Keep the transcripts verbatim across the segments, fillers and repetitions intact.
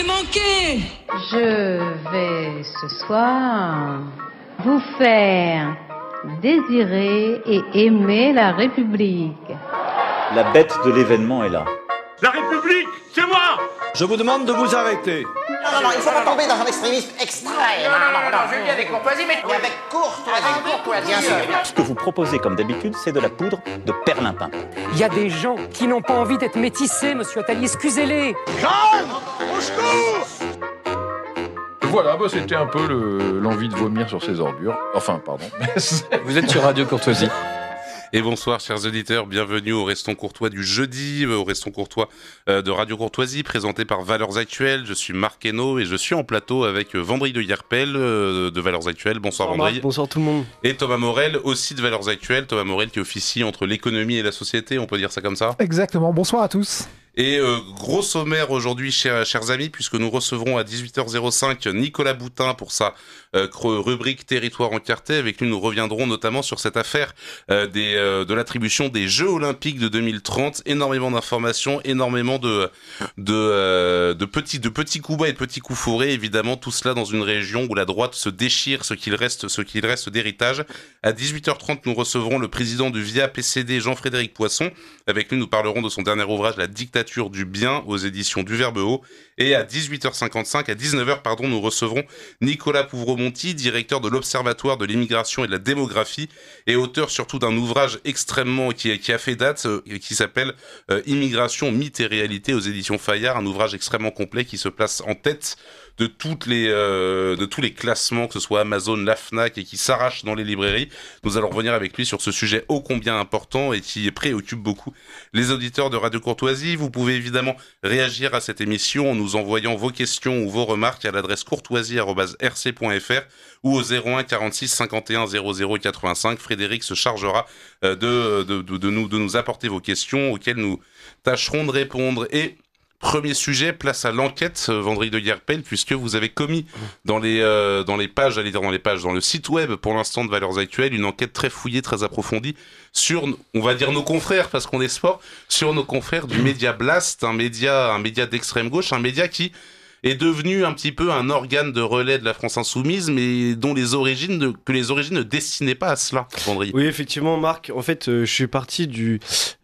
m'avez manqué. Je vais ce soir vous faire désirer et aimer la République. La bête de l'événement est là. La République, c'est moi. Je vous demande de vous arrêter. Non, non, non, il ne faut pas tomber dans un extrémisme extrême. Non, non, non, non, je veux bien avec courtoisie, mais... Et avec courtoisie. Avec courtoisie, bien sûr. Ce que vous proposez comme d'habitude, c'est de la poudre de perlimpin. Il y a des gens qui n'ont pas envie d'être métissés, monsieur Attali, excusez-les. Calme, au secours. Voilà, bah c'était un peu le, l'envie de vomir sur ses ordures. Enfin, pardon. Vous êtes sur Radio Courtoisie. Et bonsoir chers auditeurs, bienvenue au Restons Courtois du jeudi, au Restons Courtois de Radio Courtoisie, présenté par Valeurs Actuelles. Je suis Marc Hainaut et je suis en plateau avec Vendry de Hierpel de Valeurs Actuelles. Bonsoir, bonsoir Vendry. Bonsoir tout le monde. Et Thomas Morel, aussi de Valeurs Actuelles. Thomas Morel qui officie entre l'économie et la société, on peut dire ça comme ça ? Exactement, bonsoir à tous. Et euh, gros sommaire aujourd'hui, chers, chers amis, puisque nous recevrons à dix-huit heures cinq Nicolas Boutin pour sa euh, rubrique Territoire encarté. Avec lui, nous reviendrons notamment sur cette affaire euh, des, euh, de l'attribution des Jeux Olympiques de deux mille trente. Énormément d'informations, énormément de de, euh, de petits de petits coups bas et de petits coups fourrés. Évidemment, tout cela dans une région où la droite se déchire ce qu'il reste, ce qu'il reste d'héritage. À dix-huit heures trente, nous recevrons le président du V I A P C D, Jean-Frédéric Poisson. Avec lui, nous parlerons de son dernier ouvrage, La dictature du bien, aux éditions du Verbe Haut. Et à dix-huit heures cinquante-cinq, à dix-neuf heures, pardon, nous recevrons Nicolas Pouvremonti, directeur de l'Observatoire de l'immigration et de la démographie, et auteur surtout d'un ouvrage extrêmement, qui, qui a fait date, euh, qui s'appelle euh, Immigration, mythe et réalité aux éditions Fayard, un ouvrage extrêmement complet qui se place en tête de toutes les euh, de tous les classements, que ce soit Amazon, la Fnac, et qui s'arrache dans les librairies. Nous allons revenir avec lui sur ce sujet ô combien important et qui préoccupe beaucoup les auditeurs de Radio Courtoisie. Vous pouvez évidemment réagir à cette émission en nous envoyant vos questions ou vos remarques à l'adresse courtoisie arobase r c point f r ou au zéro un quarante-six cinquante et un zéro zéro quatre-vingt-cinq. Frédéric se chargera de, de, de, de, nous, de nous apporter vos questions auxquelles nous tâcherons de répondre. Et premier sujet, place à l'enquête, Vendry de Hierpel, puisque vous avez commis dans les euh, dans les pages, j'allais dire dans les pages, dans le site web pour l'instant de Valeurs Actuelles, une enquête très fouillée, très approfondie sur, on va dire nos confrères, parce qu'on est sport, sur nos confrères du média Blast, un média, un média d'extrême gauche, un média qui est devenu un petit peu un organe de relais de la France insoumise, mais dont les origines ne, que les origines ne destinaient pas à cela, Vendry. Oui, effectivement, Marc. En fait, euh, je suis parti du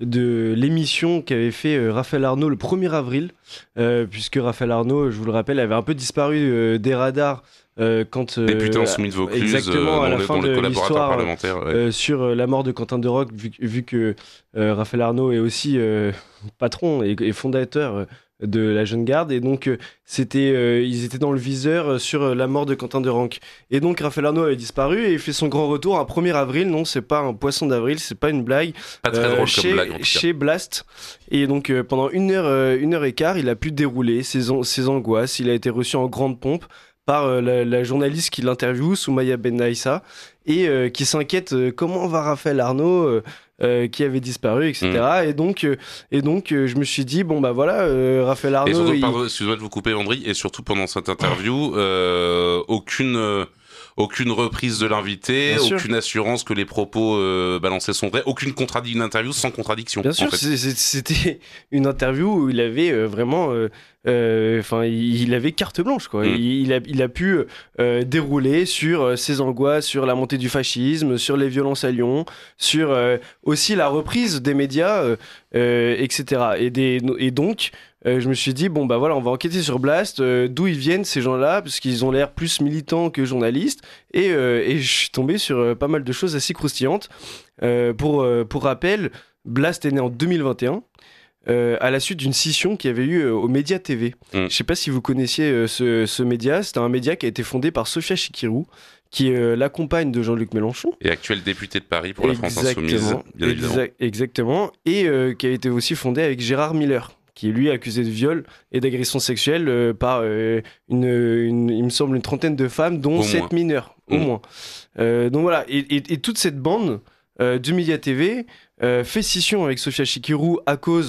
de l'émission qu'avait fait euh, Raphaël Arnaud le premier avril, euh, puisque Raphaël Arnaud, je vous le rappelle, avait un peu disparu euh, des radars. Euh, quand, euh, Député insoumis de Vaucluse, exactement, à la euh, fin de l'histoire ouais. euh, sur euh, la mort de Quentin Deroque, vu, vu que euh, Raphaël Arnaud est aussi euh, patron et, et fondateur euh, de la Jeune Garde, et donc euh, c'était, euh, ils étaient dans le viseur euh, sur euh, la mort de Quentin Deroque. Et donc Raphaël Arnaud avait disparu et il fait son grand retour un premier avril. Non, c'est pas un poisson d'avril, c'est pas une blague. Pas très euh, drôle chez, comme blague, en tout cas. Chez Blast. Et donc euh, pendant une heure, euh, une heure et quart, il a pu dérouler ses, an- ses angoisses. Il a été reçu en grande pompe par euh, la, la journaliste qui l'interviewe, Soumaya Ben-Naïssa, et euh, qui s'inquiète euh, comment va Raphaël Arnaud, euh, euh, qui avait disparu, et cetera. Mmh. Et donc, euh, et donc euh, je me suis dit, bon bah voilà, euh, Raphaël Arnaud... Et surtout, il... pardon, excusez-moi de vous couper, Vendry, et surtout pendant cette interview, euh, aucune... Euh... Aucune reprise de l'invité, Bien aucune sûr. assurance que les propos euh, balancés sont vrais, aucune contradiction, une interview sans contradiction. Bien sûr, en fait. c'est, c'est, c'était une interview où il avait euh, vraiment, enfin, euh, euh, il, il avait carte blanche, quoi. Mm. Il, il, a, il a pu euh, dérouler sur euh, ses angoisses, sur la montée du fascisme, sur les violences à Lyon, sur euh, aussi la reprise des médias, euh, euh, et cetera. Et, des, et donc. Euh, je me suis dit, bon bah voilà, on va enquêter sur Blast, euh, d'où ils viennent ces gens-là, parce qu'ils ont l'air plus militants que journalistes, et, euh, et je suis tombé sur euh, pas mal de choses assez croustillantes. Euh, pour, euh, pour rappel, Blast est né en deux mille vingt et un, euh, à la suite d'une scission qu'il y avait eu euh, au Média T V. Mm. Je sais pas si vous connaissiez euh, ce, ce média, c'était un média qui a été fondé par Sophia Chikirou, qui est euh, la compagne de Jean-Luc Mélenchon. Et actuel député de Paris pour exactement, la France Insoumise, bien évidemment. Exa- exactement, et euh, qui a été aussi fondé avec Gérard Miller, qui est lui accusé de viol et d'agression sexuelle euh, par euh, une, une, il me semble, une trentaine de femmes, dont sept mineurs, mmh. au moins. Euh, donc voilà, et, et, et toute cette bande euh, du Média T V euh, fait scission avec Sophia Chikirou à cause,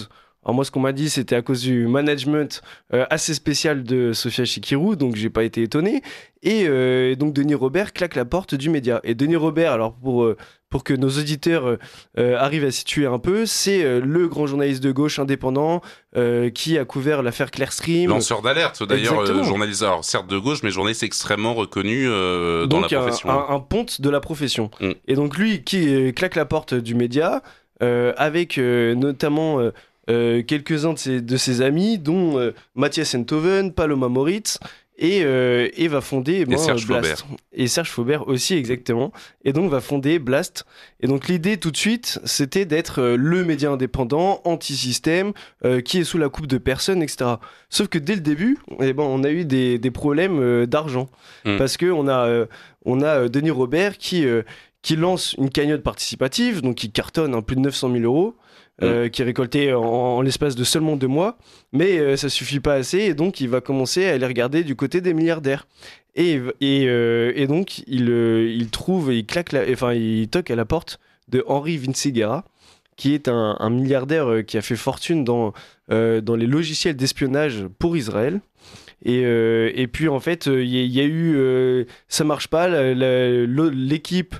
Alors moi, ce qu'on m'a dit, c'était à cause du management euh, assez spécial de Sofia Chikirou, donc j'ai pas été étonné. Et euh, donc Denis Robert claque la porte du média. Et Denis Robert, alors pour euh, pour que nos auditeurs euh, arrivent à situer un peu, c'est euh, le grand journaliste de gauche indépendant euh, qui a couvert l'affaire Clearstream. Lanceur d'alerte, d'ailleurs, Exactement. euh, journaliste, alors certes de gauche, mais journaliste extrêmement reconnu euh, dans donc la un, profession. un, un ponte de la profession. Mm. Et donc lui qui euh, claque la porte du média, euh, avec euh, notamment euh, euh, quelques-uns de ses, de ses amis, dont euh, Mathias Enthoven, Paloma Moritz, et, euh, et va fonder ben, Serge Blast. Faubert. Et Serge Faubert aussi, exactement. Et donc va fonder Blast. Et donc l'idée tout de suite, c'était d'être euh, le média indépendant, anti-système, euh, qui est sous la coupe de personne, et cetera. Sauf que dès le début, eh ben, on a eu des, des problèmes euh, d'argent. Mm. Parce qu'on a, euh, on a euh, Denis Robert qui, euh, qui lance une cagnotte participative, donc qui cartonne hein, plus de neuf cent mille euros. Euh, mmh. qui est récolté en, en l'espace de seulement deux mois, mais euh, ça suffit pas assez, et donc il va commencer à aller regarder du côté des milliardaires. Et, et, euh, et donc il, euh, il trouve, il claque, la, enfin il toque à la porte de Henri Vinciguerra, qui est un, un milliardaire euh, qui a fait fortune dans, euh, dans les logiciels d'espionnage pour Israël. Et, euh, et puis en fait, il euh, y, y a eu, euh, ça marche pas, la, la, l'équipe,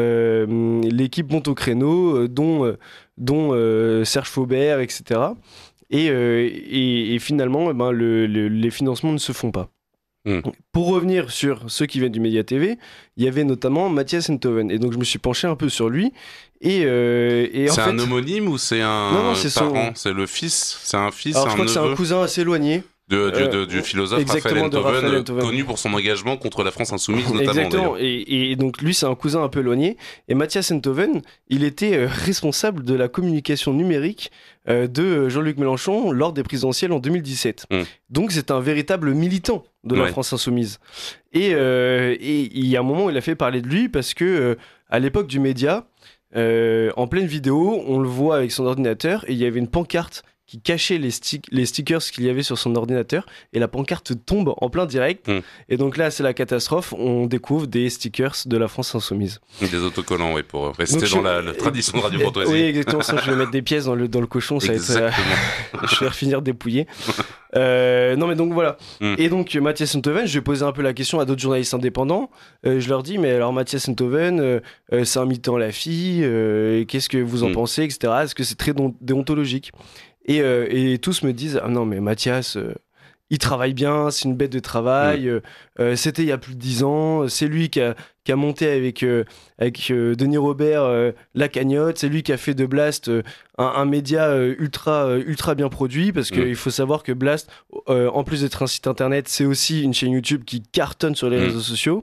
euh, l'équipe monte au créneau, euh, dont, euh, dont euh, Serge Faubert, et cetera. Et, euh, et, et finalement, eh ben, le, le, les financements ne se font pas. Mmh. Pour revenir sur ceux qui viennent du Média T V, il y avait notamment Mathias Enthoven. Et donc je me suis penché un peu sur lui. Et, euh, et c'est en fait... un homonyme ou c'est un non, non, c'est parent son... C'est le fils C'est un fils Alors un je crois neveu que c'est un cousin assez éloigné. De, du, euh, de, du philosophe Raphaël Enthoven, Raphaël Enthoven, connu pour son engagement contre la France insoumise notamment. Exactement, et, et donc lui c'est un cousin un peu éloigné, et Mathias Enthoven, il était euh, responsable de la communication numérique euh, de Jean-Luc Mélenchon lors des présidentielles en deux mille dix-sept. Mm. Donc c'est un véritable militant de la ouais. France insoumise. Et, euh, et il y a un moment où il a fait parler de lui parce que euh, à l'époque du média, euh, en pleine vidéo, on le voit avec son ordinateur, et il y avait une pancarte qui cachait les, sti- les stickers qu'il y avait sur son ordinateur, et la pancarte tombe en plein direct. Mmh. Et donc là, c'est la catastrophe. On découvre des stickers de la France insoumise. Des autocollants, oui, pour rester donc, dans je... la, la tradition de Radio Courtoisie. Oui, exactement. Sinon, je vais mettre des pièces dans le, dans le cochon. Ça va être, euh... je vais finir dépouillé. euh, non, mais donc voilà. Mmh. Et donc, Mathias Enthoven, je vais poser un peu la question à d'autres journalistes indépendants. Euh, je leur dis, mais alors, Mathias Enthoven, euh, euh, c'est un militant la fille. Euh, qu'est-ce que vous en mmh. pensez, et cetera. Est-ce que c'est très don- déontologique? Et, euh, et tous me disent, ah non mais Mathias, euh, il travaille bien, c'est une bête de travail, mmh. euh, c'était il y a plus de dix ans, c'est lui qui a, qui a monté avec, euh, avec euh, Denis Robert euh, la cagnotte, c'est lui qui a fait de Blast euh, un, un média euh, ultra, euh, ultra bien produit, parce qu'il mmh. faut savoir que Blast, euh, en plus d'être un site internet, c'est aussi une chaîne YouTube qui cartonne sur les mmh. réseaux sociaux.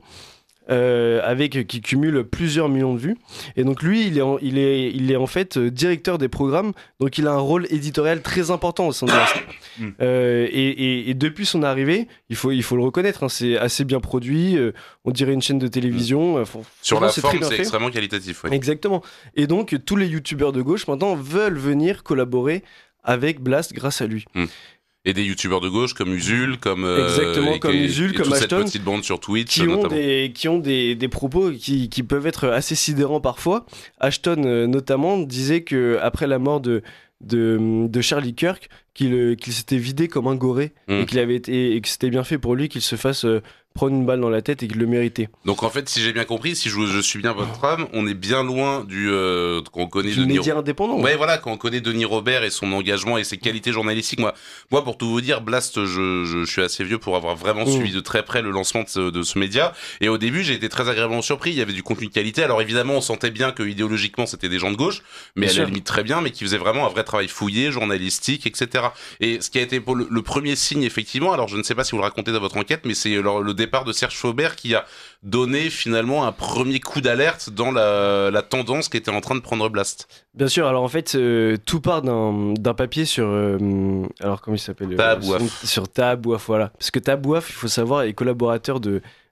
Euh, avec qui cumule plusieurs millions de vues, et donc lui il est en, il est il est en fait euh, directeur des programmes, donc il a un rôle éditorial très important au sein de Blast. mm. euh, et, et, et depuis son arrivée, il faut il faut le reconnaître, hein, c'est assez bien produit, euh, on dirait une chaîne de télévision. mm. Sur la forme, c'est fait. Extrêmement qualitatif. Ouais. Exactement. Et donc tous les youtubeurs de gauche maintenant veulent venir collaborer avec Blast grâce à lui. Mm. Et des youtubeurs de gauche comme Usul, comme euh, exactement comme et, Usul, et comme Ashton, cette petite bande sur Twitch, qui ont notamment. des qui ont des, des propos qui, qui peuvent être assez sidérants parfois. Ashton euh, notamment disait que après la mort de de, de Charlie Kirk, qu'il qu'il s'était vidé comme un goré mmh. et qu'il avait été et que c'était bien fait pour lui qu'il se fasse euh, prendre une balle dans la tête et qu'il le méritait. Donc en fait, si j'ai bien compris, si je, je suis bien votre âme, on est bien loin du euh, quand on connaît du Denis média indépendant. Ouais, voilà, quand on connaît Denis Robert et son engagement et ses qualités journalistiques. Moi, moi pour tout vous dire, Blast, je, je, je suis assez vieux pour avoir vraiment mmh. suivi de très près le lancement de ce, de ce média. Et au début, j'ai été très agréablement surpris. Il y avait du contenu de qualité. Alors évidemment, on sentait bien que idéologiquement, c'était des gens de gauche, mais bien à la limite très bien, mais qui faisaient vraiment un vrai travail fouillé, journalistique, et cetera. Et ce qui a été pour le, le premier signe, effectivement, alors je ne sais pas si vous le racontez dans votre enquête, mais c'est le, le départ de Serge Faubert qui a donné finalement un premier coup d'alerte dans la, la tendance qui était en train de prendre Blast. Bien sûr, alors en fait, euh, tout part d'un, d'un papier sur... Euh, alors comment il s'appelle Tahabouaf. euh, Sur Tahabouaf, voilà. Parce que Tahabouaf, il faut savoir, est collaborateur de,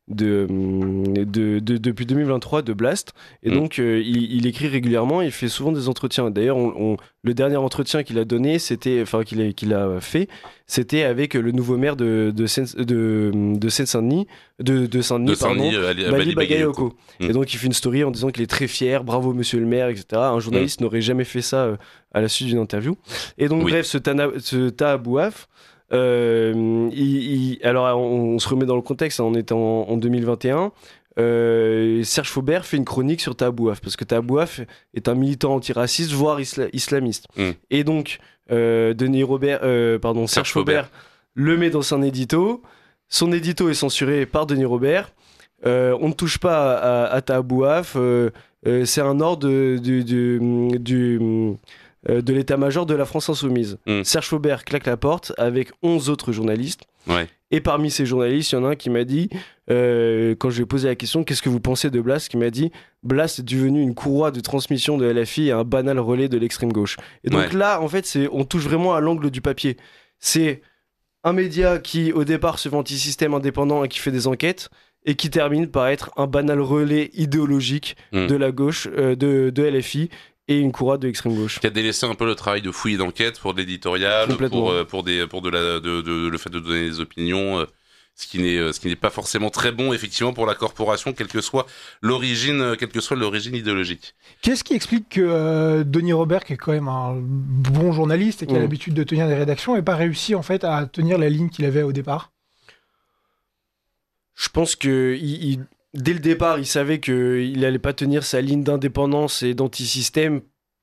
de, de, de, depuis deux mille vingt-trois de Blast. Et mmh. donc, euh, il, il écrit régulièrement, il fait souvent des entretiens. D'ailleurs, on, on, le dernier entretien qu'il a donné, c'était, enfin, qu'il a, qu'il a fait, c'était avec le nouveau maire de, de, Seine, de, de Seine-Saint-Denis, de, de Saint-Denis, de Saint-Denis, pardon, Ali, Bali Bagayoko. Mmh. Et donc, il fait une story en disant qu'il est très fier, bravo monsieur le maire, et cetera. Un journaliste mmh. n'aurait jamais fait ça euh, à la suite d'une interview. Et donc, oui. bref, ce, Tana, ce Taha Bouaf, Euh, il, il, alors on, on se remet dans le contexte, on est en, en deux mille vingt et un. Euh, Serge Faubert fait une chronique sur Taha Bouaf parce que Taha Bouaf est un militant antiraciste voire isla, islamiste mm. et donc euh, Denis Robert euh, pardon Serge, Serge Faubert, Faubert le met dans son édito. Son édito est censuré par Denis Robert. Euh, on ne touche pas à, à, à Taha Bouaf. Euh, euh, c'est un ordre de, du, du, du de l'état-major de la France Insoumise. Mmh. Serge Faubert claque la porte avec onze autres journalistes. Ouais. Et parmi ces journalistes, il y en a un qui m'a dit, euh, quand je lui ai posé la question, qu'est-ce que vous pensez de Blast, qui m'a dit, Blast est devenu une courroie de transmission de L F I et un banal relais de l'extrême gauche. Et donc ouais. là, en fait, c'est, on touche vraiment à l'angle du papier. C'est un média qui, au départ, se veut anti-système indépendant et qui fait des enquêtes, et qui termine par être un banal relais idéologique mmh. de la gauche, euh, de, de L F I, et une courroie de l'extrême gauche. Qui a délaissé un peu le travail de fouille et d'enquête pour de l'éditorial, pour, euh, pour, des, pour de la, de, de, le fait de donner des opinions, euh, ce qui n'est, euh, ce qui n'est pas forcément très bon, effectivement, pour la corporation, quelle que soit l'origine, quelle que soit l'origine idéologique. Qu'est-ce qui explique que euh, Denis Robert, qui est quand même un bon journaliste et qui mmh. a l'habitude de tenir des rédactions, n'ait pas réussi, en fait, à tenir la ligne qu'il avait au départ ? Je pense que il, il... Dès le départ, il savait qu'il n'allait pas tenir sa ligne d'indépendance et d'antisystème,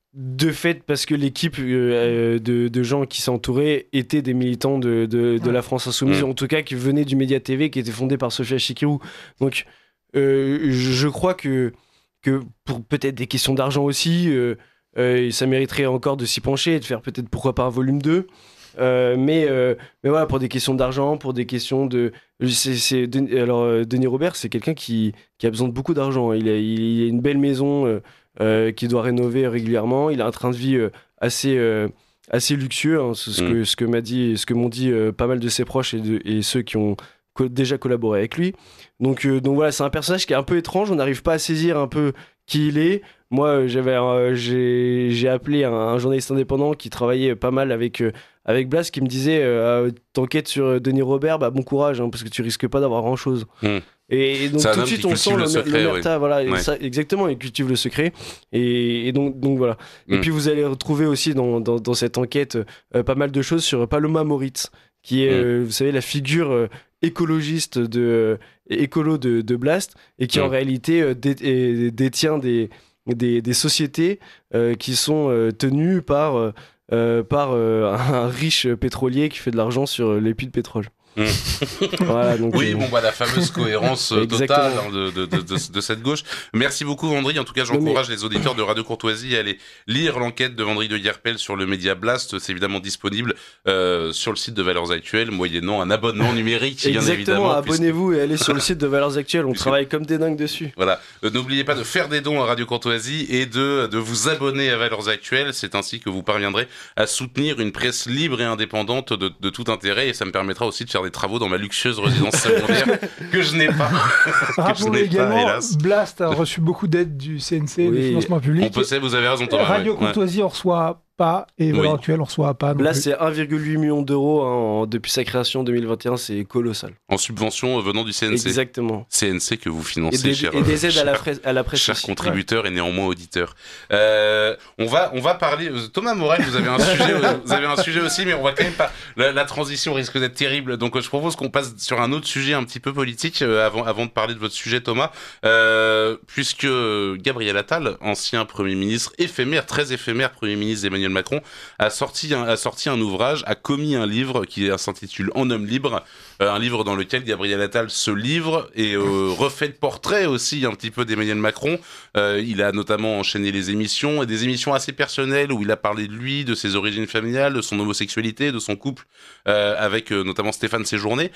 de fait, parce que l'équipe euh, de, de gens qui s'entouraient étaient des militants de, de, de ouais. la France Insoumise, ouais. en tout cas qui venaient du Média T V, qui était fondé par Sophia Chikirou. Donc, euh, je crois que, que pour peut-être des questions d'argent aussi, euh, euh, ça mériterait encore de s'y pencher et de faire peut-être, pourquoi pas, un volume deux. Euh, mais, euh, mais voilà, pour des questions d'argent, pour des questions de... C'est, c'est, alors, euh, Denis Robert, c'est quelqu'un qui, qui a besoin de beaucoup d'argent. Il a, il a une belle maison euh, euh, qu'il doit rénover régulièrement. Il a un train de vie euh, assez, euh, assez luxueux. Hein, ce, ce, mmh. que, ce, que m'a dit, ce que m'ont dit euh, pas mal de ses proches et, de, et ceux qui ont co- déjà collaboré avec lui. Donc, euh, donc voilà, c'est un personnage qui est un peu étrange. On n'arrive pas à saisir un peu qui il est. Moi, j'avais, euh, j'ai, j'ai appelé un, un journaliste indépendant qui travaillait pas mal avec... Euh, avec Blas qui me disait euh, t'enquêtes sur Denis Robert, bah bon courage hein, parce que tu risques pas d'avoir grand chose. Mmh. Et, et donc tout de suite on sent le l'omerta, ouais. voilà, ouais. ça, exactement, il cultive le secret. Et, et donc, donc voilà. Mmh. Et puis vous allez retrouver aussi dans, dans, dans cette enquête euh, pas mal de choses sur Paloma Moritz, qui est, mmh. euh, vous savez, la figure euh, écologiste de euh, écolo de, de Blast et qui mmh. en réalité euh, dé, et, détient des, des, des sociétés euh, qui sont euh, tenues par euh, Euh, par euh, un riche pétrolier qui fait de l'argent sur les puits de pétrole. Mmh. Voilà, donc, oui, euh... bon, bah, la fameuse cohérence totale hein, de, de, de, de, de cette gauche. Merci beaucoup, Vendry. En tout cas, j'encourage mais... les auditeurs de Radio Courtoisie à aller lire l'enquête de Vendry de Guerpel sur le média Blast. C'est évidemment disponible euh, sur le site de Valeurs Actuelles, moyennant un abonnement numérique, bien évidemment. Exactement, abonnez-vous puisque... et allez sur le site de Valeurs Actuelles. On puisque... travaille comme des dingues dessus. Voilà. Euh, n'oubliez pas de faire des dons à Radio Courtoisie et de, de vous abonner à Valeurs Actuelles. C'est ainsi que vous parviendrez à soutenir une presse libre et indépendante de, de tout intérêt. Et ça me permettra aussi de faire des travaux dans ma luxueuse résidence secondaire que je n'ai pas. Rappelons également, pas, Blast a reçu beaucoup d'aides du C N C, oui. du financement public. On peut, vous avez raison, Thomas. Radio ouais. Courtoisie, on reçoit pas, et Valeurs oui. Actuelles, on reçoit pas. Là, plus. c'est un virgule huit million d'euros hein, en, depuis sa création en deux mille vingt et un, c'est colossal. En subvention euh, venant du C N C. Exactement. C N C que vous financez, et des, cher, et des aides cher, à la presse, à la presse chers aussi. contributeurs ouais. et néanmoins auditeurs. Euh, on va, on va parler. Thomas Morel, vous avez un sujet, vous avez un sujet aussi, mais on va quand même pas. La, la transition risque d'être terrible, donc je propose qu'on passe sur un autre sujet un petit peu politique euh, avant, avant de parler de votre sujet, Thomas, euh, puisque Gabriel Attal, ancien Premier ministre éphémère, très éphémère Premier ministre d'Emmanuel Macron, a sorti un, a sorti un ouvrage, a commis un livre qui s'intitule En homme libre, euh, un livre dans lequel Gabriel Attal se livre et euh, refait de portrait aussi un petit peu d'Emmanuel Macron. Euh, il a notamment enchaîné les émissions, et des émissions assez personnelles où il a parlé de lui, de ses origines familiales, de son homosexualité, de son couple euh, avec euh, notamment Stéphane Séjourné.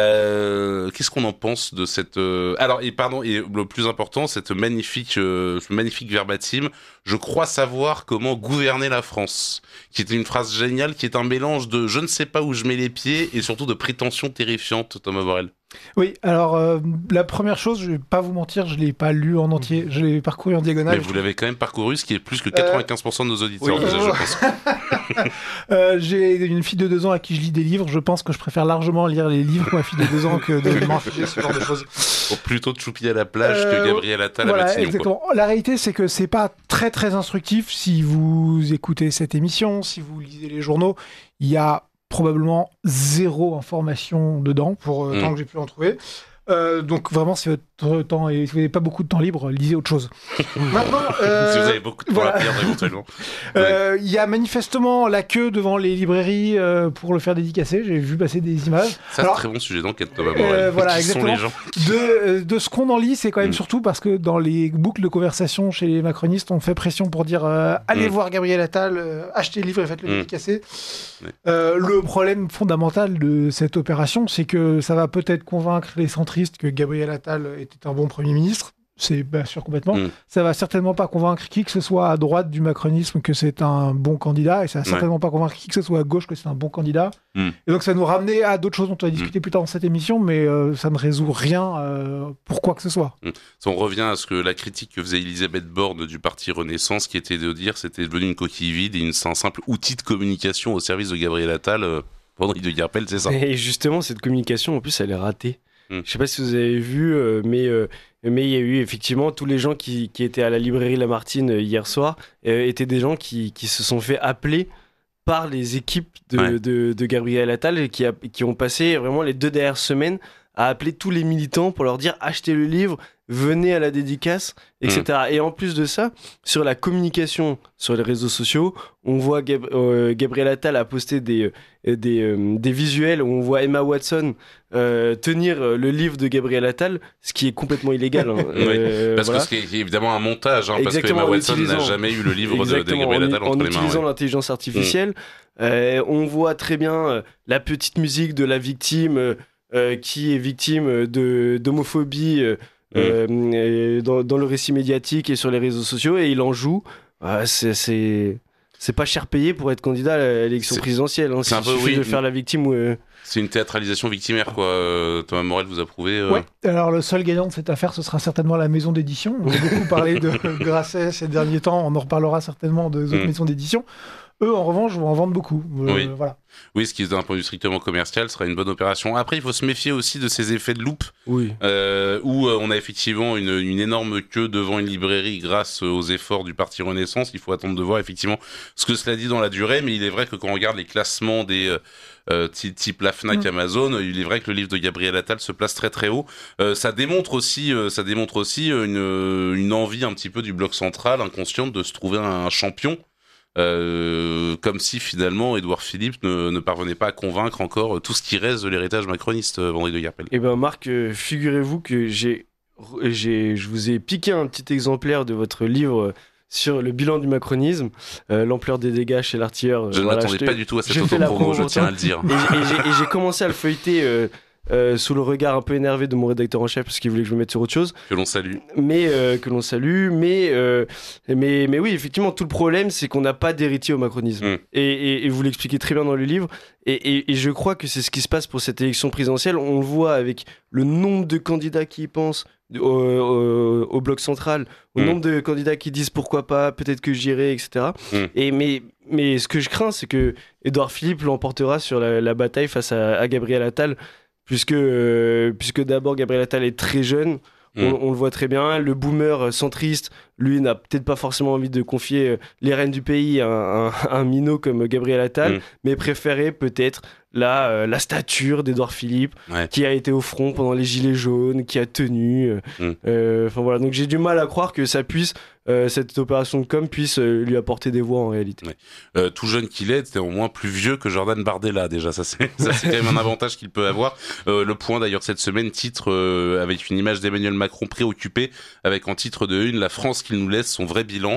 Euh, qu'est-ce qu'on en pense de cette... Euh... Alors, et pardon, et le plus important, cette magnifique, euh, ce magnifique verbatim, je crois savoir comment gouverner la France, qui était une phrase géniale, qui est un mélange de je ne sais pas où je mets les pieds et surtout de prétention terrifiante, Thomas Morel. Oui, alors euh, la première chose, je vais pas vous mentir, je l'ai pas lu en entier, je l'ai parcouru en diagonale. Mais vous l'avez quand même parcouru, ce qui est plus que quatre-vingt-quinze pour cent de nos auditeurs, oui, déjà, euh, je pense. euh, j'ai une fille de deux ans à qui je lis des livres, je pense que je préfère largement lire les livres pour ma fille de deux ans que de m'infliger ce genre de choses. Pour plutôt de Choupi à la plage Euh, que Gabriel Attal voilà, à Matignon. exactement. Quoi. La réalité, c'est que c'est pas très très instructif si vous écoutez cette émission, si vous lisez les journaux. Il y a probablement zéro information dedans pour euh, Mm. tant que j'ai pu en trouver. Euh, donc vraiment, si votre temps et si vous n'avez pas beaucoup de temps libre, lisez autre chose. Maintenant, euh, si vous avez beaucoup de temps voilà. à perdre éventuellement. Il euh, y a manifestement la queue devant les librairies euh, pour le faire dédicacer. J'ai vu passer des images. Ça, c'est Alors, très bon sujet d'enquête, Thomas Morel. euh, voilà, Qui exactement. sont les gens De, euh, de ce qu'on en lit, c'est quand même Mm. surtout parce que dans les boucles de conversation chez les macronistes, on fait pression pour dire euh, allez Mm. voir Gabriel Attal, euh, achetez le livre et faites-le Mm. dédicacer. Ouais. Euh, le problème fondamental de cette opération, c'est que ça va peut-être convaincre les centristes que Gabriel Attal était un bon Premier ministre. C'est bien sûr complètement. Mm. Ça va certainement pas convaincre qui que ce soit à droite du macronisme que c'est un bon candidat, et ça va Ouais. certainement pas convaincre qui que ce soit à gauche que c'est un bon candidat. Mm. Et donc ça va nous ramener à d'autres choses dont on va discuter plus tard dans cette émission, mais euh, ça ne résout rien euh, pour quoi que ce soit. Mm. On revient à ce que la critique que faisait Elisabeth Borne du parti Renaissance, qui était de dire c'était devenu une coquille vide et une, un simple outil de communication au service de Gabriel Attal. Euh, Vendredi de Guerpel, c'est ça. Et justement, cette communication, en plus, elle est ratée. Mm. Je sais pas si vous avez vu, euh, mais euh, mais il y a eu effectivement tous les gens qui, qui étaient à la librairie Lamartine euh, hier soir euh, étaient des gens qui, qui se sont fait appeler par les équipes de, Ouais. de, de Gabriel Attal et qui, a, qui ont passé vraiment les deux dernières semaines à appeler tous les militants pour leur dire achetez le livre, venez à la dédicace, et cetera. Et en plus de ça, sur la communication sur les réseaux sociaux, on voit Gab- euh, Gabriel Attal a posté des, euh, des, euh, des visuels où on voit Emma Watson euh, tenir euh, le livre de Gabriel Attal, ce qui est complètement illégal. Hein. Oui, Euh, parce voilà. que c'est évidemment un montage, hein, parce que Exactement, Emma en Watson n'a utilisant- jamais eu le livre de, de Exactement, Gabriel en, Attal en entre les mains. utilisant ouais. l'intelligence artificielle. Euh, on voit très bien euh, la petite musique de la victime euh, euh, qui est victime de, d'homophobie euh, Mm. euh, et dans, dans le récit médiatique et sur les réseaux sociaux, et il en joue. Ah, c'est, c'est, c'est pas cher payé pour être candidat à l'élection C'est- présidentielle. Hein. c'est un Il peu, suffit oui, de faire la victime. Ou, euh, C'est une théâtralisation victimaire, quoi. Euh, Thomas Morel, vous approuvez euh... Ouais. Alors le seul gagnant de cette affaire, ce sera certainement la maison d'édition. On a beaucoup parlé de Grasset ces derniers temps. On en reparlera certainement des autres Mm. maisons d'édition. Eux, en revanche, vont en vendre beaucoup. Euh, Oui. Voilà. Oui, ce qui, d'un point de vue strictement commercial, sera une bonne opération. Après, il faut se méfier aussi de ces effets de loupe, oui. euh, où euh, on a effectivement une, une énorme queue devant une librairie grâce aux efforts du Parti Renaissance. Il faut attendre de voir effectivement ce que cela dit dans la durée, mais il est vrai que quand on regarde les classements des euh, euh, type, type la Fnac, Mm. Amazon, il est vrai que le livre de Gabriel Attal se place très très haut. Euh, ça démontre aussi, euh, ça démontre aussi une, une envie un petit peu du bloc central inconsciente de se trouver un champion. Euh, comme si finalement Édouard Philippe ne, ne parvenait pas à convaincre encore tout ce qui reste de l'héritage macroniste, euh, Vendredi de Guerpel. Eh ben Marc, euh, figurez-vous que j'ai, j'ai, je vous ai piqué un petit exemplaire de votre livre euh, sur le bilan du macronisme, euh, l'ampleur des dégâts chez l'artilleur. euh, Je ne voilà, m'attendais te- pas du tout à cette j'ai fait la autopromo, promo je pour tiens toi. à le dire. Et, j'ai- et j'ai, et j'ai commencé à le feuilleter euh, euh, sous le regard un peu énervé de mon rédacteur en chef parce qu'il voulait que je me mette sur autre chose, Que l'on salue. mais euh, que l'on salue. Mais, euh, mais, mais oui, effectivement, tout le problème, c'est qu'on n'a pas d'héritier au macronisme. Mm. Et, et, et vous l'expliquez très bien dans le livre. Et, et, et je crois que c'est ce qui se passe pour cette élection présidentielle. On le voit avec le nombre de candidats qui y pensent au, au, au bloc central, au Mm. nombre de candidats qui disent pourquoi pas, peut-être que j'irai, et cetera. Mm. Et mais, mais ce que je crains, c'est que Édouard Philippe l'emportera sur la, la bataille face à, à Gabriel Attal, puisque, euh, puisque d'abord Gabriel Attal est très jeune. On, Mm. on le voit très bien. Le boomer centriste, lui, n'a peut-être pas forcément envie de confier euh, les rênes du pays à un, à un minot comme Gabriel Attal, Mm. mais préférait peut-être la, euh, la stature d'Édouard Philippe, Ouais. qui a été au front pendant les Gilets jaunes, qui a tenu. euh, Mm. euh, Enfin voilà, donc j'ai du mal à croire que ça puisse, euh, cette opération de com puisse euh, lui apporter des voix en réalité. Euh, tout jeune qu'il est, c'était au moins plus vieux que Jordan Bardella déjà. Ça c'est, ça, c'est quand même un avantage qu'il peut avoir. Euh, le Point d'ailleurs cette semaine titre euh, avec une image d'Emmanuel Macron préoccupé, avec en titre de une la France qu'il nous laisse, son vrai bilan.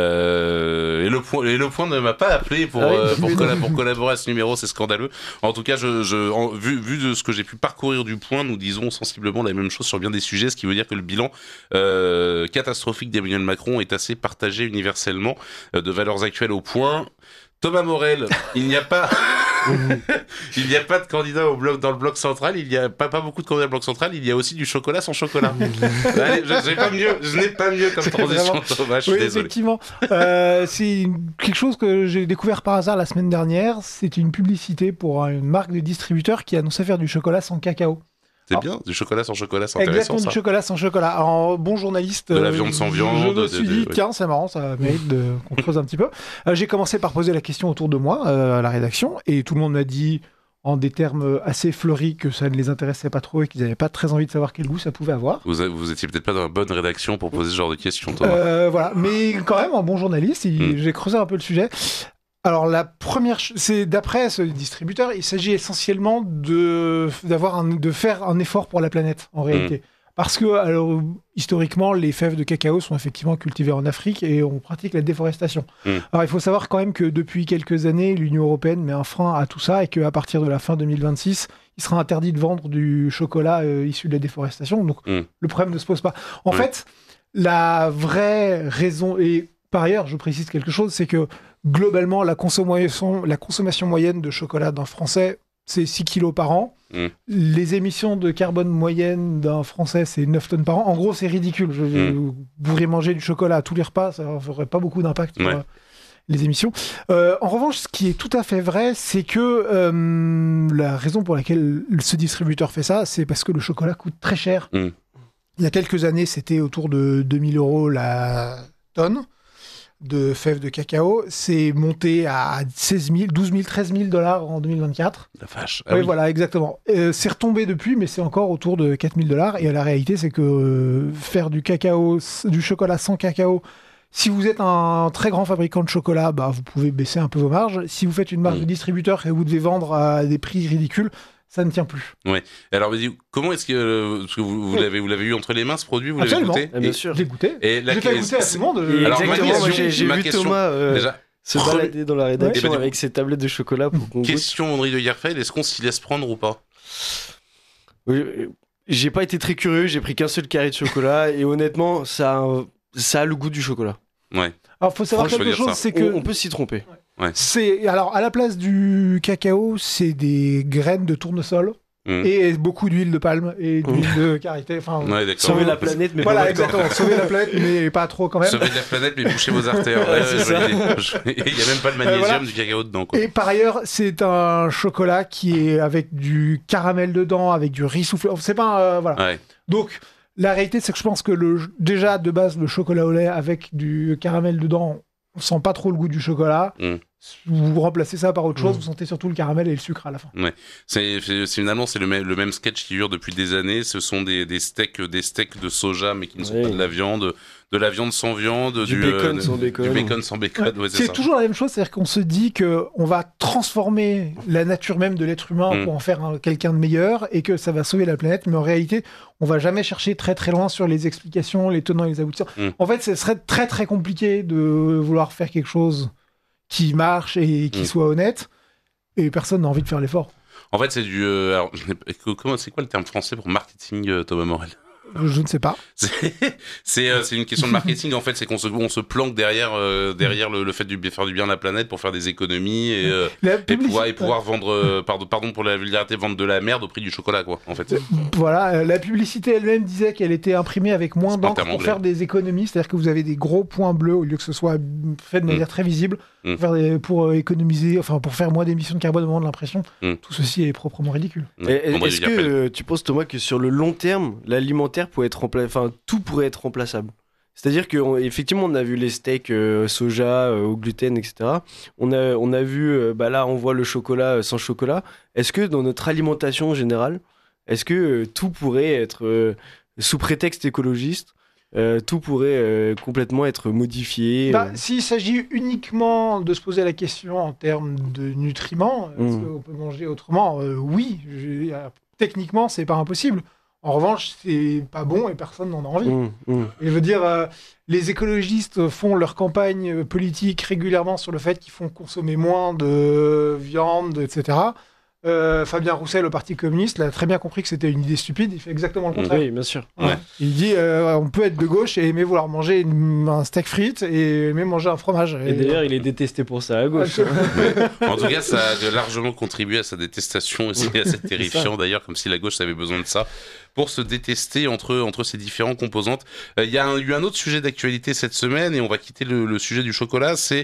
Euh, et le Point, et le Point ne m'a pas appelé pour Ah oui, euh, pour, oui, colla- non. pour collaborer à ce numéro, c'est scandaleux. En tout cas, je, je en, vu vu de ce que j'ai pu parcourir du Point, nous disons sensiblement la même chose sur bien des sujets, ce qui veut dire que le bilan euh, catastrophique d'Emmanuel Macron est assez partagé universellement, euh, de valeurs actuelles au Point. Thomas Morel, il n'y a pas Il n'y a pas de candidat au bloc, dans le bloc central, il n'y a pas, pas beaucoup de candidats au bloc central, il y a aussi du chocolat sans chocolat. Allez, je, je n'ai pas mieux, je n'ai pas mieux comme C'est transition, vraiment... Thomas, je suis oui, désolé. Effectivement. Euh, c'est une- quelque chose que j'ai découvert par hasard la semaine dernière. C'était une publicité pour une marque de distributeur qui annonçait faire du chocolat sans cacao. C'est Alors, bien, du chocolat sans chocolat, c'est intéressant exactement, ça. du chocolat sans chocolat. Alors, bon journaliste. De la euh, viande sans je- viande, Je me de- suis de- dit, de- tiens, c'est marrant, ça mérite de, qu'on creuse un petit peu. Euh, j'ai commencé par poser la question autour de moi, euh, à la rédaction, et tout le monde m'a dit, en des termes assez fleuris, que ça ne les intéressait pas trop et qu'ils n'avaient pas très envie de savoir quel goût ça pouvait avoir. Vous, a- vous étiez peut-être pas dans la bonne rédaction pour poser ce genre de questions, Thomas. Euh, voilà, mais quand même, en bon journaliste, il- Mm. j'ai creusé un peu le sujet. Alors, la première, ch- c'est d'après ce distributeur, il s'agit essentiellement de, d'avoir un, de faire un effort pour la planète, en réalité. Parce que, alors, historiquement, les fèves de cacao sont effectivement cultivées en Afrique et on pratique la déforestation. Mm. Alors, il faut savoir quand même que depuis quelques années, l'Union européenne met un frein à tout ça et qu'à partir de la fin deux mille vingt-six, il sera interdit de vendre du chocolat euh, issu de la déforestation. Donc, Mm. le problème ne se pose pas. En Ouais. fait, la vraie raison, et par ailleurs, je précise quelque chose, c'est que globalement, la consommation, la consommation moyenne de chocolat d'un Français, c'est six kilos par an. Mm. Les émissions de carbone moyennes d'un Français, c'est neuf tonnes par an. En gros, c'est ridicule. Je, Mm. Vous pourriez manger du chocolat à tous les repas, ça n'aurait pas beaucoup d'impact sur Ouais. euh, les émissions. Euh, en revanche, ce qui est tout à fait vrai, c'est que euh, la raison pour laquelle ce distributeur fait ça, c'est parce que le chocolat coûte très cher. Mm. Il y a quelques années, c'était autour de deux mille euros la tonne de fèves de cacao. C'est monté à seize mille, douze mille, treize mille dollars en deux mille vingt-quatre. La vache. Oui, voilà, exactement. Euh, c'est retombé depuis, mais c'est encore autour de quatre mille dollars. Et la réalité, c'est que euh, faire du cacao, du chocolat sans cacao, si vous êtes un très grand fabricant de chocolat, bah, vous pouvez baisser un peu vos marges. Si vous faites une marque Mm. de distributeur et vous devez vendre à des prix ridicules, ça ne tient plus. Ouais. Alors, vas-y, comment est-ce que, euh, parce que vous, vous l'avez, vous l'avez eu entre les mains ce produit, vous l'avez Absolument. goûté Ah, bien Et- sûr. J'ai goûté. Et la J'ai fait que- goûter à tout le monde. Et euh, Alors, ma exactement, question- moi j'ai, j'ai ma vu question- Thomas euh, Déjà, se premier- balader dans la rédaction Eh ben, du avec ses tablettes de chocolat pour qu'on goûte. question Henri de Yerfeld, est-ce qu'on s'y laisse prendre ou pas? Oui, euh, J'ai pas été très curieux, j'ai pris qu'un seul carré de chocolat et honnêtement, ça a, un- ça a le goût du chocolat. Ouais. Alors, faut savoir Franchement, quelque faut dire chose, ça. c'est que On, on peut s'y tromper. c'est alors à la place du cacao, c'est des graines de tournesol Mm. et beaucoup d'huile de palme et d'huile de karité. Enfin, Ouais, d'accord. Sauver la planète, mais voilà, pas exactement. Sauver la planète, mais pas trop quand même. Sauver la planète, mais bouchez vos artères. Ouais, Ouais, c'est ouais, ça. joli. Il n'y a même pas de magnésium, voilà. du cacao dedans, quoi. Et par ailleurs, c'est un chocolat qui est avec du caramel dedans, avec du riz soufflé. C'est pas euh, voilà. Ouais. Donc la réalité, c'est que je pense que le déjà de base le chocolat au lait avec du caramel dedans, on sent pas trop le goût du chocolat. Mm. Vous remplacez ça par autre chose, Mm. vous sentez surtout le caramel et le sucre à la fin. C'est, c'est- c'est- finalement, c'est le même, le même sketch qui dure depuis des années. Ce sont des, des steaks, des steaks de soja, mais qui ne sont Ouais. pas de la viande, de la viande sans viande, Du du, bacon euh, sans du bacon. bacon sans bacon. Ouais, Ouais, c'est c'est ça. toujours la même chose, c'est-à-dire qu'on se dit que on va transformer la nature même de l'être humain Mm. pour en faire un- quelqu'un de meilleur et que ça va sauver la planète, mais en réalité, on va jamais chercher très très loin sur les explications, les tenants et les aboutissants. Mm. En fait, ce serait très très compliqué de vouloir faire quelque chose qui marche et qui Mm. soit honnête, et personne n'a envie de faire l'effort. En fait, c'est du. euh, alors, je n'ai pas- comment, c'est quoi le terme français pour marketing, euh, Thomas Morel? Je ne sais pas. C'est, c'est, euh, c'est une question de marketing en fait, c'est qu'on se, on se planque derrière, euh, derrière le, le fait de faire du bien à la planète pour faire des économies et, euh, La et publicité- pouvoir, et pouvoir vendre, euh, pardon, pardon pour la vulgarité, vendre de la merde au prix du chocolat quoi. En fait, Voilà, euh, la publicité elle-même disait qu'elle était imprimée avec moins C'est pas un d'encre terme pour anglais. faire des économies, c'est-à-dire que vous avez des gros points bleus au lieu que ce soit fait de manière très visible Mm. pour, faire des- pour, euh, économiser, enfin pour faire moins d'émissions de carbone au moment de l'impression. Mm. Tout ceci est proprement ridicule. Ouais, Et- André Est-ce de que Yerfeld. euh, tu penses, Thomas, que sur le long terme, l'alimentaire pourrait être remplacé, enfin tout pourrait être remplaçable? C'est-à-dire qu'effectivement, on a vu les steaks euh, soja, euh, au gluten, et cetera. On a, on a vu, euh, bah là, on voit le chocolat euh, sans chocolat. Est-ce que dans notre alimentation générale, est-ce que euh, tout pourrait être, euh, sous prétexte écologiste, euh, tout pourrait euh, complètement être modifié Bah, euh, S'il s'agit uniquement de se poser la question en termes de nutriments, est-ce Mm. qu'on peut manger autrement Euh, Oui, je- euh, techniquement, c'est pas impossible. En revanche, c'est pas bon et personne n'en a envie. hum, hum. Et je veux dire, euh, les écologistes font leur campagne euh, politique régulièrement sur le fait qu'ils font consommer moins de viande, et cetera. Euh, Fabien Roussel au Parti communiste, il a très bien compris que c'était une idée stupide, il fait exactement le contraire. Oui, bien sûr. Ouais. Il dit euh, on peut être de gauche et aimer vouloir manger une, un steak frites et aimer manger un fromage. Et, et d'ailleurs, il est détesté pour ça à gauche. En tout cas, ça a largement contribué à sa détestation et c'est assez terrifiant d'ailleurs, comme si la gauche avait besoin de ça pour se détester entre, entre ces différentes composantes. Il euh, y a un, eu un autre sujet d'actualité cette semaine et on va quitter le, le sujet du chocolat, c'est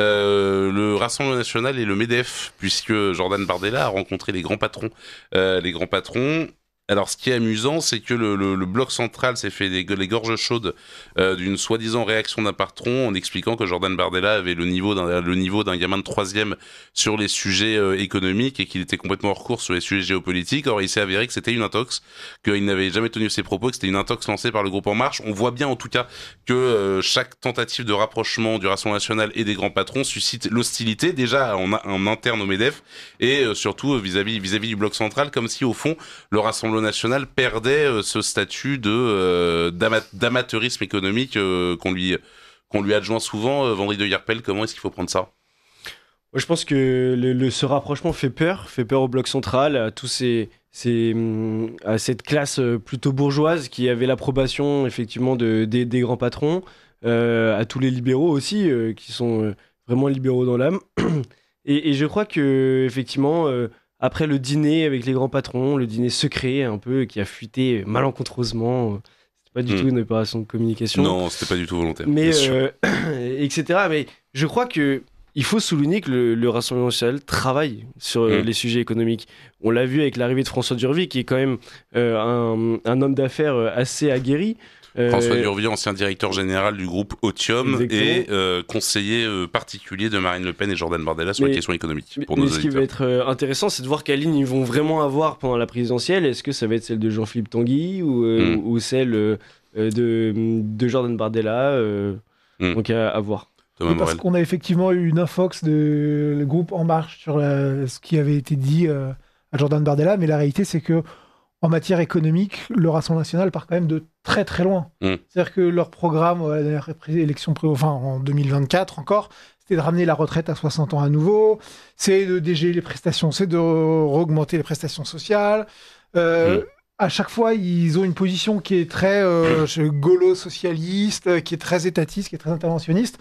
euh, le Rassemblement National et le MEDEF, puisque Jordan Bardella a rencontré les grands patrons. Euh, les grands patrons. Alors, ce qui est amusant, c'est que le, le, le bloc central s'est fait les, les gorges chaudes euh, d'une soi-disant réaction d'un patron en expliquant que Jordan Bardella avait le niveau d'un, le niveau d'un gamin de troisième sur les sujets euh, économiques et qu'il était complètement hors course sur les sujets géopolitiques. Or, il s'est avéré que c'était une intox, qu'il n'avait jamais tenu ses propos, que c'était une intox lancée par le groupe En Marche. On voit bien, en tout cas, que euh, chaque tentative de rapprochement du Rassemblement National et des grands patrons suscite l'hostilité, déjà en, en interne au MEDEF et euh, surtout euh, vis-à-vis, vis-à-vis du bloc central, comme si, au fond, le Rassemblement National perdait euh, ce statut de euh, d'ama- d'amateurisme économique euh, qu'on lui qu'on lui adjoint souvent. euh, Vendry de Yerpel, comment est-ce qu'il faut prendre ça ? Moi, je pense que le, le, ce rapprochement fait peur, fait peur au bloc central, à tous ces, ces à cette classe plutôt bourgeoise qui avait l'approbation effectivement de, des, des grands patrons, euh, à tous les libéraux aussi euh, qui sont euh, vraiment libéraux dans l'âme. Et, et je crois que effectivement. Euh, Après le dîner avec les grands patrons, le dîner secret un peu qui a fuité malencontreusement, c'était pas du mmh. tout une opération de communication. Non, c'était pas du tout volontaire. Mais euh, et cetera. Mais je crois que il faut souligner que le, le Rassemblement National travaille sur mmh. les sujets économiques. On l'a vu avec l'arrivée de François Durvy, qui est quand même euh, un, un homme d'affaires assez aguerri. Euh... François Durvy, ancien directeur général du groupe Otium Exactement. et euh, conseiller euh, particulier de Marine Le Pen et Jordan Bardella sur mais, les questions économiques. Pour mais nos ce auditeurs. qui va être euh, intéressant, c'est de voir quelle ligne ils vont vraiment avoir pendant la présidentielle. Est-ce que ça va être celle de Jean-Philippe Tanguy ou, euh, mm. ou celle euh, de, de Jordan Bardella euh, mm. Donc à, à voir. Oui, parce qu'on a effectivement eu une infox de le groupe En Marche sur la, ce qui avait été dit euh, à Jordan Bardella, mais la réalité c'est que en matière économique, le Rassemblement National part quand même de très très loin. Mmh. C'est-à-dire que leur programme, à la dernière élection, enfin en deux mille vingt-quatre encore, c'était de ramener la retraite à soixante ans à nouveau, c'est de dégeler les prestations, c'est de augmenter les prestations sociales. Euh, mmh. À chaque fois, ils ont une position qui est très euh, gaulo-socialiste, qui est très étatiste, qui est très interventionniste.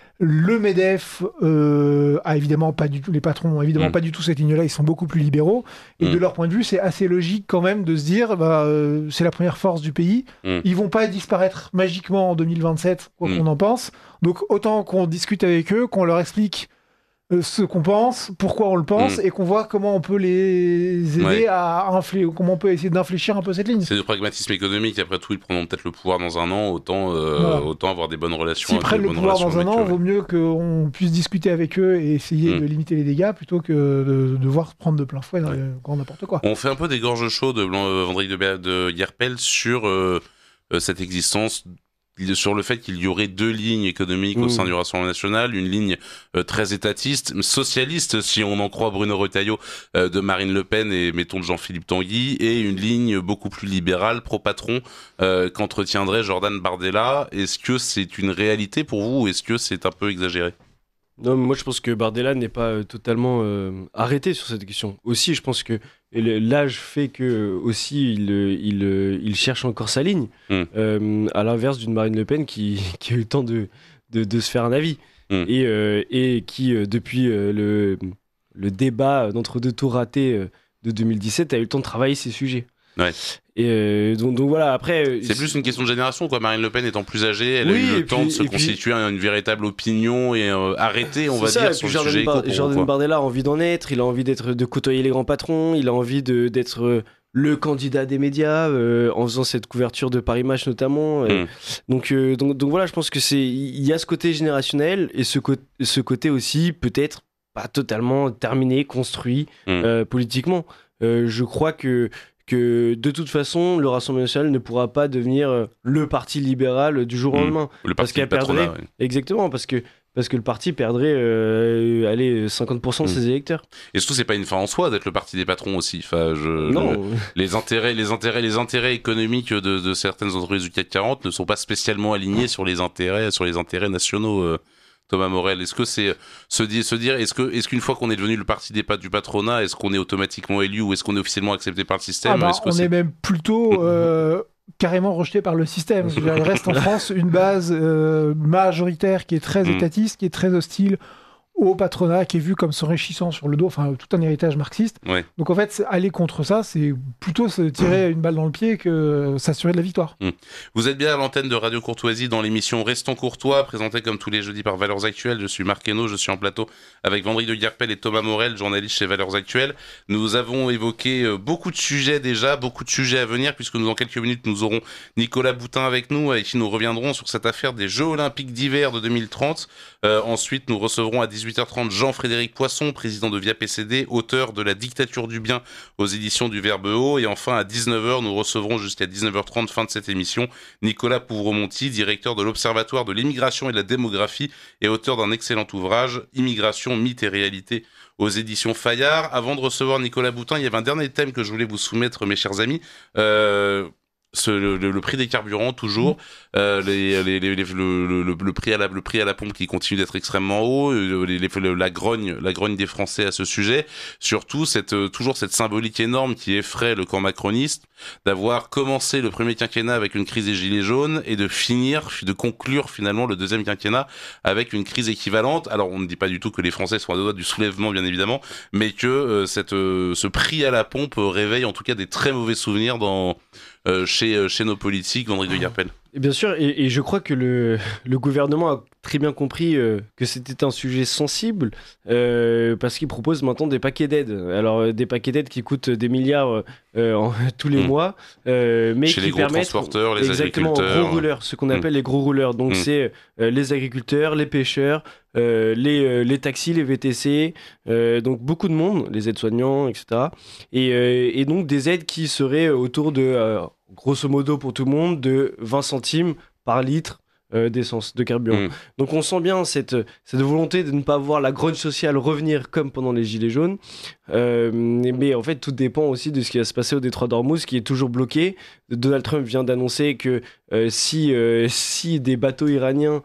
Le MEDEF euh, a évidemment pas du tout, les patrons ont évidemment mmh. pas du tout cette ligne-là, ils sont beaucoup plus libéraux. Et mmh. de leur point de vue, c'est assez logique quand même de se dire, bah, euh, c'est la première force du pays. Mmh. Ils vont pas disparaître magiquement en deux mille vingt-sept, quoi mmh. qu'on en pense. Donc autant qu'on discute avec eux, qu'on leur explique euh, ce qu'on pense, pourquoi on le pense, mmh. et qu'on voit comment on peut les aider ouais. à infléchir, comment on peut essayer d'infléchir un peu cette ligne. C'est du pragmatisme économique. Après tout, ils prendront peut-être le pouvoir dans un an, autant, euh, voilà. autant avoir des bonnes relations. S'ils prennent le pouvoir dans un an, il vaut mieux qu'on puisse discuter avec eux et essayer mmh. de limiter les dégâts plutôt que de devoir prendre de plein fouet dans ouais. grand n'importe quoi. On fait un peu des gorges chaudes, euh, Vendry de, de Yerpel, sur euh, euh, cette existence, sur le fait qu'il y aurait deux lignes économiques mmh. au sein du Rassemblement National, une ligne euh, très étatiste, socialiste, si on en croit Bruno Retailleau, euh, de Marine Le Pen et, mettons, de Jean-Philippe Tanguy, et une ligne beaucoup plus libérale, pro-patron, euh, qu'entretiendrait Jordan Bardella. Est-ce que c'est une réalité pour vous ou est-ce que c'est un peu exagéré ? Non, mais moi je pense que Bardella n'est pas euh, totalement euh, arrêté sur cette question. Aussi, je pense que l'âge fait que aussi il, il, il cherche encore sa ligne, mmh. euh, à l'inverse d'une Marine Le Pen qui, qui a eu le temps de, de, de se faire un avis mmh. et, euh, et qui, euh, depuis euh, le, le débat d'entre-deux tours raté euh, de deux mille dix-sept, a eu le temps de travailler ces sujets. Ouais. Et euh, donc, donc voilà, après. C'est plus une question de génération, quoi. Marine Le Pen étant plus âgée, elle oui, a eu le temps puis, de se constituer puis... une véritable opinion et euh, arrêter, on va ça, dire, sur le Jordan sujet Bar- éco. Jordan Bardella a envie d'en être, il a envie d'être, de côtoyer les grands patrons, il a envie de, d'être euh, le candidat des médias euh, en faisant cette couverture de Paris Match notamment. Euh, mm. donc, euh, donc, donc voilà, je pense que c'est, il y a ce côté générationnel et ce, co- ce côté aussi peut-être pas totalement terminé, construit mm. euh, politiquement. Euh, je crois que que de toute façon, le Rassemblement National ne pourra pas devenir le parti libéral du jour au lendemain. Mmh, le parce parti qu'elle perdrait. Ouais. Exactement, parce que, parce que le parti perdrait euh, allez, cinquante pour cent de mmh. ses électeurs. Et surtout, c'est pas une fin en soi d'être le parti des patrons aussi. Enfin, je, non. Le, les, intérêts, les, intérêts, les intérêts économiques de, de certaines entreprises du C A C quarante ne sont pas spécialement alignés sur les intérêts, sur les intérêts nationaux. Euh, Thomas Morel, est-ce que c'est se dire, se dire est-ce que est-ce qu'une fois qu'on est devenu le parti des du patronat, est-ce qu'on est automatiquement élu ou est-ce qu'on est officiellement accepté par le système? ah bah, est-ce que On c'est... est même plutôt euh, carrément rejeté par le système. Je veux dire, il reste en France une base euh, majoritaire qui est très étatiste, qui est très hostile au patronat, qui est vu comme s'enrichissant sur le dos, enfin tout un héritage marxiste. Ouais. Donc en fait, aller contre ça, c'est plutôt se tirer une balle dans le pied que s'assurer de la victoire. Mmh. Vous êtes bien à l'antenne de Radio Courtoisie dans l'émission Restons Courtois, présentée comme tous les jeudis par Valeurs Actuelles. Je suis Marc Hainaut, je suis en plateau avec Vendry de Guerpel et Thomas Morel, journaliste chez Valeurs Actuelles. Nous avons évoqué beaucoup de sujets déjà, beaucoup de sujets à venir, puisque nous, en quelques minutes, nous aurons Nicolas Boutin avec nous, avec qui nous reviendrons sur cette affaire des Jeux Olympiques d'hiver de deux mille trente. Euh, ensuite, nous recevrons à dix-huit heures trente Jean-Frédéric Poisson, président de Via P C D, auteur de La Dictature du Bien aux éditions du Verbe Haut. Et enfin, à dix-neuf heures, nous recevrons jusqu'à dix-neuf heures trente, fin de cette émission, Nicolas Pouvremonti, directeur de l'Observatoire de l'immigration et de la démographie et auteur d'un excellent ouvrage, Immigration, mythe et réalité, aux éditions Fayard. Avant de recevoir Nicolas Boutin, il y avait un dernier thème que je voulais vous soumettre, mes chers amis. Euh... Ce, le, le prix des carburants toujours, euh, les, les, les, les, le, le, le prix à la le prix à la pompe qui continue d'être extrêmement haut, les, les, la grogne la grogne des Français à ce sujet, surtout cette toujours cette symbolique énorme qui effraie le camp macroniste d'avoir commencé le premier quinquennat avec une crise des gilets jaunes et de finir de conclure finalement le deuxième quinquennat avec une crise équivalente. Alors on ne dit pas du tout que les Français sont à deux doigts du soulèvement bien évidemment, mais que euh, cette euh, ce prix à la pompe réveille en tout cas des très mauvais souvenirs dans Euh, chez, euh, chez nos politiques, Vendry de Guerpel. Et bien sûr, et, et je crois que le, le gouvernement a très bien compris euh, que c'était un sujet sensible euh, parce qu'il propose maintenant des paquets d'aides. Alors euh, des paquets d'aides qui coûtent des milliards euh, en, tous les mmh. mois, euh, mais chez qui les gros permettent transporteurs, les exactement agriculteurs, gros rouleurs, ce qu'on appelle mmh. les gros rouleurs. Donc mmh. c'est euh, les agriculteurs, les pêcheurs, euh, les, euh, les taxis, les V T C, euh, donc beaucoup de monde, les aides-soignants, et cetera. Et, euh, et donc des aides qui seraient autour de euh, grosso modo pour tout le monde, de vingt centimes par litre euh, d'essence, de carburant. Mmh. Donc on sent bien cette, cette volonté de ne pas voir la grogne sociale revenir comme pendant les Gilets jaunes. Euh, mais en fait, tout dépend aussi de ce qui va se passer au détroit d'Ormuz, qui est toujours bloqué. Donald Trump vient d'annoncer que euh, si, euh, si des bateaux iraniens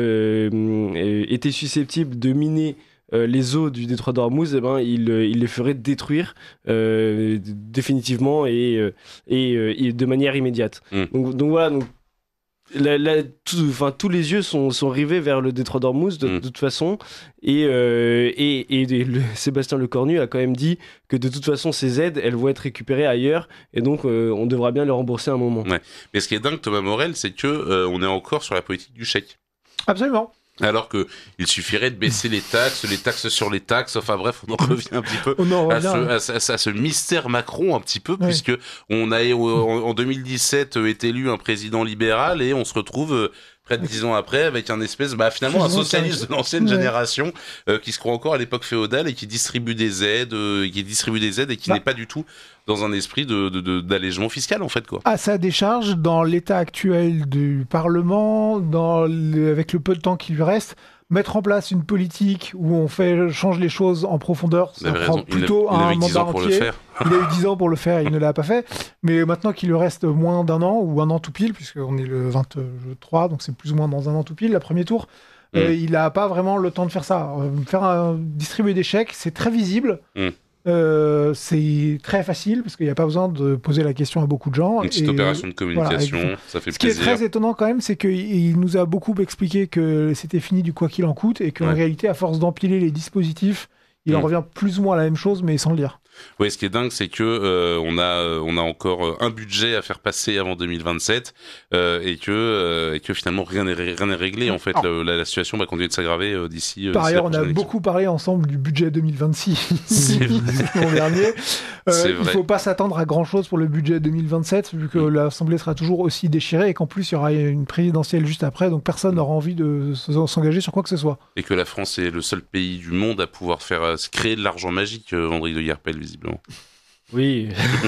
euh, étaient susceptibles de miner Euh, les eaux du détroit d'Ormuz, eh ben, il, il les ferait détruire euh, définitivement et, euh, et, euh, et de manière immédiate. Mm. Donc, donc voilà, donc, la, la, tout, tous les yeux sont, sont rivés vers le détroit d'Ormuz de, mm. de toute façon. Et, euh, et, et le, Sébastien Lecornu a quand même dit que de toute façon, ces aides, elles vont être récupérées ailleurs et donc euh, on devra bien les rembourser à un moment. Ouais. Mais ce qui est dingue, Thomas Morel, c'est qu'on euh, est encore sur la politique du chèque. Absolument. Alors qu'il suffirait de baisser les taxes, les taxes sur les taxes, enfin bref, on en revient un petit peu on en à, revient, ce, à, ce, à ce mystère Macron un petit peu, oui. puisque on a en, en deux mille dix-sept est élu un président libéral et on se retrouve près de dix ans après avec un espèce, bah finalement un socialiste de l'ancienne ouais. génération euh, qui se croit encore à l'époque féodale et qui distribue des aides, euh, qui distribue des aides et qui bah. n'est pas du tout dans un esprit de, de, de, d'allègement fiscal en fait quoi. À sa décharge, dans l'état actuel du Parlement, dans le, avec le peu de temps qui lui reste, mettre en place une politique où on fait change les choses en profondeur, ça prend raison. plutôt il a, il un mandat entier. Il a eu dix ans pour le faire, il ne l'a pas fait. Mais maintenant qu'il lui reste moins d'un an, ou un an tout pile, puisqu'on est le vingt-trois, donc c'est plus ou moins dans un an tout pile, le premier tour, mm. euh, il n'a pas vraiment le temps de faire ça. Faire un, distribuer des chèques, c'est très visible. Mm. Euh, c'est très facile parce qu'il n'y a pas besoin de poser la question à beaucoup de gens. Une petite et, opération de communication, voilà, ça fait Ce plaisir. Ce qui est très étonnant quand même, c'est qu'il nous a beaucoup expliqué que c'était fini du quoi qu'il en coûte et qu'en ouais. réalité, à force d'empiler les dispositifs, il mmh. en revient plus ou moins à la même chose, mais sans le dire. Oui, ce qui est dingue, c'est que euh, on a on a encore un budget à faire passer avant deux mille vingt-sept euh, et que euh, et que finalement rien n'est rien n'est réglé en fait. Oh. Le, la, la situation va continuer de s'aggraver euh, d'ici. Par d'ici ailleurs, on a élection. beaucoup parlé ensemble du budget deux mille vingt-six l'an dernier. Euh, il ne faut pas s'attendre à grand chose pour le budget deux mille vingt-sept vu que mmh. l'Assemblée sera toujours aussi déchirée et qu'en plus il y aura une présidentielle juste après, donc personne n'aura envie de s'engager sur quoi que ce soit. Et que la France est le seul pays du monde à pouvoir faire créer de l'argent magique, Vendry de Guerpel visiblement. Oui.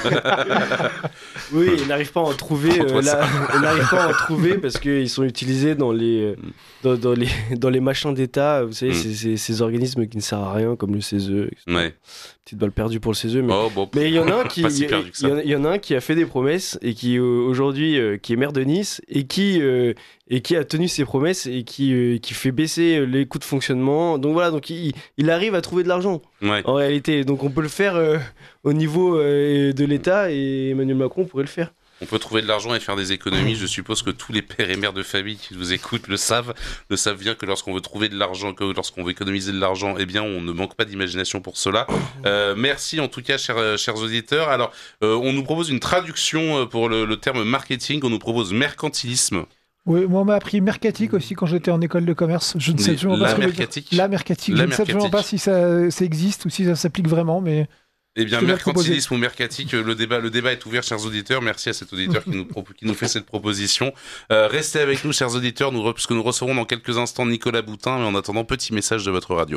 Oui, ils n'arrivent pas à en trouver. Euh, là, ils n'arrivent pas à en trouver parce qu'ils sont utilisés dans les, dans, dans les, dans les machins d'État. Vous savez, mm. ces, ces, ces organismes qui ne servent à rien, comme le C E S E. Ouais. Petite balle perdue pour le C E S E. Mais oh, bon, mais il y en a un qui, si il y, y, y en a un qui a fait des promesses et qui aujourd'hui, euh, qui est maire de Nice et qui euh, et qui a tenu ses promesses et qui euh, qui fait baisser les coûts de fonctionnement. Donc voilà, donc il, il arrive à trouver de l'argent. Ouais. En réalité, donc on peut le faire euh, au niveau euh, de l'État et Emmanuel Macron pourrait le faire. On peut trouver de l'argent et faire des économies. Je suppose que tous les pères et mères de famille qui nous écoutent le savent, le savent bien que lorsqu'on veut trouver de l'argent, que lorsqu'on veut économiser de l'argent, eh bien, on ne manque pas d'imagination pour cela. Euh, merci en tout cas, chers, chers auditeurs. Alors, euh, on nous propose une traduction pour le, le terme marketing. On nous propose mercantilisme. Oui, moi on m'a appris mercatique aussi quand j'étais en école de commerce. Je ne sais absolument pas ce que mercatique. La mercatique. La je ne sais absolument pas si ça, ça existe ou si ça s'applique vraiment, mais. Eh bien, mercantilisme ou mercatique, le débat, le débat est ouvert, chers auditeurs. Merci à cet auditeur qui nous, qui nous fait cette proposition. Euh, restez avec nous, chers auditeurs, nous, puisque nous recevrons dans quelques instants Nicolas Boutin, mais en attendant, petit message de votre radio.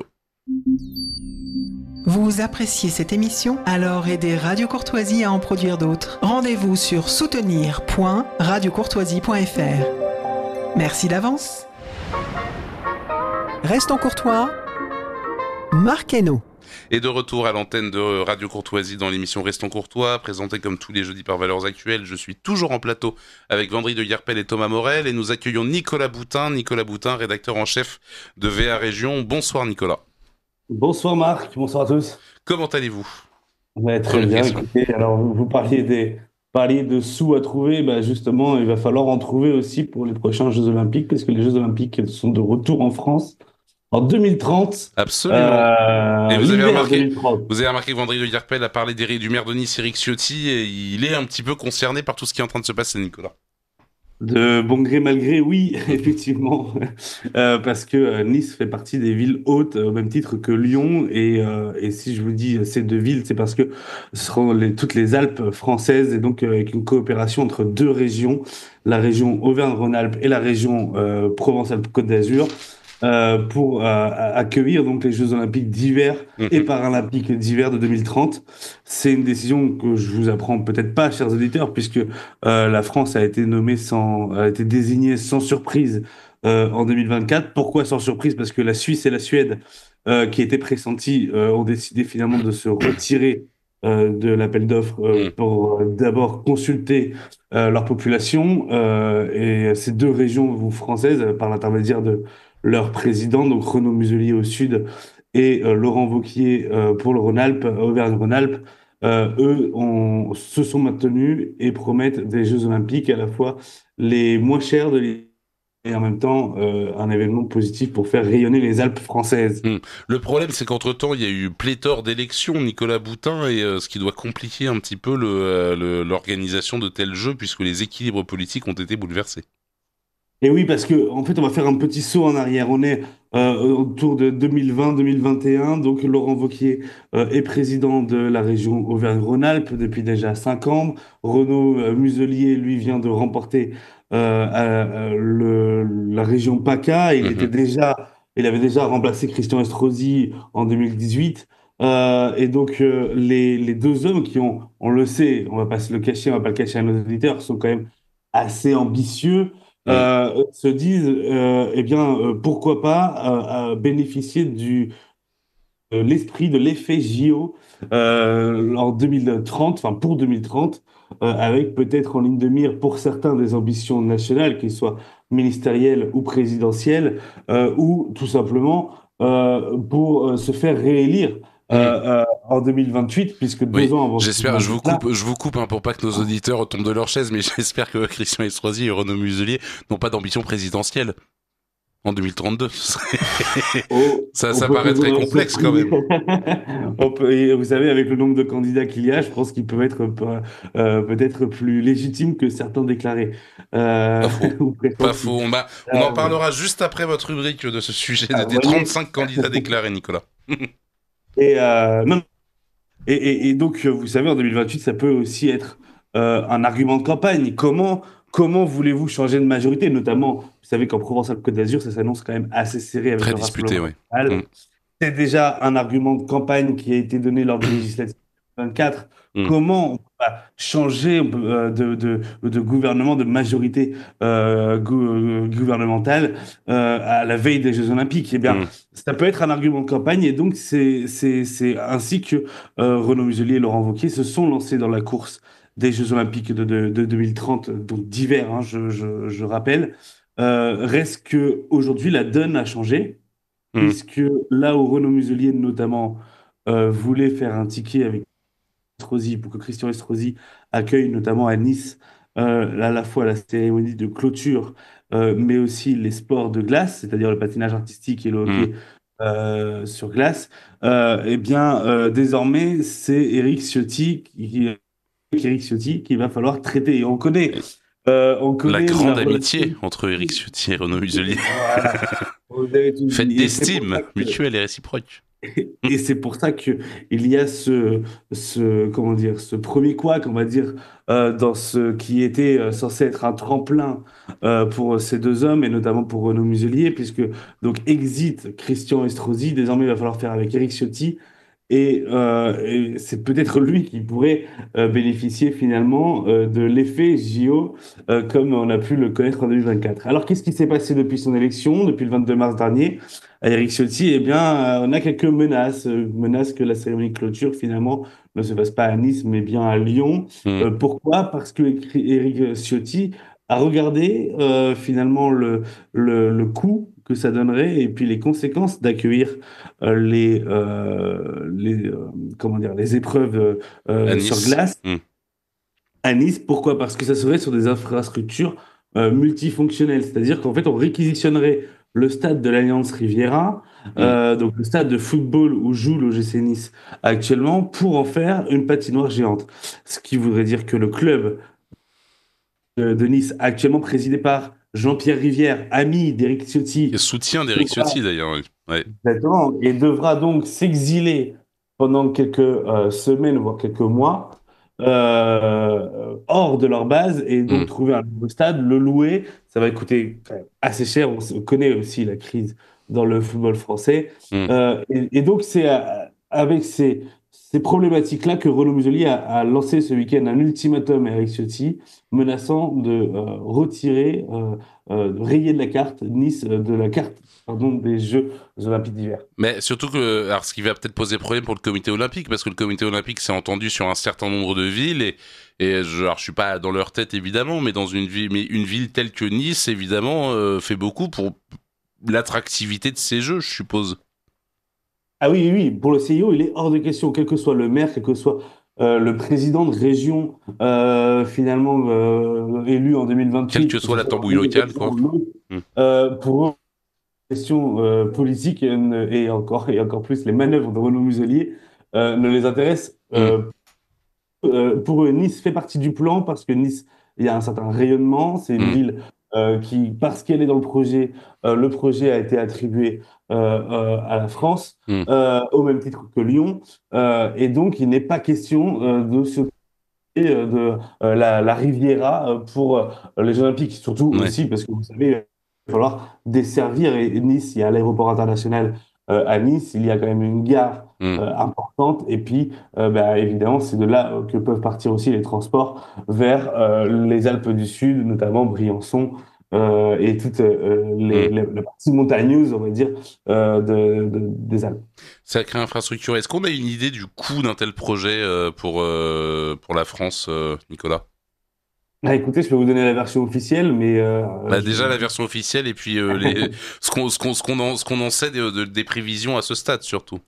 Vous appréciez cette émission? Alors aidez Radio Courtoisie à en produire d'autres. Rendez-vous sur soutenir point radio courtoisie point f r. Merci d'avance. Restons courtois. Marquez-nous. Et de retour à l'antenne de Radio Courtoisie dans l'émission Restons Courtois, présentée comme tous les jeudis par Valeurs Actuelles. Je suis toujours en plateau avec Vendry de Guerpel et Thomas Morel et nous accueillons Nicolas Boutin, Nicolas Boutin, rédacteur en chef de V A Région. Bonsoir Nicolas. Bonsoir Marc, bonsoir à tous. Comment allez-vous? Ouais, très bien, écoutez, alors vous, vous parliez, des, parliez de sous à trouver, bah justement il va falloir en trouver aussi pour les prochains Jeux Olympiques, parce que les Jeux Olympiques sont de retour en France. En deux mille trente. Absolument. Euh, et vous avez, remarqué, deux mille trente. vous avez remarqué que Vendry de Guerpel a parlé des, du maire de Nice, Éric Ciotti, et il est un petit peu concerné par tout ce qui est en train de se passer, Nicolas. De bon gré, mal gré, oui, effectivement. euh, parce que euh, Nice fait partie des villes hautes, au même titre que Lyon. Et, euh, et si je vous dis ces deux villes, c'est parce que ce seront les, toutes les Alpes françaises, et donc euh, avec une coopération entre deux régions, la région Auvergne-Rhône-Alpes et la région euh, Provence-Alpes-Côte d'Azur. Euh, pour euh, accueillir donc les Jeux Olympiques d'hiver mmh. et Paralympiques d'hiver de deux mille trente. C'est une décision que je vous apprends peut-être pas, chers auditeurs, puisque euh, la France a été nommée sans, a été désignée sans surprise euh, en deux mille vingt-quatre. Pourquoi sans surprise? Parce que la Suisse et la Suède, euh, qui étaient pressenties, euh, ont décidé finalement de se retirer euh, de l'appel d'offres euh, mmh. pour euh, d'abord consulter euh, leur population. Euh, et ces deux régions françaises, par l'intermédiaire de leur président, donc Renaud Muselier au sud et euh, Laurent Wauquiez euh, pour le Rhône-Alpes, Auvergne-Rhône-Alpes, euh, eux ont, se sont maintenus et promettent des Jeux Olympiques à la fois les moins chers de l'île et en même temps euh, un événement positif pour faire rayonner les Alpes françaises. Mmh. Le problème, c'est qu'entre-temps, il y a eu pléthore d'élections, Nicolas Boutin, et euh, ce qui doit compliquer un petit peu le, euh, le, l'organisation de tels jeux, puisque les équilibres politiques ont été bouleversés. Et oui, parce que en fait, on va faire un petit saut en arrière. On est euh, autour de deux mille vingt deux mille vingt et un. Donc, Laurent Wauquiez euh, est président de la région Auvergne-Rhône-Alpes depuis déjà cinq ans. Renaud euh, Muselier, lui, vient de remporter euh, euh, le, la région PACA. Il mmh. était déjà, il avait déjà remplacé Christian Estrosi en deux mille dix-huit. Euh, et donc, euh, les, les deux hommes qui ont, on le sait, on va pas se le cacher, on va pas le cacher à nos auditeurs, sont quand même assez ambitieux. Euh, se disent, euh, eh bien, euh, pourquoi pas euh, euh, bénéficier du euh, l'esprit de l'effet J O euh, en deux mille trente, enfin pour deux mille trente, euh, avec peut-être en ligne de mire pour certains des ambitions nationales, qu'elles soient ministérielles ou présidentielles, euh, ou tout simplement euh, pour euh, se faire réélire. Euh, euh, en deux mille vingt-huit, puisque deux oui, ans avant. J'espère, je vous coupe, je vous coupe hein, pour pas que nos auditeurs tombent de leur chaise, mais j'espère que Christian Estrosi et Renaud Muselier n'ont pas d'ambition présidentielle en deux mille trente-deux. Oh, ça, ça paraît très complexe quand même. On peut, et vous savez, avec le nombre de candidats qu'il y a, je pense qu'il peut être euh, peut-être plus légitime que certains déclarés. Euh, pas faux. Pas faux. On, bah, on en parlera juste après votre rubrique de ce sujet ah, des trente-cinq candidats déclarés, Nicolas. Et, euh, non. Et, et, et donc, vous savez, en deux mille vingt-huit, ça peut aussi être euh, un argument de campagne. Comment, comment voulez-vous changer de majorité? Notamment, vous savez qu'en Provence-Alpes-Côte d'Azur, ça s'annonce quand même assez serré avec Très le disputé, oui. Mmh. C'est déjà un argument de campagne qui a été donné lors des législatives vingt-quatre, Mm. comment on va changer euh, de, de, de gouvernement, de majorité euh, gou- gouvernementale euh, à la veille des Jeux Olympiques? Eh bien, Mm. ça peut être un argument de campagne, et donc c'est c'est c'est ainsi que euh, Renaud Muselier et Laurent Wauquiez se sont lancés dans la course des Jeux Olympiques de, de, de deux mille trente, donc d'hiver, hein, je, je, je rappelle. Euh, reste que aujourd'hui la donne a changé, Mm. puisque là où Renaud Muselier notamment euh, voulait faire un ticket avec Estrosi pour que Christian Estrosi accueille notamment à Nice euh, à la fois la cérémonie de clôture, euh, mais aussi les sports de glace, c'est-à-dire le patinage artistique et le hockey Mm. euh, sur glace. Euh, eh bien, euh, désormais, c'est Éric Ciotti qui, Éric Ciotti qu'il va falloir traiter. Et on connaît, euh, on La connaît grande la amitié relation- entre Éric Ciotti et Renaud Muselier. Voilà. Vous avez tout dit. Fête Et c'est pour d'estime ça que- mutuelle et réciproque. Et c'est pour ça que il y a ce, ce, comment dire, ce premier couac, on va dire, euh, dans ce qui était euh, censé être un tremplin euh, pour ces deux hommes, et notamment pour Renaud Muselier, puisque donc exit Christian Estrosi, désormais il va falloir faire avec Éric Ciotti, et, euh, et c'est peut-être lui qui pourrait euh, bénéficier finalement euh, de l'effet J O, euh, comme on a pu le connaître en deux mille vingt-quatre. Alors qu'est-ce qui s'est passé depuis son élection, depuis le vingt-deux mars dernier? À Éric Ciotti, eh bien, euh, on a quelques menaces, euh, menaces que la cérémonie de clôture, finalement, ne se passe pas à Nice, mais bien à Lyon. Mm. Euh, pourquoi? Parce que Éric Ciotti a regardé, euh, finalement, le, le, le coût que ça donnerait et puis les conséquences d'accueillir euh, les, euh, les, euh, comment dire, les épreuves euh, À Nice. sur glace Mm. à Nice. Pourquoi? Parce que ça serait sur des infrastructures euh, multifonctionnelles. C'est-à-dire qu'en fait, on réquisitionnerait le stade de l'Alliance Riviera, euh, donc le stade de football où joue l'O G C Nice actuellement, pour en faire une patinoire géante. Ce qui voudrait dire que le club de, de Nice, actuellement présidé par Jean-Pierre Rivière, ami d'Éric Ciotti, Et soutien d'Éric devra- Ciotti d'ailleurs. oui. Ouais. Exactement, et devra donc s'exiler pendant quelques euh, semaines, voire quelques mois, euh, hors de leur base, et donc Mm. trouver un nouveau stade, le louer. Ça va coûter quand même assez cher. On, s- on connaît aussi la crise dans le football français. Mm. Euh, et, et donc, c'est euh, avec ces, ces problématiques-là que Renaud Muselier a, a lancé ce week-end un ultimatum à Éric Ciotti, menaçant de euh, retirer, euh, euh, de rayer de la carte Nice, euh, de la carte pardon, des Jeux Olympiques d'hiver. Mais surtout que, alors ce qui va peut-être poser problème pour le comité olympique, parce que le comité olympique s'est entendu sur un certain nombre de villes, et, et je, alors je suis pas dans leur tête évidemment, mais dans une ville, mais une ville telle que Nice évidemment euh, fait beaucoup pour l'attractivité de ces jeux, je suppose. Ah oui, oui, oui, pour le C I O, il est hors de question, quel que soit le maire, quel que soit euh, le président de région euh, finalement euh, élu en deux mille vingt-huit. Quelle que soit la tambouille locale, quoi. Mm. Euh, pour eux, question euh, politique et, et encore et encore plus les manœuvres de Renaud Muselier euh, ne les intéressent. Euh, euh, pour eux, Nice fait partie du plan parce que Nice, il y a un certain rayonnement. C'est une Mm. ville euh, qui, parce qu'elle est dans le projet, euh, le projet a été attribué euh, euh, à la France, Mm. euh, au même titre que Lyon. Euh, et donc, il n'est pas question euh, de se de euh, la, la Riviera euh, pour euh, les Jeux Olympiques, surtout Ouais. aussi parce que vous savez, il va falloir desservir, et Nice, il y a l'aéroport international euh, à Nice, il y a quand même une gare Mm. euh, importante, et puis euh, bah, évidemment c'est de là euh, que peuvent partir aussi les transports vers euh, les Alpes du Sud, notamment Briançon euh, et toutes euh, les, Mm. les, les parties montagneuses, on va dire, euh, de, de- des Alpes. Sacrée infrastructure. Est-ce qu'on a une idée du coût d'un tel projet euh, pour, euh, pour la France, euh, Nicolas? Ah, écoutez, je peux vous donner la version officielle, mais euh, Bah, je- déjà la version officielle et puis euh, les... ce qu'on ce qu'on ce qu'on en, ce qu'on en sait de- de- des prévisions à ce stade surtout.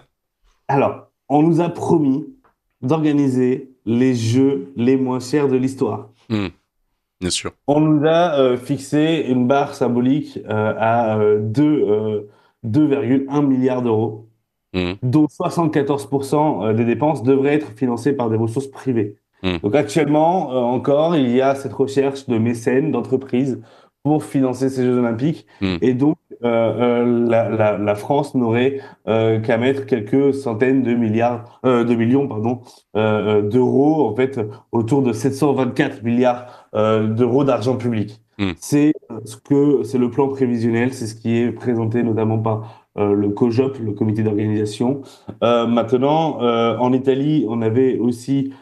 Alors, on nous a promis d'organiser les jeux les moins chers de l'histoire. Mm. Bien sûr. On nous a euh, fixé une barre symbolique euh, à euh, deux, euh, deux virgule un milliards d'euros, Mm. dont soixante-quatorze pour cent euh, des dépenses devraient être financées par des ressources privées. Mm. Donc actuellement, euh, encore, il y a cette recherche de mécènes, d'entreprises pour financer ces Jeux Olympiques. Mm. Et donc, euh, euh, la, la, la France n'aurait euh, qu'à mettre quelques centaines de milliards, euh, de millions, pardon, euh, euh, d'euros, en fait, autour de sept cent vingt-quatre milliards euh, d'euros d'argent public. Mm. C'est ce que c'est le plan prévisionnel, c'est ce qui est présenté notamment par euh, le COJOP, le comité d'organisation. Euh, maintenant, euh, en Italie, on avait aussi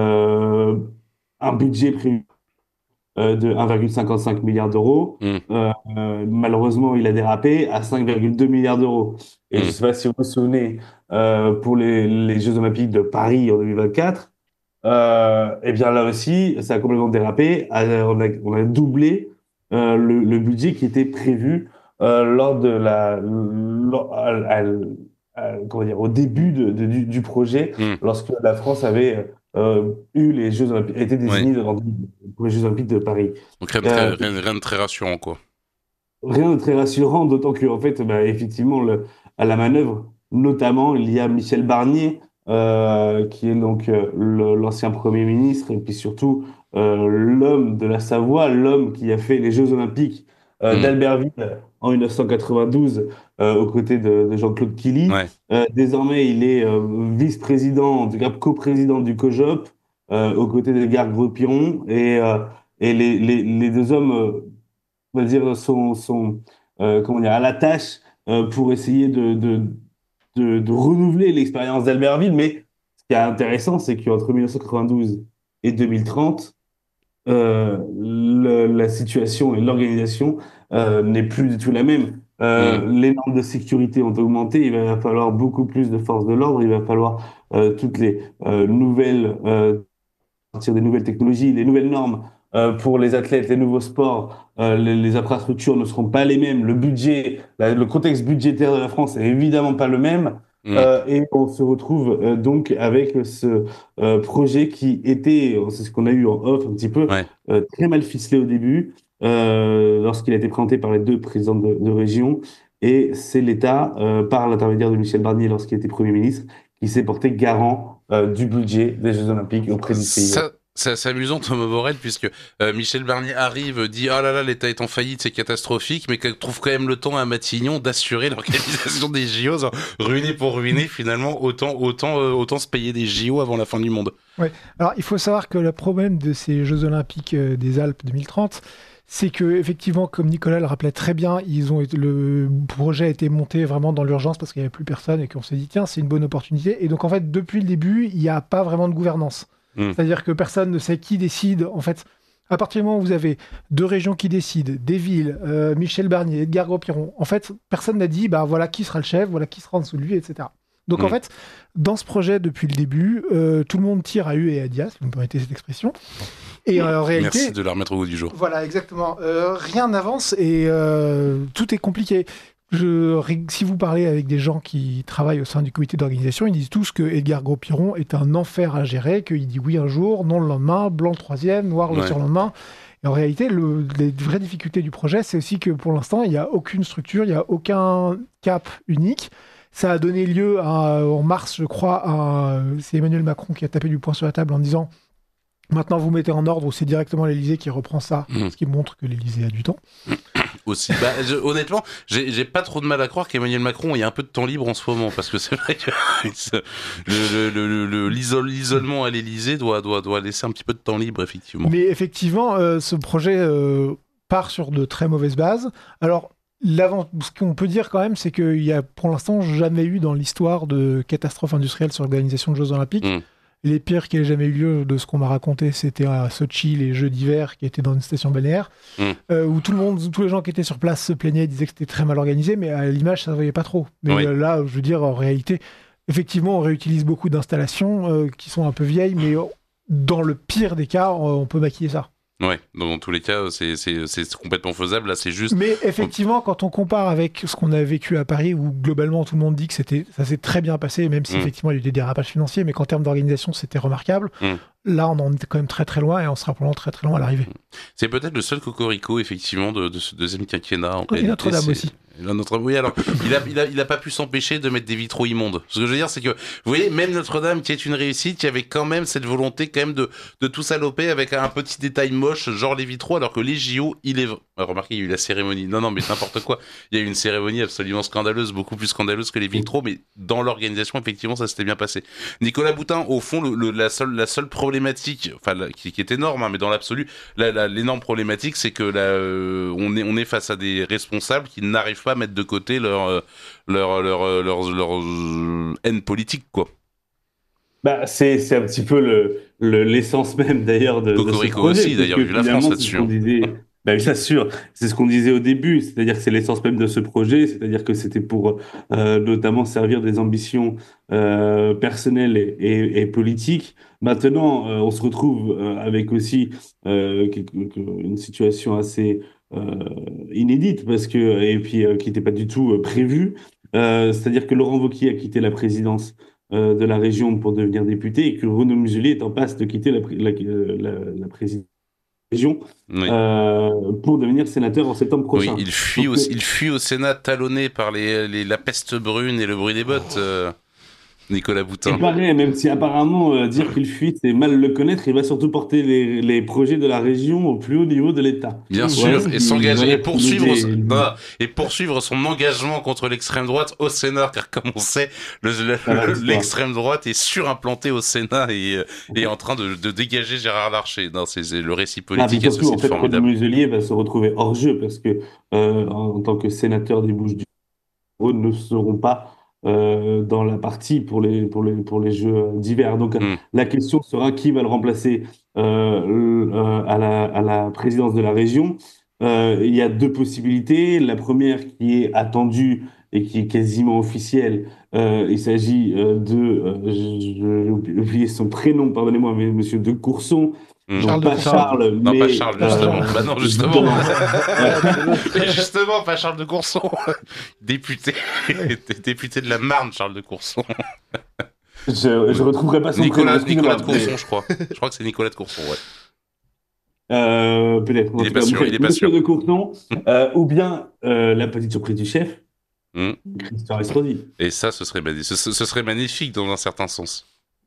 euh, un budget prévu euh, de un virgule cinquante-cinq milliard d'euros. Mmh. Euh, euh, malheureusement, il a dérapé à cinq virgule deux milliards d'euros. Et Mmh. je ne sais pas si vous vous souvenez, euh, pour les, les Jeux Olympiques de Paris en deux mille vingt-quatre, euh, eh bien là aussi, ça a complètement dérapé. Euh, on, a, on a doublé euh, le, le budget qui était prévu euh, lors de la, lors, à, à, à, comment dire, au début de, de, du, du projet, mmh. lorsque la France avait euh, eu les Jeux Olympiques, été désignée Ouais. pour les Jeux Olympiques de Paris. Donc rien de, très, euh, rien, rien de très rassurant, quoi. Rien de très rassurant, d'autant que en fait, bah, effectivement, le, à la manœuvre, notamment, il y a Michel Barnier, euh, qui est donc euh, le, l'ancien Premier ministre, et puis surtout euh, l'homme de la Savoie, l'homme qui a fait les Jeux Olympiques euh, Mmh. d'Albertville en mille neuf cent quatre-vingt-douze euh, aux côtés de, de Jean-Claude Killy. Ouais. Euh, désormais, il est euh, vice-président, en tout cas coprésident du COJOP, euh, aux côtés d'Edgar Gros-Piron, et, euh, et les, les, les deux hommes, euh, on va dire, sont, sont euh, comment dire, à la tâche euh, pour essayer de, de, de, de renouveler l'expérience d'Albertville. Mais ce qui est intéressant, c'est qu'entre mille neuf cent quatre-vingt-douze et deux mille trente, euh, le, la situation et l'organisation euh, n'est plus du tout la même. Euh, Mmh. Les normes de sécurité ont augmenté, il va falloir beaucoup plus de forces de l'ordre, il va falloir euh, toutes les euh, nouvelles, euh, sortir des nouvelles technologies, les nouvelles normes euh, pour les athlètes, les nouveaux sports, euh, les, les infrastructures ne seront pas les mêmes, le budget, la, le contexte budgétaire de la France est évidemment pas le même. Mmh. Euh, et on se retrouve euh, donc avec ce euh, projet qui était, c'est ce qu'on a eu en off un petit peu, Ouais. euh, très mal ficelé au début, euh, lorsqu'il a été présenté par les deux présidents de, de région. Et c'est l'État, euh, par l'intermédiaire de Michel Barnier lorsqu'il était Premier ministre, qui s'est porté garant euh, du budget des Jeux Olympiques auprès du C I O. Ça, c'est assez amusant, Thomas Morel, puisque euh, Michel Barnier arrive, dit « Ah là là, l'État est en faillite, c'est catastrophique », mais qu'elle trouve quand même le temps à Matignon d'assurer l'organisation des J O. Ruiné pour ruiner, finalement, autant, autant, euh, autant se payer des J O avant la fin du monde. Ouais. Alors, il faut savoir que le problème de ces Jeux Olympiques euh, des Alpes deux mille trente, c'est que, effectivement, comme Nicolas le rappelait très bien, ils ont été, le projet a été monté vraiment dans l'urgence parce qu'il n'y avait plus personne et qu'on s'est dit, tiens, c'est une bonne opportunité. Et donc, en fait, depuis le début, il n'y a pas vraiment de gouvernance. Mmh. C'est-à-dire que personne ne sait qui décide. En fait, à partir du moment où vous avez deux régions qui décident, des villes, euh, Michel Barnier, Edgar Gros-Piron, en fait, personne n'a dit, bah voilà qui sera le chef, voilà qui sera en dessous de lui, et cetera. Donc mmh. en fait, dans ce projet, depuis le début, euh, tout le monde tire à U et à Dia, si vous me permettez cette expression. Et euh, en réalité, merci de la remettre au goût du jour. Voilà, exactement. Euh, rien n'avance et euh, tout est compliqué. Je, si vous parlez avec des gens qui travaillent au sein du comité d'organisation, ils disent tous que Edgar Gros-Piron est un enfer à gérer, qu'il dit oui un jour, non le lendemain, blanc le troisième, noir le ouais. surlendemain. Et en réalité, le, les vraies difficultés du projet, c'est aussi que pour l'instant, il n'y a aucune structure, il n'y a aucun cap unique. Ça a donné lieu à, en mars, je crois, à, c'est Emmanuel Macron qui a tapé du poing sur la table en disant maintenant vous mettez en ordre, ou c'est directement l'Élysée qui reprend ça, mmh. ce qui montre que l'Élysée a du temps. Aussi. Bah, je, honnêtement, j'ai, j'ai pas trop de mal à croire qu'Emmanuel Macron ait un peu de temps libre en ce moment, parce que c'est vrai que le, le, le, le, l'isole, l'isolement à l'Élysée doit, doit, doit laisser un petit peu de temps libre, effectivement. Mais effectivement, euh, ce projet euh, part sur de très mauvaises bases. Alors, L'avant... ce qu'on peut dire quand même, c'est qu'il n'y a pour l'instant jamais eu dans l'histoire de catastrophe industrielle sur l'organisation de Jeux Olympiques. Mmh. Les pires qui aient jamais eu lieu, de ce qu'on m'a raconté, c'était à Sochi, les Jeux d'hiver, qui étaient dans une station balnéaire, mmh. euh, où tout le monde, tous les gens qui étaient sur place se plaignaient, disaient que c'était très mal organisé, mais à l'image, ça ne se voyait pas trop. Mais oui. euh, là, je veux dire, en réalité, effectivement, on réutilise beaucoup d'installations euh, qui sont un peu vieilles, mais dans le pire des cas, on peut maquiller ça. Ouais, dans tous les cas, c'est, c'est, c'est complètement faisable. Là, c'est juste. Mais effectivement, quand on compare avec ce qu'on a vécu à Paris, où globalement tout le monde dit que c'était, ça s'est très bien passé, même si mmh. effectivement il y a eu des dérapages financiers, mais qu'en termes d'organisation c'était remarquable. Mmh. Là, on en était quand même très très loin et on sera probablement très très loin à l'arrivée. C'est peut-être le seul cocorico effectivement de, de ce deuxième quinquennat. En et Notre-Dame c'est... aussi. Notre... Oui, alors, il a, il, a, il a pas pu s'empêcher de mettre des vitraux immondes. Ce que je veux dire, c'est que, vous voyez, même Notre-Dame, qui est une réussite, il y avait quand même cette volonté quand même de, de tout saloper avec un petit détail moche, genre les vitraux, alors que les J O, il est... Alors, remarquez, il y a eu la cérémonie. Non, non, mais n'importe quoi. Il y a eu une cérémonie absolument scandaleuse, beaucoup plus scandaleuse que les vitraux, mais dans l'organisation, effectivement, ça s'était bien passé. Nicolas Boutin, au fond, le, le, la seule, la seule problématique problématique, enfin la, qui, qui est énorme, hein, mais dans l'absolu, la, la, l'énorme problématique, c'est que là, euh, on est on est face à des responsables qui n'arrivent pas à mettre de côté leur euh, leur leur leur, leur, leur euh, haine politique, quoi. Bah, c'est, c'est un petit peu le, le, l'essence même d'ailleurs de, de ce Cocorico projet. aussi, d'ailleurs, vu la France là-dessus. On disait, bah, bien sûr, c'est ce qu'on disait au début, c'est-à-dire que c'est l'essence même de ce projet, c'est-à-dire que c'était pour euh, notamment servir des ambitions euh, personnelles et, et, et politiques. Maintenant, euh, on se retrouve euh, avec aussi euh, une situation assez euh, inédite parce que et puis euh, qui n'était pas du tout euh, prévue. Euh, c'est-à-dire que Laurent Wauquiez a quitté la présidence euh, de la région pour devenir député et que Renaud Muselier est en passe de quitter la, la, la, la présidence région oui. euh, pour devenir sénateur en septembre prochain. Oui, il fuit, Donc, au, il fuit au Sénat talonné par les, les, la peste brune et le bruit des bottes, euh, Nicolas Boutin. C'est pareil, même si apparemment euh, dire qu'il fuit, c'est mal le connaître, il va surtout porter les, les projets de la région au plus haut niveau de l'État. Bien voilà, sûr, et s'engager et poursuivre, son, non, et poursuivre son engagement contre l'extrême droite au Sénat, car comme on sait, le, le, ah, le, l'extrême droite est surimplantée au Sénat et est en train de, de dégager Gérard Larcher. Non, c'est, c'est le récit politique ah, est surtout, en fait, formidable. Renaud Muselier va se retrouver hors jeu parce que euh, en, en tant que sénateur des Bouches-du-Rhône, ne seront pas Euh, dans la partie pour les, pour les, pour les Jeux d'hiver. Donc mmh. la question sera qui va le remplacer euh, euh, à, la, à la présidence de la région. Euh, il y a deux possibilités. La première qui est attendue et qui est quasiment officielle, euh, il s'agit euh, de, euh, j'ai oublié son prénom, pardonnez-moi, mais monsieur de Courson. Mmh. Donc, Charles pas Charles, non, mais... pas Charles, justement. Euh, bah non, justement. Justement. justement, pas Charles de Courson. député, député de la Marne, Charles de Courson. je, je retrouverai pas son Nicolas, prénom. Nicolas de Courson, mais... je crois. Je crois que c'est Nicolas de Courson, ouais. Euh, peut-être. Il est pas sûr, il est pas sûr. de Courson, euh, ou bien euh, la petite surprise du chef, mmh. Christian Estrosi. Et ça, ce serait, ce, ce serait magnifique dans un certain sens.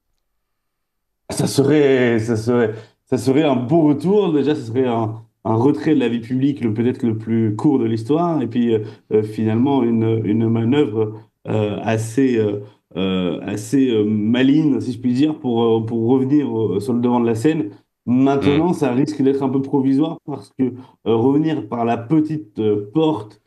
Ça serait, ça serait, ça serait un beau retour. Déjà, ce serait un, un retrait de la vie publique, le, peut-être le plus court de l'histoire, et puis euh, finalement une, une manœuvre euh, assez, euh, assez euh, maligne, si je puis dire, pour, pour revenir euh, sur le devant de la scène. Maintenant, mmh. ça risque d'être un peu provisoire parce que euh, revenir par la petite euh, porte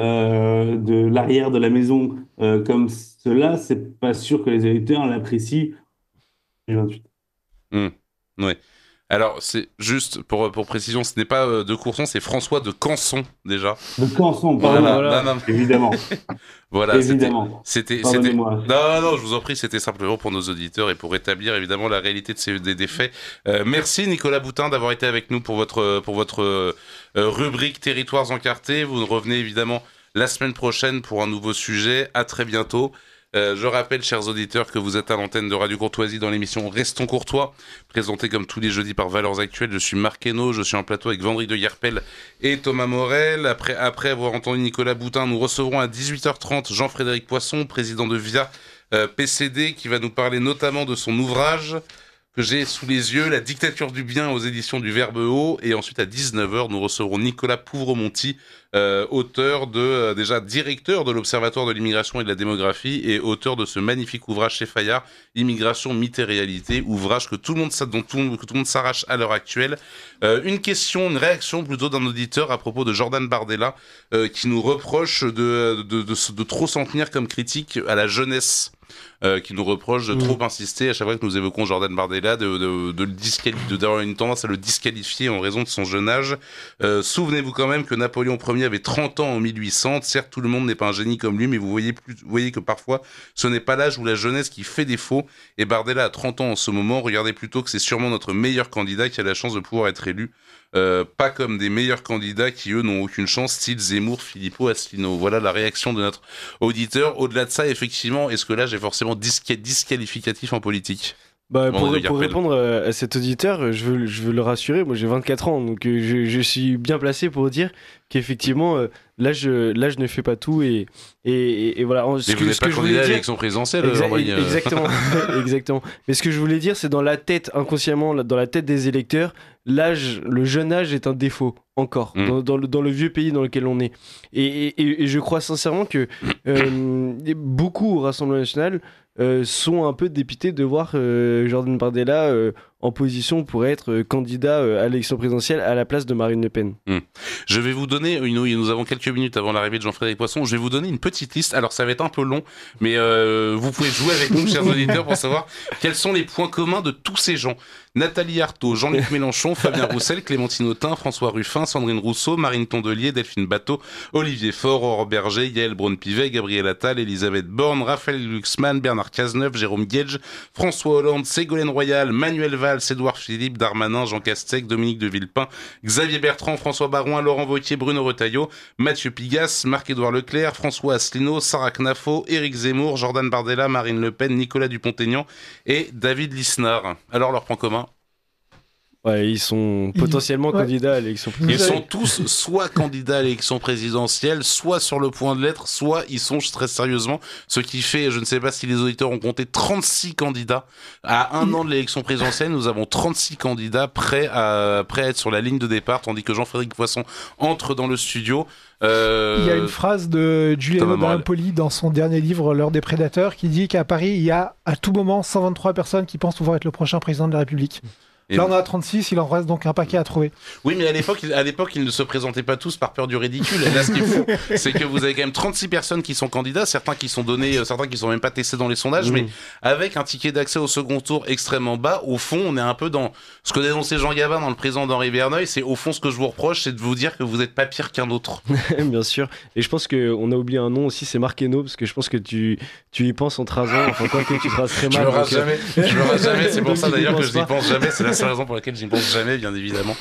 euh, de l'arrière de la maison euh, comme cela, c'est pas sûr que les électeurs l'apprécient. vingt-huit Mmh. Ouais. Alors, c'est juste pour, pour précision, ce n'est pas euh, de Courson, c'est François de Canson, déjà. De Canson, pardon. Voilà, voilà. Non, non. Évidemment. Voilà, évidemment. C'était, c'était, c'était... Non, non, je vous en prie, c'était simplement pour nos auditeurs et pour établir évidemment la réalité de ces, des, des faits. Euh, merci Nicolas Boutin d'avoir été avec nous pour votre, pour votre euh, rubrique Territoires encartés. Vous revenez évidemment la semaine prochaine pour un nouveau sujet. À très bientôt. Euh, je rappelle, chers auditeurs, que vous êtes à l'antenne de Radio Courtoisie dans l'émission Restons Courtois, présentée comme tous les jeudis par Valeurs Actuelles. Je suis Marc Hainaut, je suis en plateau avec Vendry de Yerpel et Thomas Morel. Après, après avoir entendu Nicolas Boutin, nous recevrons à dix-huit heures trente Jean-Frédéric Poisson, président de Via euh, P C D, qui va nous parler notamment de son ouvrage que j'ai sous les yeux, La dictature du bien aux éditions du Verbe Haut. Et ensuite, à dix-neuf heures, nous recevrons Nicolas Pouvremonti, euh, auteur de, euh, déjà directeur de l'Observatoire de l'immigration et de la démographie et auteur de ce magnifique ouvrage chez Fayard, Immigration, mythe et réalité, ouvrage que tout le monde, dont tout, que tout le monde s'arrache à l'heure actuelle. Euh, une question, une réaction plutôt d'un auditeur à propos de Jordan Bardella, euh, qui nous reproche de, de, de, de, de trop s'en tenir comme critique à la jeunesse. Euh, qui nous reproche de trop mmh. insister à chaque fois que nous évoquons Jordan Bardella, de, de, de le disqualifier, d'avoir une tendance à le disqualifier en raison de son jeune âge. Euh, souvenez-vous quand même que Napoléon Ier avait trente ans en mille huit cents. Certes, tout le monde n'est pas un génie comme lui, mais vous voyez, plus, vous voyez que parfois, ce n'est pas l'âge ou la jeunesse qui fait défaut. Et Bardella a trente ans en ce moment. Regardez plutôt que c'est sûrement notre meilleur candidat qui a la chance de pouvoir être élu. Euh, pas comme des meilleurs candidats qui, eux, n'ont aucune chance, style Zemmour, Philippot, Asselineau. Voilà la réaction de notre auditeur. Au-delà de ça, effectivement, est-ce que là, j'ai forcément disqual- disqualificatif en politique ? Bah, pour, pour répondre à cet auditeur, je veux, je veux le rassurer, moi j'ai vingt-quatre ans, donc je, je suis bien placé pour dire qu'effectivement, là je, là je ne fais pas tout et, et, et voilà. Ce Mais que, vous n'êtes pas candidat à l'élection présidentielle, Exa- André, Exactement, exactement. Mais ce que je voulais dire, c'est dans la tête, inconsciemment, dans la tête des électeurs, l'âge, le jeune âge est un défaut, encore, mmh. dans, dans, le, dans le vieux pays dans lequel on est. Et, et, et je crois sincèrement que euh, beaucoup au Rassemblement National Euh, sont un peu dépités de voir euh, Jordan Bardella euh, en position pour être euh, candidat euh, à l'élection présidentielle à la place de Marine Le Pen. Mmh. Je vais vous donner, une, nous avons quelques minutes avant l'arrivée de Jean-Frédéric Poisson, je vais vous donner une petite liste. Alors ça va être un peu long, mais euh, vous pouvez jouer avec nous, chers auditeurs, pour savoir quels sont les points communs de tous ces gens. Nathalie Arthaud, Jean-Luc Mélenchon, Fabien Roussel, Clémentine Autain, François Ruffin, Sandrine Rousseau, Marine Tondelier, Delphine Batteau, Olivier Faure, Aurore Berger, Yael Braun-Pivet, Gabriel Attal, Elisabeth Borne, Raphaël Glucksmann, Bernard Cazeneuve, Jérôme Guedj, François Hollande, Ségolène Royal, Manuel Valls, Édouard Philippe, Darmanin, Jean Castex, Dominique de Villepin, Xavier Bertrand, François Baroin, Laurent Wauquiez, Bruno Retailleau, Mathieu Pigasse, Marc-Édouard Leclerc, François Asselineau, Sarah Knafo, Éric Zemmour, Jordan Bardella, Marine Le Pen, Nicolas Dupont-Aignan et David Lisnard. Alors, leur point commun ? Ouais, ils sont potentiellement ils... candidats ouais. à l'élection présidentielle. Ils sont tous soit candidats à l'élection présidentielle, soit sur le point de l'être, soit ils songent très sérieusement. Ce qui fait, je ne sais pas si les auditeurs ont compté, trente-six candidats. À un an de l'élection présidentielle, nous avons trente-six candidats prêts à, prêts à être sur la ligne de départ, tandis que Jean-Frédéric Poisson entre dans le studio. Euh... Il y a une phrase de Giuliano Dall'Empoli dans son dernier livre, L'heure des prédateurs, qui dit qu'à Paris, il y a à tout moment cent vingt-trois personnes qui pensent pouvoir être le prochain président de la République. Et là, on en a trente-six, il en reste donc un paquet à trouver. Oui, mais à l'époque, à l'époque, ils ne se présentaient pas tous par peur du ridicule. Et là, ce qui est fou, c'est que vous avez quand même trente-six personnes qui sont candidats, certains qui sont donnés, certains qui sont même pas testés dans les sondages, mmh. mais avec un ticket d'accès au second tour extrêmement bas. Au fond, on est un peu dans ce que dénonçait Jean Gabin dans Le Président d'Henri Verneuil. C'est au fond ce que je vous reproche, c'est de vous dire que vous n'êtes pas pire qu'un autre. Bien sûr. Et je pense qu'on a oublié un nom aussi, c'est Marc Hainaut, parce que je pense que tu, tu y penses en te rasant. Enfin, quoi que tu te rases très mal. Je me rase donc, jamais. Je me rase jamais. C'est pour ça d'ailleurs que je n'y pense jamais. C'est la seule raison pour laquelle j'y pense jamais, bien évidemment.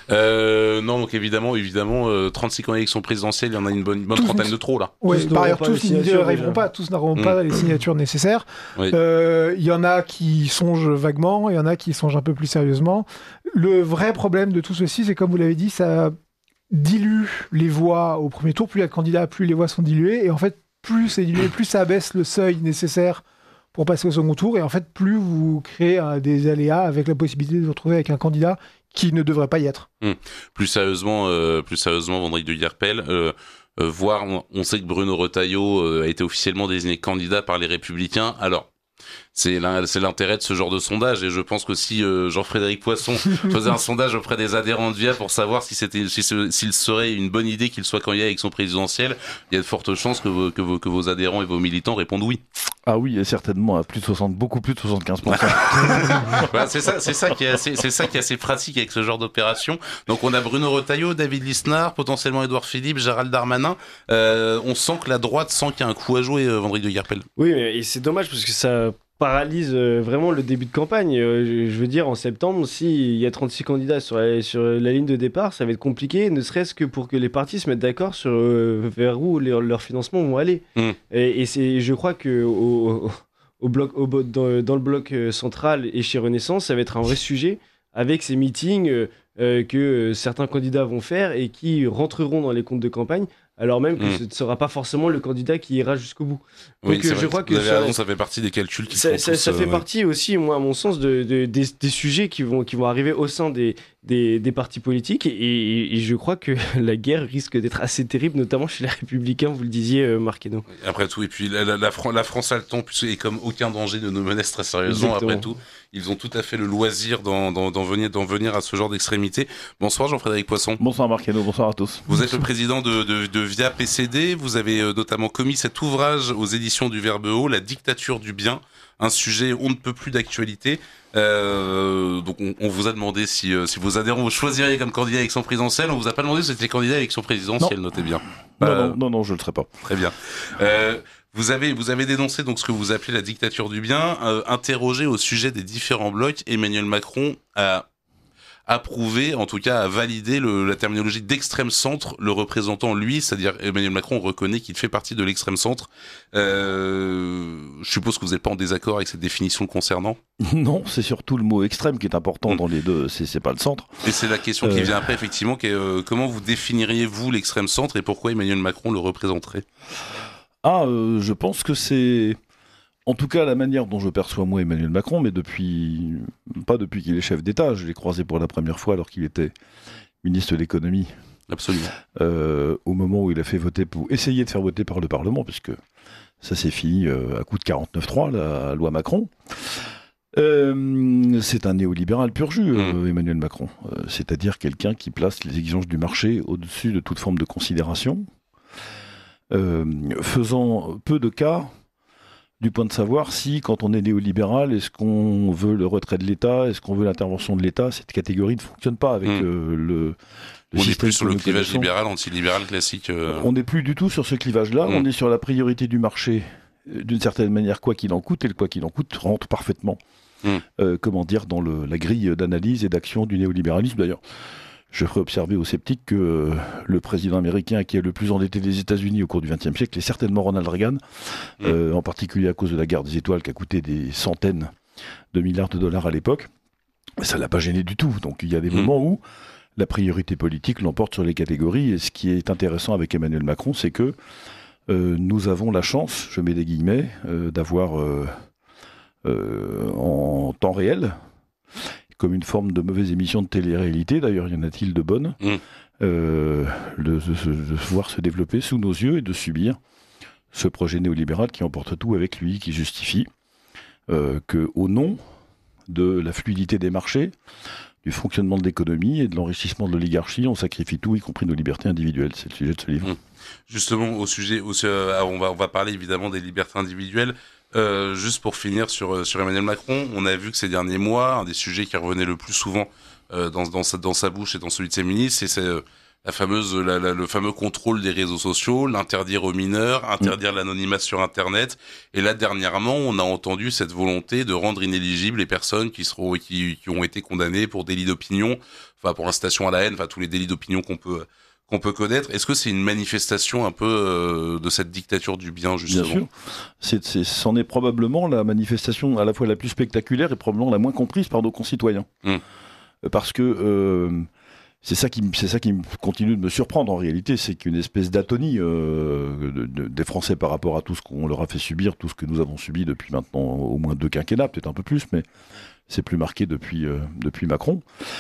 Euh, non, donc évidemment, évidemment, euh, trente-six candidats à l'élection présidentielle, il y en a une bonne, une bonne trentaine de trop là. Oui, par ailleurs, tous n'y arriveront pas, tous n'auront mmh. pas les signatures nécessaires. Il oui. euh, y en a qui songent vaguement, il y en a qui songent un peu plus sérieusement. Le vrai problème de tout ceci, c'est comme vous l'avez dit, ça dilue les voix au premier tour. Plus il y a de candidats, plus les voix sont diluées. Et en fait, plus c'est dilué, plus ça abaisse le seuil nécessaire pour passer au second tour, et en fait, plus vous créez euh, des aléas avec la possibilité de vous retrouver avec un candidat qui ne devrait pas y être. Mmh. Plus sérieusement, euh, plus sérieusement, Vendredi de Guerpel, euh, euh, voir, on, on sait que Bruno Retailleau euh, a été officiellement désigné candidat par les Républicains. Alors, c'est l'intérêt de ce genre de sondage, et je pense que si euh, Jean-Frédéric Poisson faisait un sondage auprès des adhérents de V I A pour savoir si c'était, si ce, s'il serait une bonne idée qu'il soit candidat à l'élection présidentielle, il y a de fortes chances que vos, que vos, que vos adhérents et vos militants répondent oui. Ah oui, certainement, à plus de soixante, beaucoup plus de soixante-quinze pour cent. Bah, c'est ça, c'est ça qui est assez, c'est ça qui est assez pratique avec ce genre d'opération. Donc on a Bruno Retailleau, David Lisnard, potentiellement Édouard Philippe, Gérald Darmanin. Euh, on sent que la droite sent qu'il y a un coup à jouer, euh, Vendredi de Guerpel. Oui, et c'est dommage parce que ça paralyse euh, vraiment le début de campagne. Euh, je, je veux dire, en septembre, s'il y a trente-six candidats sur la, sur la ligne de départ, ça va être compliqué, ne serait-ce que pour que les partis se mettent d'accord sur euh, vers où leurs leur financements vont aller. Mmh. Et, et c'est, je crois que au, au, au bloc, au, dans, dans le bloc central et chez Renaissance, ça va être un vrai sujet avec ces meetings euh, euh, que certains candidats vont faire et qui rentreront dans les comptes de campagne, alors même que mmh. ce ne sera pas forcément le candidat qui ira jusqu'au bout. Oui, donc, euh, je crois que, vous avez ça, raison, ça fait partie des calculs qui ça, font ça, tous, ça fait euh, partie aussi, moi, à mon sens, de, de, des, des sujets qui vont, qui vont arriver au sein des, des, des partis politiques, et, et, et je crois que la guerre risque d'être assez terrible, notamment chez les Républicains, vous le disiez, euh, Marc Hainaut. Après tout, et puis la, la, la, la France a le temps, et comme aucun danger ne nous menace très sérieusement. Exactement. Après tout, ils ont tout à fait le loisir d'en, d'en, d'en, venir, d'en venir à ce genre d'extrémité. Bonsoir Jean-Frédéric Poisson. Bonsoir Marc Hainaut, bonsoir à tous. Vous êtes le président de, de, de V I A P C D, vous avez euh, notamment commis cet ouvrage aux éditions du Verbe Haut, La dictature du bien, un sujet on ne peut plus d'actualité. Euh, donc on, on vous a demandé si, euh, si vos adhérents vous choisiriez comme candidat à l'élection présidentielle. On vous a pas demandé si vous étiez candidat à l'élection présidentielle, non. Notez bien. Non, euh, non, non, non, je ne le serai pas. Très bien. Euh, Vous avez, vous avez dénoncé donc ce que vous appelez la dictature du bien, euh, interrogé au sujet des différents blocs. Emmanuel Macron a approuvé, en tout cas a validé le, la terminologie d'extrême centre, le représentant lui, c'est-à-dire Emmanuel Macron reconnaît qu'il fait partie de l'extrême centre. Euh, je suppose que vous n'êtes pas en désaccord avec cette définition concernant. Non, c'est surtout le mot extrême qui est important mmh. dans les deux, c'est, c'est pas le centre. Et c'est la question euh... qui vient après, effectivement, qui est, euh, comment vous définiriez-vous l'extrême centre et pourquoi Emmanuel Macron le représenterait ? Ah, euh, je pense que c'est, en tout cas, la manière dont je perçois moi Emmanuel Macron, mais depuis, pas depuis qu'il est chef d'État, je l'ai croisé pour la première fois alors qu'il était ministre de l'économie. Absolument. Euh, au moment où il a fait voter, pour essayer de faire voter par le Parlement, puisque ça s'est fini euh, à coup de quarante-neuf trois, la loi Macron. Euh, c'est un néolibéral pur jus, Mmh. euh, Emmanuel Macron. Euh, c'est-à-dire quelqu'un qui place les exigences du marché au-dessus de toute forme de considération, euh, faisant peu de cas du point de savoir si, quand on est néolibéral, est-ce qu'on veut le retrait de l'État, est-ce qu'on veut l'intervention de l'État. Cette catégorie ne fonctionne pas avec Mmh. euh, le, le On n'est système plus sur que le nous clivage connaissons. libéral, anti-libéral classique. euh. On n'est plus du tout sur ce clivage-là, Mmh. on est sur la priorité du marché, euh, d'une certaine manière, quoi qu'il en coûte, et le quoi qu'il en coûte rentre parfaitement, Mmh. euh, comment dire, dans le, la grille d'analyse et d'action du néolibéralisme. D'ailleurs, je ferai observer aux sceptiques que euh, le président américain qui a le plus endetté les États-Unis au cours du vingtième siècle est certainement Ronald Reagan, mmh. euh, en particulier à cause de la guerre des étoiles qui a coûté des centaines de milliards de dollars à l'époque. Ça ne l'a pas gêné du tout. Donc il y a des mmh. moments où la priorité politique l'emporte sur les catégories. Et ce qui est intéressant avec Emmanuel Macron, c'est que euh, nous avons la chance, je mets des guillemets, euh, d'avoir euh, euh, en temps réel, comme une forme de mauvaise émission de télé-réalité, d'ailleurs y en a-t-il de bonnes, mmh. euh, de, de, de voir se développer sous nos yeux et de subir ce projet néolibéral qui emporte tout avec lui, qui justifie euh, qu'au nom de la fluidité des marchés, du fonctionnement de l'économie et de l'enrichissement de l'oligarchie, on sacrifie tout, y compris nos libertés individuelles. C'est le sujet de ce livre. Mmh. Justement, au sujet, au, euh, on, va, on va parler évidemment des libertés individuelles. Euh, juste pour finir sur, sur Emmanuel Macron, on a vu que ces derniers mois, un des sujets qui revenait le plus souvent euh, dans, dans, sa, dans sa bouche et dans celui de ses ministres, c'est euh, la fameuse, la, la, le fameux contrôle des réseaux sociaux, l'interdire aux mineurs, interdire mmh. l'anonymat sur Internet. Et là, dernièrement, on a entendu cette volonté de rendre inéligibles les personnes qui seront, qui, qui ont été condamnées pour délit d'opinion, enfin pour incitation à la haine, enfin tous les délits d'opinion qu'on peut qu'on peut connaître. Est-ce que c'est une manifestation un peu euh, de cette dictature du bien, justement ? Bien sûr. C'est, c'est, c'en est probablement la manifestation à la fois la plus spectaculaire et probablement la moins comprise par nos concitoyens. Mmh. Parce que euh, c'est ça qui, c'est ça qui continue de me surprendre en réalité, c'est qu'une espèce d'atonie euh, de, de, des Français par rapport à tout ce qu'on leur a fait subir, tout ce que nous avons subi depuis maintenant au moins deux quinquennats, peut-être un peu plus, mais c'est plus marqué depuis, euh, depuis Macron.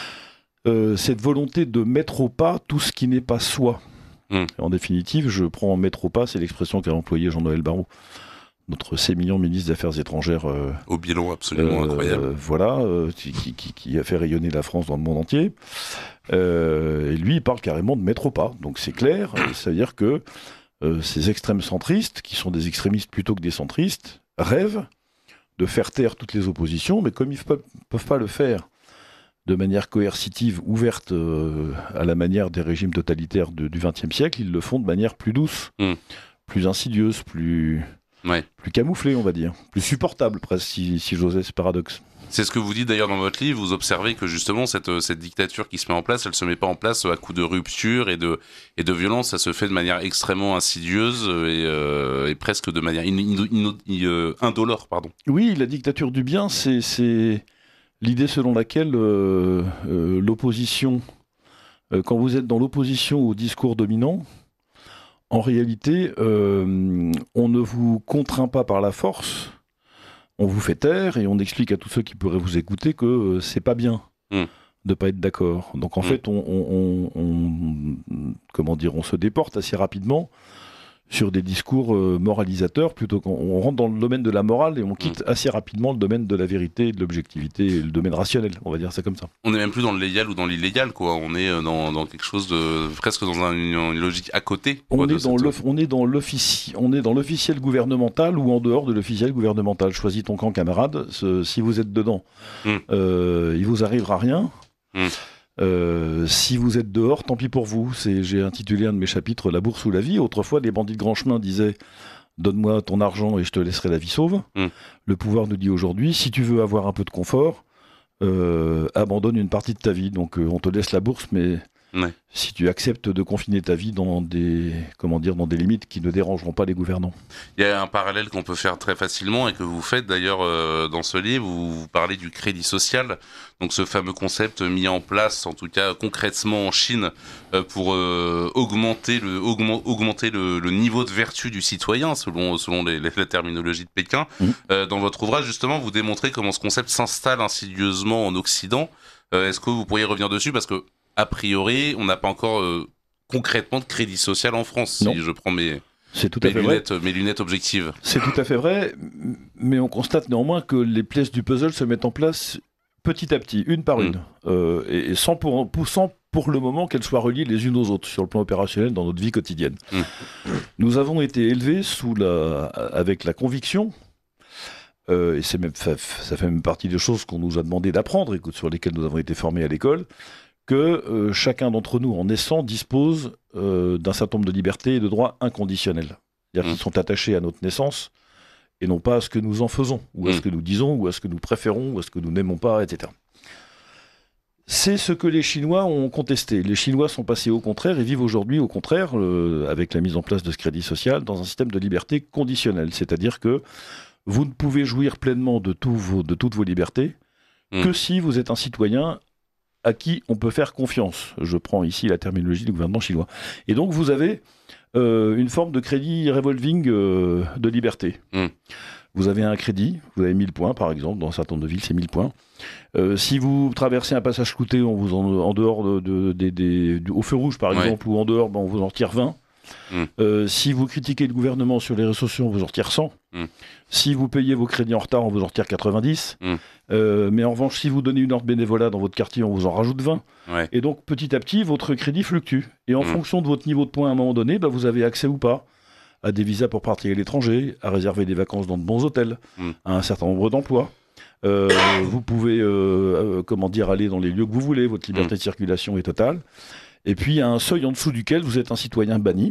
Euh, cette volonté de mettre au pas tout ce qui n'est pas soi. Mmh. En définitive, je prends mettre au pas, c'est l'expression qu'a employée Jean-Noël Barrot, notre sémillant ministre des Affaires étrangères. Euh, au bilan absolument euh, incroyable. Euh, voilà, euh, qui, qui, qui a fait rayonner la France dans le monde entier. Euh, et lui, il parle carrément de mettre au pas. Donc c'est clair, ça veut dire que euh, ces extrêmes centristes, qui sont des extrémistes plutôt que des centristes, rêvent de faire taire toutes les oppositions, mais comme ils ne peuvent pas le faire de manière coercitive, ouverte euh, à la manière des régimes totalitaires de, du vingtième siècle, ils le font de manière plus douce, mmh. plus insidieuse, plus, ouais. plus camouflée, on va dire, plus supportable presque, si, si j'osais ce paradoxe. C'est ce que vous dites d'ailleurs dans votre livre, vous observez que justement cette, cette dictature qui se met en place, elle se met pas en place à coup de rupture et de, et de violence, ça se fait de manière extrêmement insidieuse et, euh, et presque de manière in, in, in, in, euh, indolore. Pardon. Oui, la dictature du bien, c'est... c'est... l'idée selon laquelle euh, euh, l'opposition, euh, quand vous êtes dans l'opposition au discours dominant, en réalité, euh, on ne vous contraint pas par la force, on vous fait taire et on explique à tous ceux qui pourraient vous écouter que euh, c'est pas bien mmh. de pas être d'accord. Donc en mmh. fait, on, on, on, on, comment dire, on se déporte assez rapidement sur des discours euh, moralisateurs, plutôt qu'on on rentre dans le domaine de la morale et on quitte mmh. assez rapidement le domaine de la vérité, de l'objectivité, et le domaine rationnel, on va dire ça comme ça. On n'est même plus dans le légal ou dans l'illégal, quoi. On est dans, dans quelque chose de presque dans un, une, une logique à côté. Quoi, on, est cette... dans le, on est dans l'offici, on est dans l'officiel gouvernemental ou en dehors de l'officiel gouvernemental. Choisis ton camp, camarade. Ce, si vous êtes dedans, mmh. euh, il vous arrivera rien. Mmh. Euh, si vous êtes dehors, tant pis pour vous. C'est, j'ai intitulé un de mes chapitres « La bourse ou la vie ». Autrefois, les bandits de grand chemin disaient « Donne-moi ton argent et je te laisserai la vie sauve mm. ». Le pouvoir nous dit aujourd'hui « Si tu veux avoir un peu de confort, euh, abandonne une partie de ta vie. Donc euh, on te laisse la bourse, mais ouais. si tu acceptes de confiner ta vie dans des, comment dire, dans des limites qui ne dérangeront pas les gouvernants ». Il y a un parallèle qu'on peut faire très facilement et que vous faites d'ailleurs euh, dans ce livre, où vous parlez du crédit social, donc ce fameux concept mis en place, en tout cas concrètement en Chine, euh, pour euh, augmenter, le, augment, augmenter le, le niveau de vertu du citoyen, selon, selon les, les, la terminologie de Pékin. Mmh. Euh, dans votre ouvrage, justement, vous démontrez comment ce concept s'installe insidieusement en Occident. Euh, est-ce que vous pourriez revenir dessus ? Parce que, a priori, on n'a pas encore euh, concrètement de crédit social en France, non. si je prends mes... C'est tout à mes fait lunettes, vrai. Mes lunettes objectives. C'est tout à fait vrai, mais on constate néanmoins que les pièces du puzzle se mettent en place petit à petit, une par une, mmh. euh, et, et sans, pour, sans pour le moment qu'elles soient reliées les unes aux autres sur le plan opérationnel dans notre vie quotidienne. Mmh. Nous avons été élevés sous la, avec la conviction, euh, et c'est même, ça, ça fait même partie des choses qu'on nous a demandé d'apprendre et sur lesquelles nous avons été formés à l'école, que euh, chacun d'entre nous, en naissant, dispose euh, d'un certain nombre de libertés et de droits inconditionnels. C'est-à-dire mmh. qu'ils sont attachés à notre naissance et non pas à ce que nous en faisons, ou à mmh. ce que nous disons, ou à ce que nous préférons, ou à ce que nous n'aimons pas, et cetera. C'est ce que les Chinois ont contesté. Les Chinois sont passés au contraire et vivent aujourd'hui au contraire, euh, avec la mise en place de ce crédit social, dans un système de liberté conditionnelle. C'est-à-dire que vous ne pouvez jouir pleinement de, tout vos, de toutes vos libertés mmh. que si vous êtes un citoyen à qui on peut faire confiance. Je prends ici la terminologie du gouvernement chinois. Et donc vous avez euh, une forme de crédit revolving euh, de liberté. Mmh. Vous avez un crédit, vous avez mille points par exemple, dans un certain nombre de villes c'est mille points. Euh, si vous traversez un passage clouté on vous en, en dehors de, de, de, de, de, au feu rouge par ouais. exemple, ou en dehors, ben, on vous en retire vingt. Mmh. Euh, si vous critiquez le gouvernement sur les réseaux sociaux, on vous en retire cent. Mmh. Si vous payez vos crédits en retard, on vous en retire quatre-vingt-dix. Mmh. Euh, mais en revanche, si vous donnez une heure de bénévolat dans votre quartier, on vous en rajoute vingt. Ouais. Et donc, petit à petit, votre crédit fluctue. Et en mmh. fonction de votre niveau de points à un moment donné, bah, vous avez accès ou pas à des visas pour partir à l'étranger, à réserver des vacances dans de bons hôtels, mmh. à un certain nombre d'emplois. Euh, vous pouvez, euh, euh, comment dire, aller dans les lieux que vous voulez. Votre liberté mmh. de circulation est totale. Et puis, il y a un seuil en dessous duquel vous êtes un citoyen banni.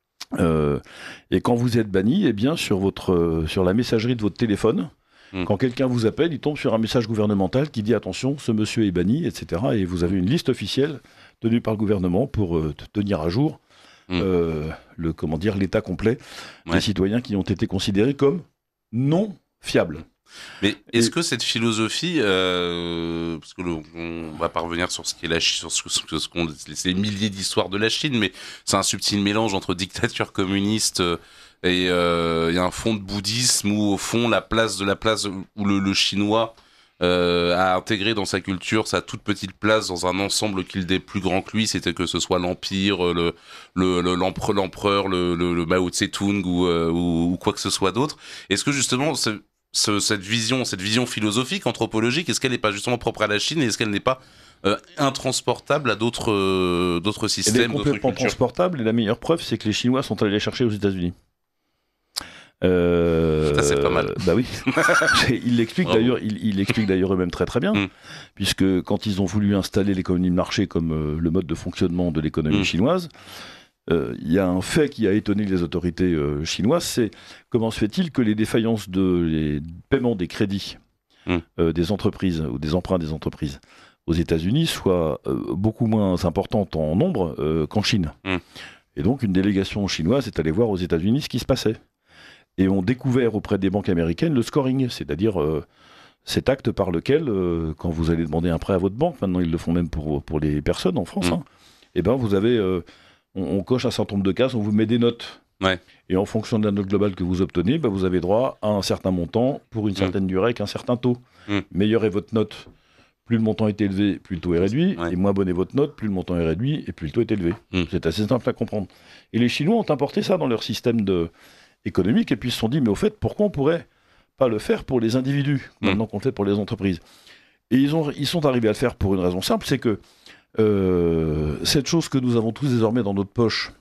Euh, et quand vous êtes banni, eh bien, sur, votre, euh, sur la messagerie de votre téléphone, mmh. quand quelqu'un vous appelle, il tombe sur un message gouvernemental qui dit « Attention, ce monsieur est banni », et cetera. Et vous avez une liste officielle tenue par le gouvernement pour euh, tenir à jour mmh. euh, le, comment dire, l'état complet ouais. des citoyens qui ont été considérés comme non fiables. Mais est-ce et... que cette philosophie, euh, parce que le, on va pas revenir sur ce qui est la Chine, sur ce, sur ce qu'on, c'est des milliers d'histoires de la Chine, mais c'est un subtil mélange entre dictature communiste et il euh, y a un fond de bouddhisme où au fond la place de la place où le, le chinois euh, a intégré dans sa culture sa toute petite place dans un ensemble qu'il est plus grand que lui, c'était que ce soit l'empire, le, le, le l'empereur, l'empereur, le, le, le Mao Tse-tung ou, euh, ou, ou quoi que ce soit d'autre. Est-ce que justement c'est Ce, cette vision, cette vision philosophique, anthropologique, est-ce qu'elle n'est pas justement propre à la Chine et est-ce qu'elle n'est pas euh, intransportable à d'autres, euh, d'autres systèmes, elle est complètement transportable et la meilleure preuve, c'est que les Chinois sont allés les chercher aux États-Unis. Euh, Ça c'est pas mal. Bah oui. il l'explique d'ailleurs, il, il l'explique d'ailleurs eux-mêmes très très bien, mm. puisque quand ils ont voulu installer l'économie de marché comme euh, le mode de fonctionnement de l'économie mm. chinoise. Il euh, y a un fait qui a étonné les autorités euh, chinoises, c'est comment se fait-il que les défaillances de les paiements des crédits mmh. euh, des entreprises ou des emprunts des entreprises aux États-Unis soient euh, beaucoup moins importantes en nombre euh, qu'en Chine. Mmh. Et donc une délégation chinoise est allée voir aux États-Unis ce qui se passait. Et ont découvert auprès des banques américaines le scoring, c'est-à-dire euh, cet acte par lequel, euh, quand vous allez demander un prêt à votre banque, maintenant ils le font même pour, pour les personnes en France, mmh. hein, et ben vous avez... Euh, On, on coche un certain nombre de cases, on vous met des notes. Ouais. Et en fonction de la note globale que vous obtenez, bah vous avez droit à un certain montant pour une certaine mmh. durée avec un certain taux. Mmh. Meilleure est votre note, plus le montant est élevé, plus le taux est réduit. Ouais. Et moins bonne est votre note, plus le montant est réduit et plus le taux est élevé. Mmh. C'est assez simple à comprendre. Et les Chinois ont importé ça dans leur système de... économique et puis ils se sont dit, mais au fait, pourquoi on pourrait pas le faire pour les individus, mmh. maintenant qu'on le fait pour les entreprises? Et ils, ont, ils sont arrivés à le faire pour une raison simple, c'est que Euh, cette chose que nous avons tous désormais dans notre poche,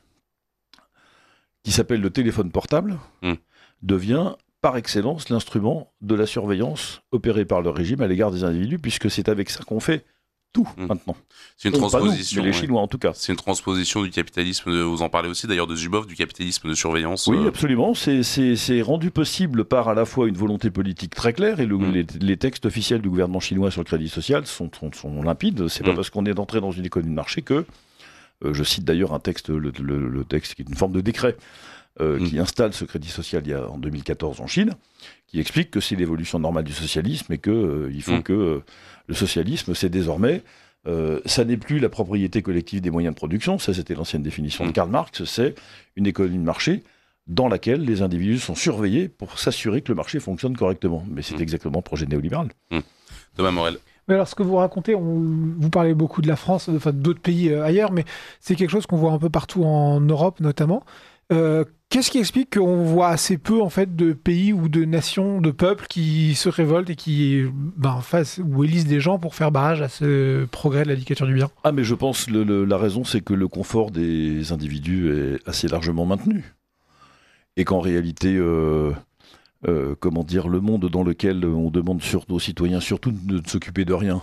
qui s'appelle le téléphone portable, mmh. devient par excellence l'instrument de la surveillance opérée par le régime à l'égard des individus, puisque c'est avec ça qu'on fait tout mmh. maintenant. C'est une Donc, transposition. Pas nous, mais les Chinois en tout cas. C'est une transposition du capitalisme, de, vous en parlez aussi d'ailleurs de Zuboff, du capitalisme de surveillance. Oui, euh... absolument. C'est, c'est, c'est rendu possible par à la fois une volonté politique très claire, et le, mmh. les, les textes officiels du gouvernement chinois sur le crédit social sont, sont, sont limpides. C'est mmh. pas parce qu'on est entré dans une économie de marché que, euh, je cite d'ailleurs un texte, le, le, le texte qui est une forme de décret, Euh, mmh. qui installe ce crédit social il y a, en deux mille quatorze en Chine, qui explique que c'est l'évolution normale du socialisme et qu'il euh, faut mmh. que euh, le socialisme, c'est désormais, euh, ça n'est plus la propriété collective des moyens de production, ça c'était l'ancienne définition mmh. de Karl Marx, c'est une économie de marché dans laquelle les individus sont surveillés pour s'assurer que le marché fonctionne correctement. Mais c'est mmh. exactement le projet néolibéral. Mmh. Thomas Morel. Mais alors, ce que vous racontez, on, vous parlez beaucoup de la France, enfin d'autres pays euh, ailleurs, mais c'est quelque chose qu'on voit un peu partout en Europe notamment. Euh, qu'est-ce qui explique qu'on voit assez peu en fait de pays ou de nations, de peuples qui se révoltent et qui ben, fassent ou élisent des gens pour faire barrage à ce progrès de la dictature du bien? Ah mais je pense le, le, la raison c'est que le confort des individus est assez largement maintenu et qu'en réalité euh, euh, comment dire le monde dans lequel on demande sur, aux citoyens surtout de ne s'occuper de rien.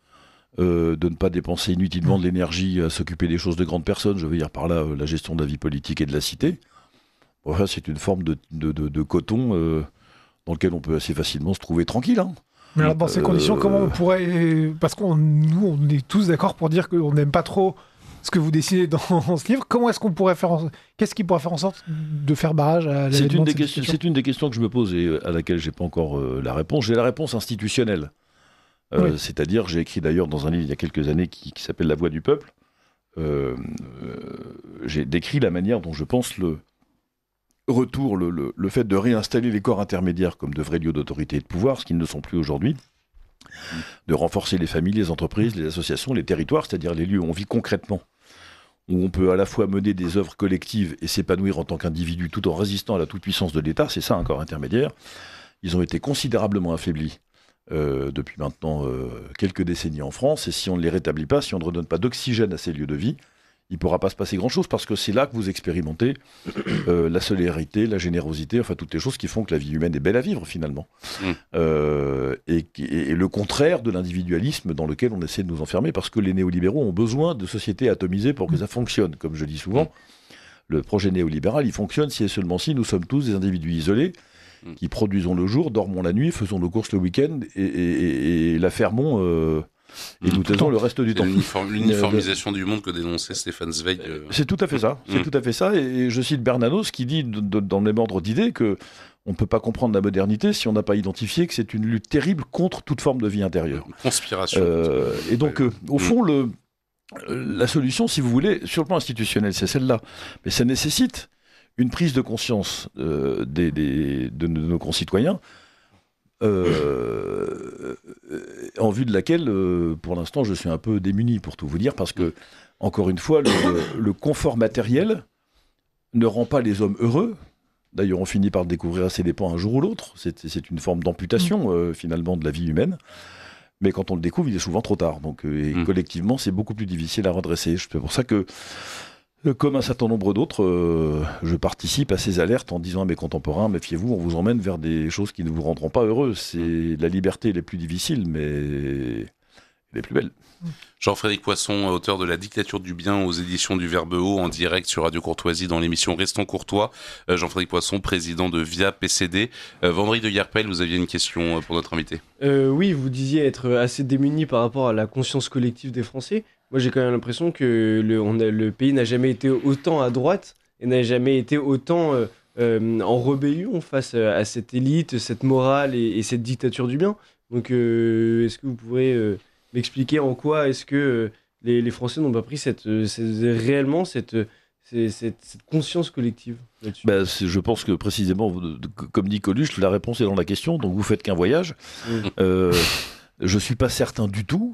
Euh, de ne pas dépenser inutilement de l'énergie à s'occuper des choses de grandes personnes, je veux dire par là euh, la gestion de la vie politique et de la cité. Voilà, c'est une forme de, de, de, de coton euh, dans lequel on peut assez facilement se trouver tranquille. Hein. Mais alors dans ces euh, conditions, comment on pourrait... Parce que nous, on est tous d'accord pour dire qu'on n'aime pas trop ce que vous dessinez dans ce livre. Comment est-ce qu'on pourrait faire... En... Qu'est-ce qui pourrait faire en sorte de faire barrage à c'est une, de des questions, c'est une des questions que je me pose et à laquelle je n'ai pas encore euh, la réponse. J'ai la réponse institutionnelle. Euh, oui. C'est-à-dire, j'ai écrit d'ailleurs dans un livre il y a quelques années qui, qui s'appelle La Voix du peuple, euh, euh, j'ai décrit la manière dont je pense le retour, le, le, le fait de réinstaller les corps intermédiaires comme de vrais lieux d'autorité et de pouvoir, ce qu'ils ne sont plus aujourd'hui, mmh. de renforcer les familles, les entreprises, les associations, les territoires, c'est-à-dire les lieux où on vit concrètement, où on peut à la fois mener des œuvres collectives et s'épanouir en tant qu'individu tout en résistant à la toute-puissance de l'État, c'est ça un corps intermédiaire. Ils ont été considérablement affaiblis Euh, depuis maintenant euh, quelques décennies en France, et si on ne les rétablit pas, si on ne redonne pas d'oxygène à ces lieux de vie, il ne pourra pas se passer grand-chose, parce que c'est là que vous expérimentez euh, la solidarité, la générosité, enfin toutes les choses qui font que la vie humaine est belle à vivre finalement. Mmh. Euh, et, et, et le contraire de l'individualisme dans lequel on essaie de nous enfermer, parce que les néolibéraux ont besoin de sociétés atomisées pour que ça fonctionne. Comme je dis souvent, mmh. le projet néolibéral, il fonctionne si et seulement si nous sommes tous des individus isolés, qui produisons le jour, dormons la nuit, faisons nos courses le week-end et, et, et, et la fermons euh, et mmh, nous taisons le reste du temps. L'uniform, l'uniformisation euh, du monde que dénonçait Stéphane Zweig. Euh... C'est tout à fait ça. C'est mmh. tout à fait ça. Et, et je cite Bernanos qui dit de, de, dans le même ordre d'idée que on ne peut pas comprendre la modernité si on n'a pas identifié que c'est une lutte terrible contre toute forme de vie intérieure. Une conspiration. Euh, et donc, euh, au fond, le, la solution, si vous voulez, sur le plan institutionnel, c'est celle-là. Mais ça nécessite une prise de conscience euh, des, des, de, de nos concitoyens, euh, en vue de laquelle, euh, pour l'instant, je suis un peu démuni, pour tout vous dire, parce que, encore une fois, le, le confort matériel ne rend pas les hommes heureux. D'ailleurs, on finit par le découvrir à ses dépens un jour ou l'autre. C'est, c'est une forme d'amputation, euh, finalement, de la vie humaine. Mais quand on le découvre, il est souvent trop tard. Donc, euh, et mmh. collectivement, c'est beaucoup plus difficile à redresser. C'est pour ça que, comme un certain nombre d'autres, euh, je participe à ces alertes en disant à mes contemporains, méfiez-vous, on vous emmène vers des choses qui ne vous rendront pas heureux. C'est la liberté les plus difficiles, mais les plus belles. Jean-Frédéric Poisson, auteur de La dictature du bien aux éditions du Verbe Haut, en direct sur Radio Courtoisie dans l'émission Restons Courtois. Euh, Jean-Frédéric Poisson, président de Via P C D. Euh, Vendry de Yerpel, vous aviez une question pour notre invité. Euh, oui, vous disiez être assez démuni par rapport à la conscience collective des Français. Moi, j'ai quand même l'impression que le, on a, le pays n'a jamais été autant à droite et n'a jamais été autant euh, euh, en rébellion face à cette élite, cette morale et, et cette dictature du bien. Donc, euh, est-ce que vous pourrez euh, m'expliquer en quoi est-ce que euh, les, les Français n'ont pas pris cette, cette, réellement cette, cette, cette, cette conscience collective là-dessus? Bah, je pense que précisément, comme dit Coluche, la réponse est dans la question. Donc, vous faites qu'un voyage. Mmh. Euh, je ne suis pas certain du tout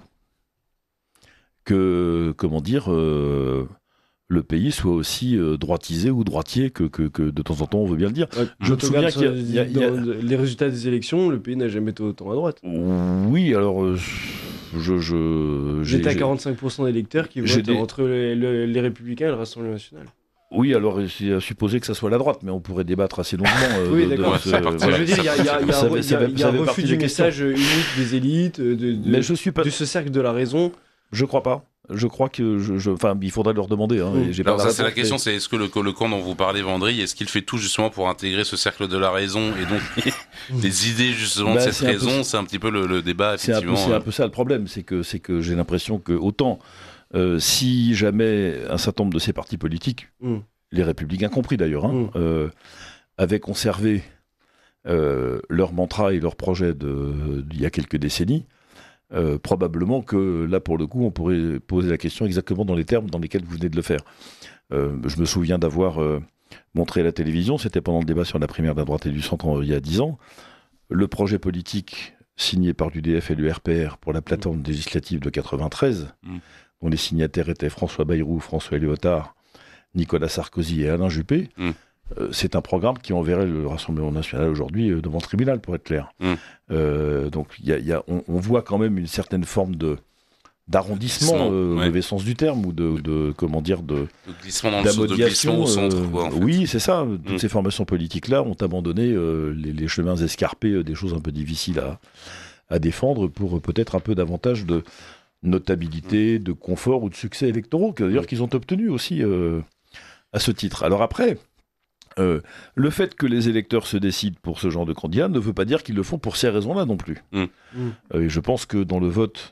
que, comment dire, euh, le pays soit aussi euh, droitisé ou droitier que, que, que de temps en temps on veut bien le dire. Ouais, je me souviens qu'il y a, il y a, il y a... les résultats des élections, le pays n'a jamais été autant à droite. Oui, alors euh, je, je j'étais à quarante-cinq pour cent d'électeurs qui votent des... entre les, les, les Républicains et le Rassemblement National. Oui, alors c'est à supposer que ça soit la droite, mais on pourrait débattre assez longuement. Euh, oui, de, d'accord. De, de, euh, voilà. Je veux dire, il y a, y a, y a, y a, y a un refus du message unique des élites, de, de, mais je suis pas... de ce cercle de la raison. Je crois pas. Je crois que, je, je, enfin, il faudrait leur demander. Hein, mmh. J'ai Alors pas ça, c'est la question, c'est est-ce que le, le camp dont vous parlez, Vendry, est-ce qu'il fait tout justement pour intégrer ce cercle de la raison et donc des idées justement bah, de cette raison, peu... c'est un petit peu le, le débat effectivement. C'est un, peu, c'est un peu ça le problème, c'est que, c'est que j'ai l'impression que autant euh, si jamais un certain nombre de ces partis politiques, mmh. les Républicains compris d'ailleurs, hein, mmh. euh, avaient conservé euh, leur mantra et leur projet d'il y a quelques décennies. Euh, probablement que là, pour le coup, on pourrait poser la question exactement dans les termes dans lesquels vous venez de le faire. Euh, je me souviens d'avoir euh, montré à la télévision, c'était pendant le débat sur la primaire de la droite et du centre il y a dix ans, le projet politique signé par l'U D F et l'U R P R pour la plateforme législative de quatre-vingt-treize, mmh. dont les signataires étaient François Bayrou, François Léotard, Nicolas Sarkozy et Alain Juppé, mmh. euh, c'est un programme qui enverrait le Rassemblement national aujourd'hui euh, devant le tribunal, pour être clair. Mmh. Euh, donc y a, y a, on, on voit quand même une certaine forme de d'arrondissement, euh, ouais. au mauvais sens du terme, ou de, de comment dire, de, de glissement dans le de glissement au centre. Euh, quoi, en fait. Oui, c'est ça. Toutes mmh. ces formations politiques-là ont abandonné euh, les, les chemins escarpés, euh, des choses un peu difficiles à, à défendre pour euh, peut-être un peu davantage de notabilité, mmh. de confort ou de succès électoraux, que, d'ailleurs mmh. qu'ils ont obtenus aussi euh, à ce titre. Alors après, euh, le fait que les électeurs se décident pour ce genre de candidat ne veut pas dire qu'ils le font pour ces raisons-là non plus. Mmh. Euh, et je pense que dans le vote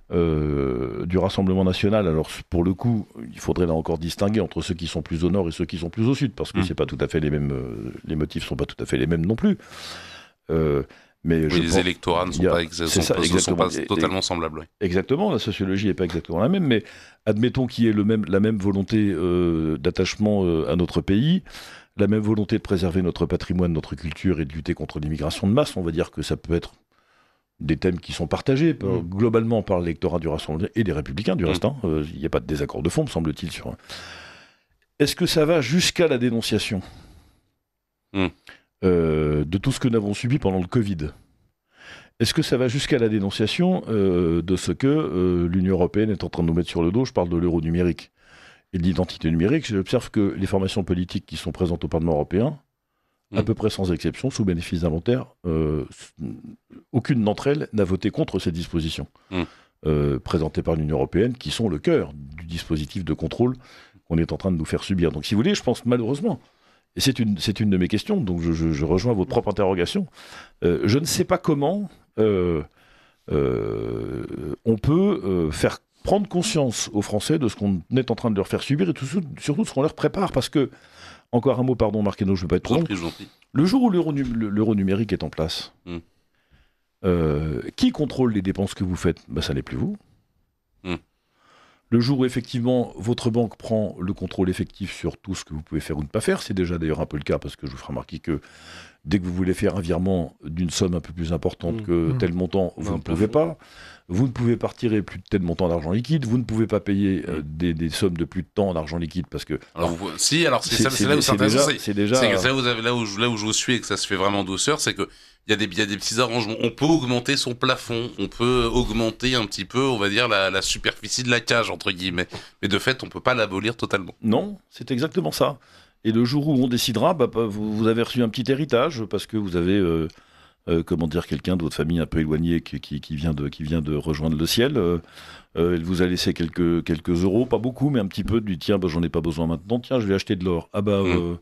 Euh, du Rassemblement national, alors pour le coup, il faudrait là encore distinguer entre ceux qui sont plus au nord et ceux qui sont plus au sud, parce que mmh. c'est pas tout à fait les mêmes, euh, les motifs sont pas tout à fait les mêmes non plus. Euh, mais oui, je les pense, électorats ne sont, a, pas, ex- sont, ça, pas, sont pas totalement et, semblables. Oui. Exactement, la sociologie n'est pas exactement la même, mais admettons qu'il y ait le même, la même volonté euh, d'attachement euh, à notre pays, la même volonté de préserver notre patrimoine, notre culture et de lutter contre l'immigration de masse. On va dire que ça peut être des thèmes qui sont partagés par, mmh. globalement par l'électorat du Rassemblement et des Républicains, du mmh. reste. Il hein. n'y a pas de désaccord de fond, me semble-t-il. Sur... Est-ce que ça va jusqu'à la dénonciation mmh. euh, de tout ce que nous avons subi pendant le Covid ? Est-ce que ça va jusqu'à la dénonciation euh, de ce que euh, l'Union européenne est en train de nous mettre sur le dos ? Je parle de l'euro numérique et de l'identité numérique. J'observe que les formations politiques qui sont présentes au Parlement européen, à peu près sans exception, sous bénéfice d'inventaire, euh, aucune d'entre elles n'a voté contre ces dispositions mmh. euh, présentées par l'Union européenne, qui sont le cœur du dispositif de contrôle qu'on est en train de nous faire subir. Donc si vous voulez, je pense malheureusement, et c'est une, c'est une de mes questions, donc je, je, je rejoins votre propre interrogation, euh, je ne sais pas comment euh, euh, on peut euh, faire prendre conscience aux Français de ce qu'on est en train de leur faire subir, et tout, surtout de ce qu'on leur prépare, parce que encore un mot, pardon, Marc Hainaut, je ne veux pas être trop long. Le jour où l'euro, l'euro numérique est en place, mm. euh, qui contrôle les dépenses que vous faites ? Ben, ça n'est plus vous. Mm. Le jour où, effectivement, votre banque prend le contrôle effectif sur tout ce que vous pouvez faire ou ne pas faire, c'est déjà d'ailleurs un peu le cas, parce que je vous ferai remarquer que dès que vous voulez faire un virement d'une somme un peu plus importante mm. que mm. tel montant, vous non, ne pouvez pas. Vous ne pouvez pas retirer plus de tel montant d'argent liquide, vous ne pouvez pas payer euh, des, des sommes de plus de temps en argent liquide parce que... Alors, vous, si, alors c'est, c'est, ça, c'est, c'est là où c'est, c'est déjà... C'est, c'est déjà... C'est que là, vous avez, là, où je, là où je vous suis et que ça se fait vraiment douceur, c'est que il y a des, il y a des petits arrangements. On peut augmenter son plafond, on peut augmenter un petit peu, on va dire, la, la superficie de la cage, entre guillemets. Mais de fait, on ne peut pas l'abolir totalement. Non, c'est exactement ça. Et le jour où on décidera, bah, vous, vous avez reçu un petit héritage parce que vous avez... Euh, Euh, comment dire, quelqu'un de votre famille un peu éloigné qui, qui, qui, vient, de, qui vient de rejoindre le ciel, euh, euh, elle vous a laissé quelques, quelques euros, pas beaucoup, mais un petit peu, du tiens, bah, j'en ai pas besoin maintenant, tiens, je vais acheter de l'or. Ah bah, mmh. euh,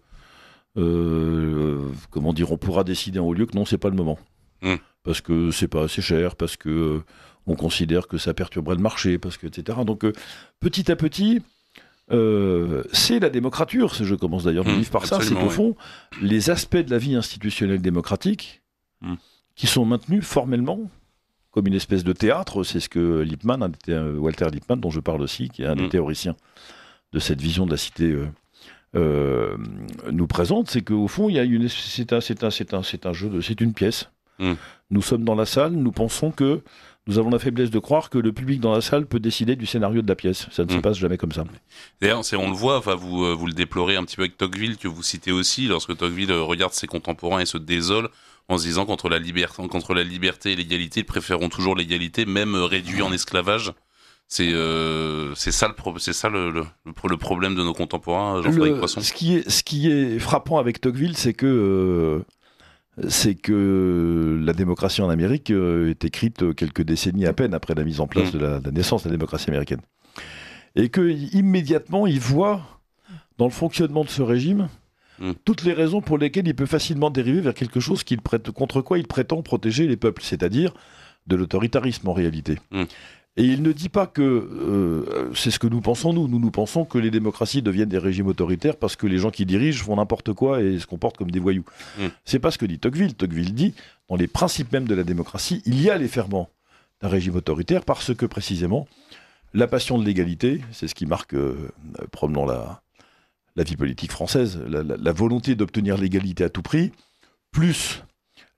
euh, comment dire, on pourra décider en haut lieu que non, c'est pas le moment. Mmh. Parce que c'est pas assez cher, parce que euh, on considère que ça perturberait le marché, parce que, et cetera. Donc, euh, petit à petit, Euh, c'est la démocrature. Je commence d'ailleurs mon mmh, livre par ça. C'est qu'au oui. fond, les aspects de la vie institutionnelle démocratique mmh. qui sont maintenus formellement comme une espèce de théâtre. C'est ce que Lippmann, un des, euh, Walter Lippmann, dont je parle aussi, qui est un mmh. des théoriciens de cette vision de la cité, euh, euh, nous présente. C'est qu'au fond, il y a une, c'est un, c'est un, c'est un, c'est un jeu, de, c'est une pièce. Mmh. Nous sommes dans la salle. Nous pensons que nous avons la faiblesse de croire que le public dans la salle peut décider du scénario de la pièce. Ça ne mmh. se passe jamais comme ça. D'ailleurs, c'est, on le voit, enfin, vous, vous le déplorez un petit peu avec Tocqueville, que vous citez aussi, lorsque Tocqueville regarde ses contemporains et se désole en se disant qu'entre la liberté, contre la liberté et l'égalité, ils préféreront toujours l'égalité, même réduit en esclavage. C'est, euh, c'est ça, le, pro- c'est ça le, le, le problème de nos contemporains, Jean-Frédéric Poisson. Ce qui est, ce qui est frappant avec Tocqueville, c'est que... Euh, c'est que la démocratie en Amérique euh, est écrite quelques décennies à peine après la mise en place mmh. de la, la naissance de la démocratie américaine. Et qu'immédiatement, il voit dans le fonctionnement de ce régime mmh. toutes les raisons pour lesquelles il peut facilement dériver vers quelque chose qu'il prête, contre quoi il prétend protéger les peuples, c'est-à-dire de l'autoritarisme en réalité. Mmh. Et il ne dit pas que, euh, c'est ce que nous pensons nous, nous nous pensons que les démocraties deviennent des régimes autoritaires parce que les gens qui dirigent font n'importe quoi et se comportent comme des voyous. Mmh. C'est pas ce que dit Tocqueville. Tocqueville dit, dans les principes mêmes de la démocratie, il y a les ferments d'un régime autoritaire parce que précisément, la passion de l'égalité, c'est ce qui marque euh, probablement la, la vie politique française, la, la, la volonté d'obtenir l'égalité à tout prix, plus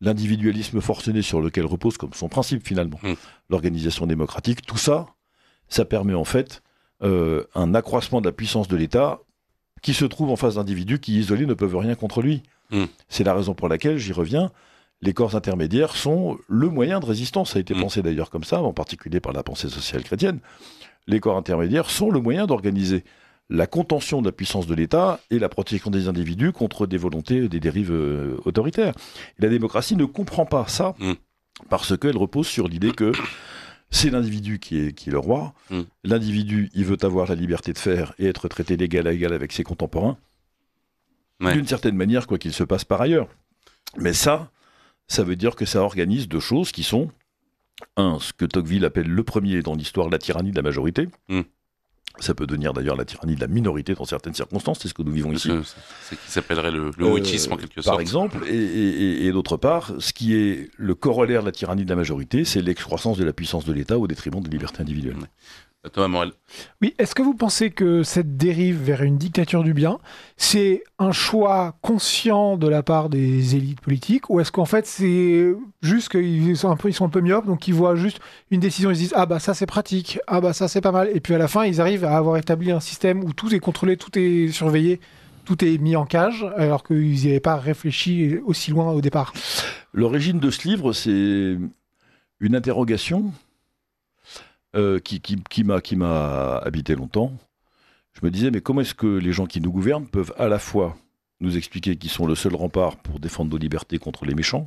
l'individualisme forcené sur lequel repose, comme son principe finalement, mmh. l'organisation démocratique, tout ça, ça permet en fait euh, un accroissement de la puissance de l'État qui se trouve en face d'individus qui, isolés, ne peuvent rien contre lui. Mmh. C'est la raison pour laquelle, j'y reviens, les corps intermédiaires sont le moyen de résistance. Ça a été mmh. pensé d'ailleurs comme ça, en particulier par la pensée sociale chrétienne. Les corps intermédiaires sont le moyen d'organiser la contention de la puissance de l'État et la protection des individus contre des volontés, des dérives euh, autoritaires. Et la démocratie ne comprend pas ça mmh. parce qu'elle repose sur l'idée que c'est l'individu qui est, qui est le roi. Mmh. L'individu, il veut avoir la liberté de faire et être traité d'égal à égal avec ses contemporains. Ouais. D'une certaine manière, quoi qu'il se passe par ailleurs. Mais ça, ça veut dire que ça organise deux choses qui sont, un, ce que Tocqueville appelle le premier dans l'histoire, la tyrannie de la majorité. Mmh. Ça peut devenir d'ailleurs la tyrannie de la minorité dans certaines circonstances, c'est ce que nous vivons ici. C'est, c'est ce qui s'appellerait le, le wokisme euh, en quelque sorte. Par exemple, et, et, et d'autre part, ce qui est le corollaire de la tyrannie de la majorité, c'est l'excroissance de la puissance de l'État au détriment des libertés individuelles. Ouais. Thomas Morel. Oui, est-ce que vous pensez que cette dérive vers une dictature du bien, c'est un choix conscient de la part des élites politiques, ou est-ce qu'en fait c'est juste qu'ils sont un peu, ils sont un peu myopes, donc ils voient juste une décision, ils se disent ah bah ça c'est pratique, ah bah ça c'est pas mal, et puis à la fin ils arrivent à avoir établi un système où tout est contrôlé, tout est surveillé, tout est mis en cage, alors qu'ils n'y avaient pas réfléchi aussi loin au départ. L'origine de ce livre, c'est une interrogation Euh, qui, qui, qui, m'a, qui m'a habité longtemps. Je me disais, mais comment est-ce que les gens qui nous gouvernent peuvent à la fois nous expliquer qu'ils sont le seul rempart pour défendre nos libertés contre les méchants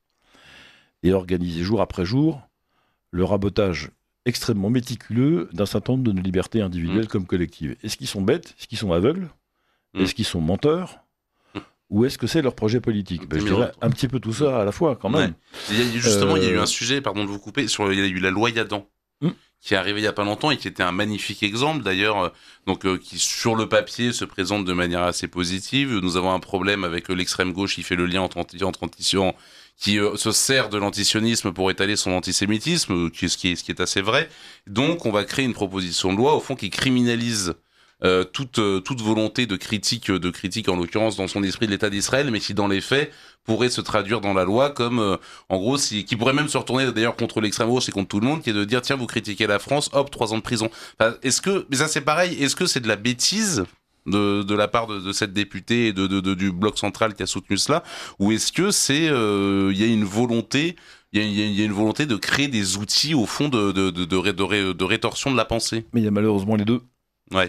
et organiser jour après jour le rabotage extrêmement méticuleux d'un certain nombre de nos libertés individuelles mmh. comme collectives. Est-ce qu'ils sont bêtes ? Est-ce qu'ils sont aveugles ? mmh. Est-ce qu'ils sont menteurs ? mmh. Ou est-ce que c'est leur projet politique ? ben, Je dirais un petit peu tout ça à la fois, quand même. Ouais. Il y a, justement, euh... il y a eu un sujet, pardon de vous couper, sur, il y a eu la loi Yadan. Mmh. qui est arrivé il y a pas longtemps et qui était un magnifique exemple d'ailleurs, euh, donc euh, qui sur le papier se présente de manière assez positive. Nous avons un problème avec euh, l'extrême gauche, il fait le lien entre anti, entre antision, qui euh, se sert de l'antisionisme pour étaler son antisémitisme, qui, ce qui est ce qui est assez vrai. Donc on va créer une proposition de loi au fond qui criminalise Euh, toute euh, toute volonté de critique de critique en l'occurrence dans son esprit de l'État d'Israël, mais qui dans les faits pourrait se traduire dans la loi comme euh, en gros si, qui pourrait même se retourner d'ailleurs contre l'extrême gauche et contre tout le monde, qui est de dire tiens vous critiquez la France, hop trois ans de prison. Enfin, est-ce que mais ça c'est pareil, est-ce que c'est de la bêtise de de la part de, de cette députée et de, de, de du bloc central qui a soutenu cela, ou est-ce que c'est il euh, y a une volonté il y, y, y a une volonté de créer des outils au fond de de de, de, de, de, de rétorsion de la pensée? Mais il y a malheureusement les deux. Ouais.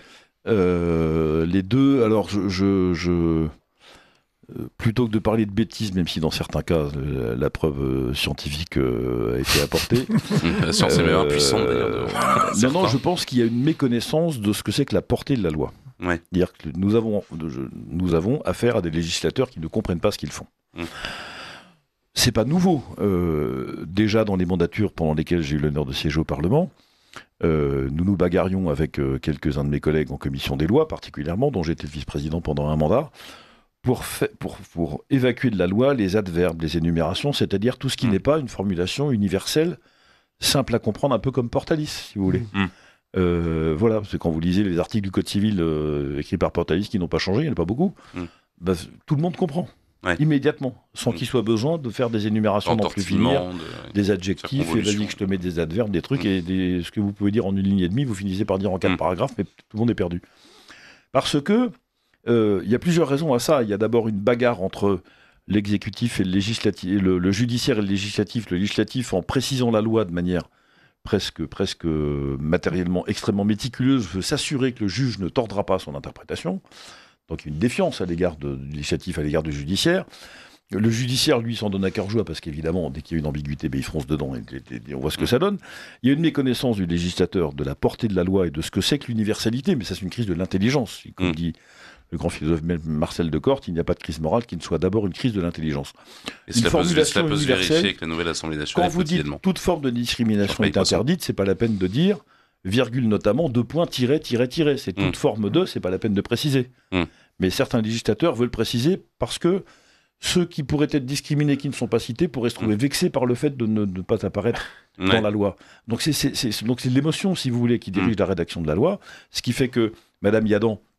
Euh, les deux, alors je, je, je euh, plutôt que de parler de bêtises, même si dans certains cas la, la preuve euh, scientifique euh, a été apportée. La science est même impuissante d'ailleurs. De... non, non, je pense qu'il y a une méconnaissance de ce que c'est que la portée de la loi. Ouais. C'est-à-dire que nous avons, nous avons affaire à des législateurs qui ne comprennent pas ce qu'ils font. Mmh. C'est pas nouveau. Euh, déjà dans les mandatures pendant lesquelles j'ai eu l'honneur de siéger au Parlement, Euh, nous nous bagarrions avec euh, quelques-uns de mes collègues en commission des lois, particulièrement, dont j'étais le vice-président pendant un mandat, pour, fa- pour, pour évacuer de la loi les adverbes, les énumérations, c'est-à-dire tout ce qui mmh. n'est pas une formulation universelle, simple à comprendre, un peu comme Portalis, si vous voulez. Mmh. Euh, voilà, parce que quand vous lisez les articles du Code civil euh, écrits par Portalis qui n'ont pas changé, il n'y en a pas beaucoup, mmh. bah, tout le monde comprend. Ouais. Immédiatement, sans mmh. qu'il soit besoin de faire des énumérations non plus finir, de... des adjectifs, et vas-y que je te mets des adverbes, des trucs, mmh. et des... ce que vous pouvez dire en une ligne et demie, vous finissez par dire en quatre mmh. paragraphes, mais tout le monde est perdu. Parce que il euh, y a plusieurs raisons à ça. Il y a d'abord une bagarre entre l'exécutif et le législatif, le, le judiciaire et le législatif. Le législatif, en précisant la loi de manière presque, presque matériellement extrêmement méticuleuse, veut s'assurer que le juge ne tordra pas son interprétation. Donc une défiance à l'égard de, du législatif, à l'égard du judiciaire. Le judiciaire, lui, s'en donne à cœur joie parce qu'évidemment, dès qu'il y a une ambiguïté, ben, il fronce dedans et, et, et on voit ce que ça donne. Il y a une méconnaissance du législateur de la portée de la loi et de ce que c'est que l'universalité, mais ça c'est une crise de l'intelligence. Comme mmh. dit le grand philosophe Marcel de Corte, il n'y a pas de crise morale qui ne soit d'abord une crise de l'intelligence. Et cela peut, cela peut se vérifier avec la nouvelle Assemblée nationale. Quand vous dites toute forme de discrimination est interdite, c'est pas la peine de dire virgule notamment, deux points, tiret, tiret, tiret. C'est toute mmh. forme de, c'est pas la peine de préciser. Mmh. Mais certains législateurs veulent préciser parce que ceux qui pourraient être discriminés, qui ne sont pas cités, pourraient se trouver mmh. vexés par le fait de ne, de ne pas apparaître ouais. dans la loi. Donc c'est, c'est, c'est, donc c'est l'émotion, si vous voulez, qui dirige mmh. la rédaction de la loi, ce qui fait que Madame Yadan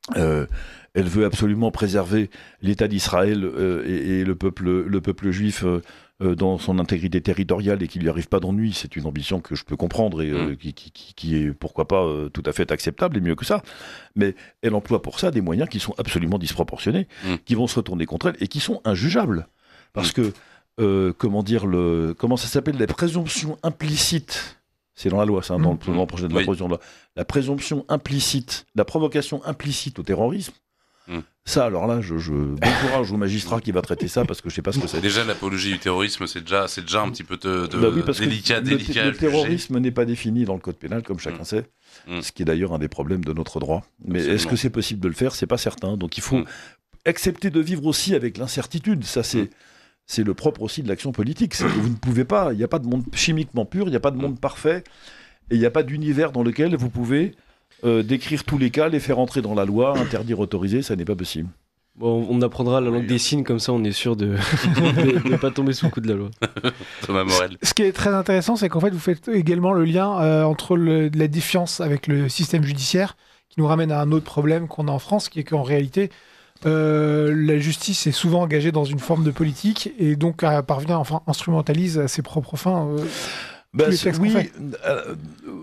Euh, elle veut absolument préserver l'État d'Israël euh, et, et le peuple, le peuple juif euh, euh, dans son intégrité territoriale et qu'il lui arrive pas d'ennui. C'est une ambition que je peux comprendre et euh, qui, qui, qui, qui est, pourquoi pas, euh, tout à fait acceptable et mieux que ça. Mais elle emploie pour ça des moyens qui sont absolument disproportionnés, mmh. qui vont se retourner contre elle et qui sont injugeables. Parce mmh. que, euh, comment dire, le, comment ça s'appelle, la présomption implicite. C'est dans la loi, ça, hein, dans le, dans le projet de la oui. proposition de loi. La présomption implicite, la provocation implicite au terrorisme, mm. ça, alors là, je, je, bon courage au magistrat qui va traiter ça, parce que je sais pas ce que c'est. Déjà, l'apologie du terrorisme, c'est déjà, c'est déjà un petit peu de, de, bah oui, parce délicat, que délicat. Le, le terrorisme n'est pas défini dans le code pénal, comme chacun mm. sait, mm. ce qui est d'ailleurs un des problèmes de notre droit. Mais Absolument. Est-ce que c'est possible de le faire ? C'est pas certain. Donc il faut mm. accepter de vivre aussi avec l'incertitude. Ça, c'est... Mm. C'est le propre aussi de l'action politique. C'est que vous ne pouvez pas, il n'y a pas de monde chimiquement pur, il n'y a pas de monde parfait, et il n'y a pas d'univers dans lequel vous pouvez euh, décrire tous les cas, les faire entrer dans la loi, interdire, autoriser, ça n'est pas possible. Bon, on apprendra la langue des signes, comme ça on est sûr de ne pas tomber sous le coup de la loi. Thomas Morel. Ce qui est très intéressant, c'est qu'en fait vous faites également le lien euh, entre le, la défiance avec le système judiciaire, qui nous ramène à un autre problème qu'on a en France, qui est qu'en réalité, Euh, la justice est souvent engagée dans une forme de politique et donc euh, parvient, enfin, instrumentalise à ses propres fins. Euh, bah, oui, euh,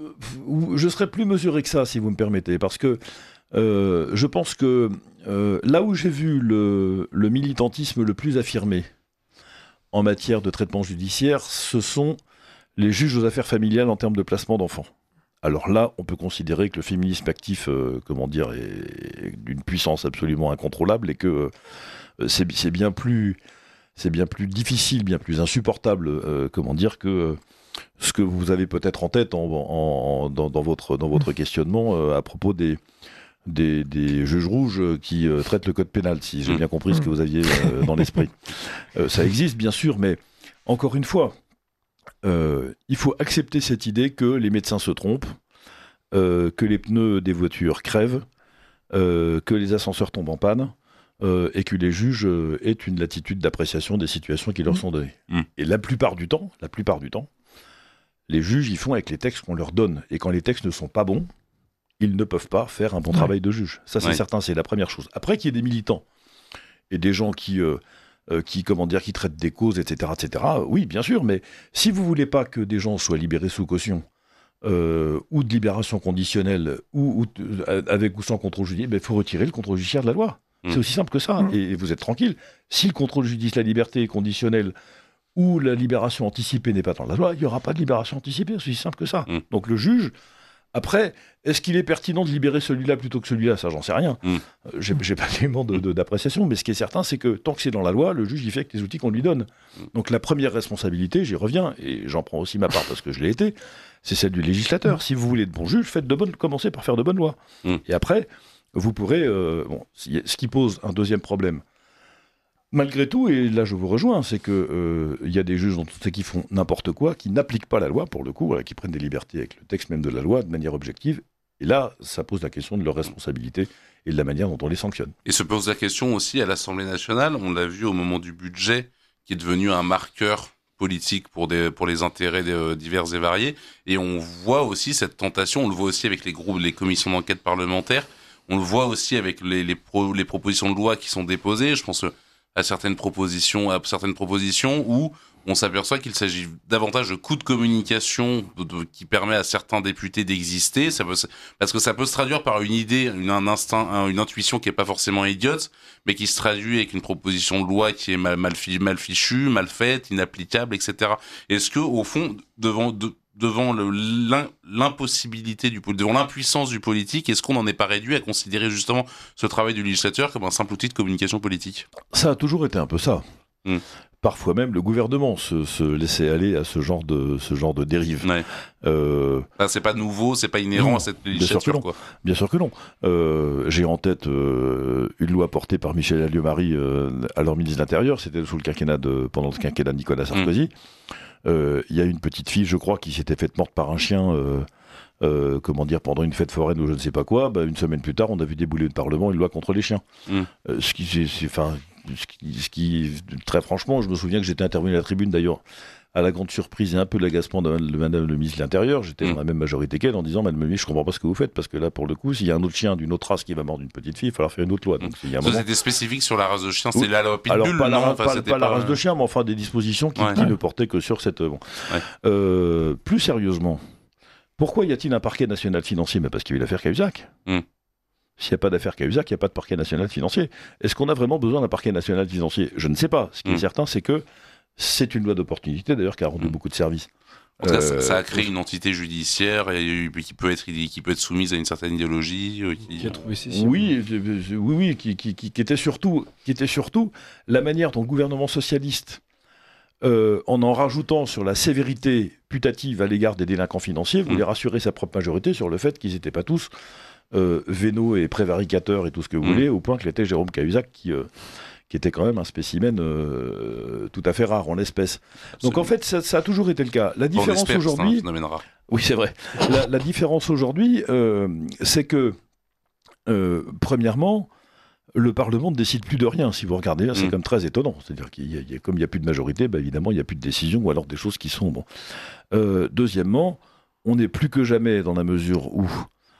je serais plus mesuré que ça, si vous me permettez, parce que euh, je pense que euh, là où j'ai vu le, le militantisme le plus affirmé en matière de traitement judiciaire, ce sont les juges aux affaires familiales en termes de placement d'enfants. Alors là, on peut considérer que le féminisme actif, euh, comment dire, est d'une puissance absolument incontrôlable et que euh, c'est, c'est bien plus, c'est bien plus difficile, bien plus insupportable, euh, comment dire, que euh, ce que vous avez peut-être en tête en, en, dans, dans votre, dans votre questionnement euh, à propos des, des, des juges rouges qui euh, traitent le code pénal, si j'ai bien compris ce que vous aviez euh, dans l'esprit. Euh, ça existe, bien sûr, mais encore une fois, Euh, il faut accepter cette idée que les médecins se trompent, euh, que les pneus des voitures crèvent, euh, que les ascenseurs tombent en panne, euh, et que les juges euh, aient une latitude d'appréciation des situations qui leur sont données. Mmh. Et la plupart du temps, la plupart du temps, les juges y font avec les textes qu'on leur donne. Et quand les textes ne sont pas bons, ils ne peuvent pas faire un bon ouais. travail de juge. Ça, c'est ouais. certain, c'est la première chose. Après, qu'il y ait des militants et des gens qui... Euh, Euh, qui, comment dire, qui traitent des causes, et cetera, et cetera. Oui, bien sûr, mais si vous voulez pas que des gens soient libérés sous caution, euh, ou de libération conditionnelle, ou, ou euh, avec ou sans contrôle judiciaire, il faut retirer le contrôle judiciaire de la loi. Mmh. C'est aussi simple que ça, mmh. et, et vous êtes tranquille. Si le contrôle judiciaire, la liberté est conditionnelle, ou la libération anticipée n'est pas dans la loi, il n'y aura pas de libération anticipée, c'est aussi simple que ça. Mmh. Donc le juge... Après, est-ce qu'il est pertinent de libérer celui-là plutôt que celui-là ? Ça, j'en sais rien. Mm. Euh, j'ai, j'ai pas d'élément de, de, d'appréciation, mais ce qui est certain, c'est que tant que c'est dans la loi, le juge y fait avec les outils qu'on lui donne. Mm. Donc la première responsabilité, j'y reviens, et j'en prends aussi ma part parce que je l'ai été, c'est celle du législateur. Mm. Si vous voulez de bons juges, faites de bonnes, commencez par faire de bonnes lois. Mm. Et après, vous pourrez... Euh, bon, ce qui pose un deuxième problème, malgré tout, et là je vous rejoins, c'est qu'il euh, y a des juges dont on sait qui font n'importe quoi, qui n'appliquent pas la loi, pour le coup, voilà, qui prennent des libertés avec le texte même de la loi de manière objective. Et là, ça pose la question de leur responsabilité et de la manière dont on les sanctionne. Et se pose la question aussi à l'Assemblée nationale, on l'a vu au moment du budget, qui est devenu un marqueur politique pour, des, pour les intérêts des, divers et variés. Et on voit aussi cette tentation, on le voit aussi avec les groupes, les commissions d'enquête parlementaires, on le voit aussi avec les, les, pro, les propositions de loi qui sont déposées, je pense... à certaines propositions, à certaines propositions où on s'aperçoit qu'il s'agit davantage de coûts de communication de, de, qui permet à certains députés d'exister. Ça peut, parce que ça peut se traduire par une idée, une, un instinct, une intuition qui est pas forcément idiote, mais qui se traduit avec une proposition de loi qui est mal, mal, mal fichue, mal faite, inapplicable, et cetera. Est-ce que, au fond, devant, de, devant le, l'im, l'impossibilité du, devant l'impuissance du politique, est-ce qu'on n'en est pas réduit à considérer justement ce travail du législateur comme un simple outil de communication politique ? Ça a toujours été un peu ça. Mmh. Parfois même le gouvernement se, se laissait aller à ce genre de, ce genre de dérive. Ouais. Euh... Ah, c'est pas nouveau, c'est pas inhérent non, à cette législature, bien quoi. Bien sûr que non. Euh, j'ai en tête euh, une loi portée par Michel Alliot-Marie, euh, alors ministre de l'Intérieur, c'était sous le quinquennat de, pendant le quinquennat de Nicolas Sarkozy. Il mmh. euh, y a une petite fille, je crois, qui s'était faite morte par un chien... Euh, Euh, comment dire, pendant une fête foraine ou je ne sais pas quoi, bah, une semaine plus tard, on a vu débouler le Parlement une loi contre les chiens. Mmh. Euh, ce qui, c'est, c'est, enfin, ce qui, ce qui, très franchement, je me souviens que j'étais intervenu à la tribune d'ailleurs à la grande surprise et un peu l'agacement de Madame le ministre de l'Intérieur, j'étais mmh. dans la même majorité qu'elle en disant Madame le ministre, je comprends pas ce que vous faites, parce que là, pour le coup, s'il y a un autre chien d'une autre race qui va mordre une petite fille, il va falloir faire une autre loi. Donc, il y a un ça, moment... c'était spécifique sur la race de chien, c'était la loi Pitbull, Alors, pas la, non pas, enfin, pas, c'était pas la pas... race de chien, mais enfin des dispositions qui, ouais. qui ne portaient que sur cette... Bon. Ouais. Euh, plus sérieusement, pourquoi y a-t-il un parquet national financier? Mais parce qu'il y a eu l'affaire Cahuzac. Mmh. S'il n'y a pas d'affaire Cahuzac, il n'y a pas de parquet national financier. Est-ce qu'on a vraiment besoin d'un parquet national financier? Je ne sais pas. Ce qui mmh. est certain, c'est que c'est une loi d'opportunité, d'ailleurs, qui a rendu mmh. beaucoup de services. En tout cas, euh, ça, ça a créé une entité judiciaire et, qui, peut être, qui peut être soumise à une certaine idéologie. Qui, qui a trouvé ses oui, oui, oui, qui, qui, qui, qui, était surtout, qui était surtout la manière dont le gouvernement socialiste, euh, en en rajoutant sur la sévérité putative à l'égard des délinquants financiers, voulait mmh. rassurer sa propre majorité sur le fait qu'ils n'étaient pas tous euh, vénaux et prévaricateurs et tout ce que vous mmh. voulez, au point que l'était Jérôme Cahuzac, qui... Euh, qui était quand même un spécimen euh, tout à fait rare en l'espèce. Donc en fait, ça, ça a toujours été le cas. La différence bon, aujourd'hui... C'est un phénomène rare. Oui, c'est vrai. La, la différence aujourd'hui, euh, c'est que, euh, premièrement, le Parlement ne décide plus de rien. Si vous regardez, c'est mmh. comme très étonnant. C'est-à-dire qu'il y a, il y a, comme il n'y a plus de majorité, bah, évidemment, il n'y a plus de décision, ou alors des choses qui sont... Bon. Euh, deuxièmement, on est plus que jamais dans la mesure où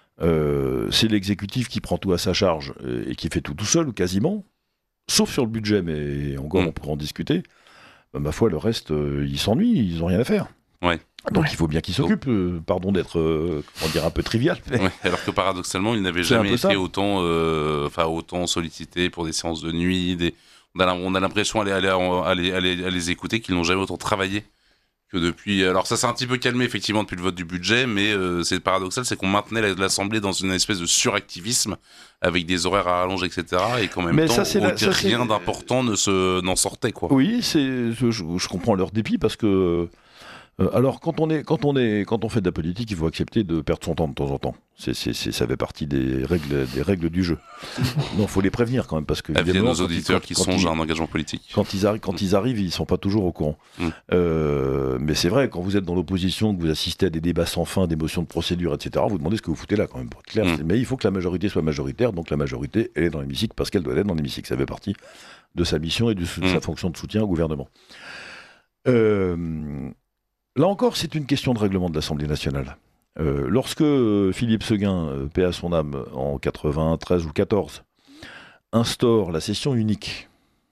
euh, c'est l'exécutif qui prend tout à sa charge et qui fait tout tout seul, ou quasiment. Sauf sur le budget, mais encore, mmh. on pourra en discuter. Bah, ma foi, le reste, euh, ils s'ennuient, ils n'ont rien à faire. Ouais. Donc ouais. il faut bien qu'ils s'occupent, euh, pardon d'être, euh, comment dire, un peu trivial. Mais... Ouais, alors que paradoxalement, ils n'avaient jamais été autant, euh, enfin, autant sollicités pour des séances de nuit. Des... On a, on a l'impression à les, à, les, à, les, à, les, à les écouter qu'ils n'ont jamais autant travaillé que depuis. Alors ça s'est un petit peu calmé effectivement depuis le vote du budget, mais euh, c'est paradoxal, c'est qu'on maintenait l'Assemblée dans une espèce de suractivisme avec des horaires à rallonge, et cetera. Et qu'en même mais temps, ça, la, ça, rien d'important ne se n'en sortait quoi. Oui, c'est, je, je comprends leur dépit parce que. Euh, alors, quand on, est, quand, on est, quand on fait de la politique, il faut accepter de perdre son temps de temps en temps. C'est, c'est, c'est, ça fait partie des règles, des règles du jeu. Non, il faut les prévenir quand même. Parce que il y a nos auditeurs ils, quand, qui quand songent ils, à un engagement politique. Quand ils, arri- quand mmh. ils arrivent, ils ne sont pas toujours au courant. Mmh. Euh, mais c'est vrai, quand vous êtes dans l'opposition, que vous assistez à des débats sans fin, des motions de procédure, et cetera, vous demandez ce que vous foutez là quand même, pour être clair. Mmh. Mais il faut que la majorité soit majoritaire, donc la majorité, elle est dans l'hémicycle parce qu'elle doit être dans l'hémicycle. Ça fait partie de sa mission et de, de mmh. sa fonction de soutien au gouvernement. Euh... Là encore, c'est une question de règlement de l'Assemblée nationale. Euh, lorsque euh, Philippe Séguin, euh, paix à son âme, en quatre-vingt-treize ou quatorze, instaure la session unique,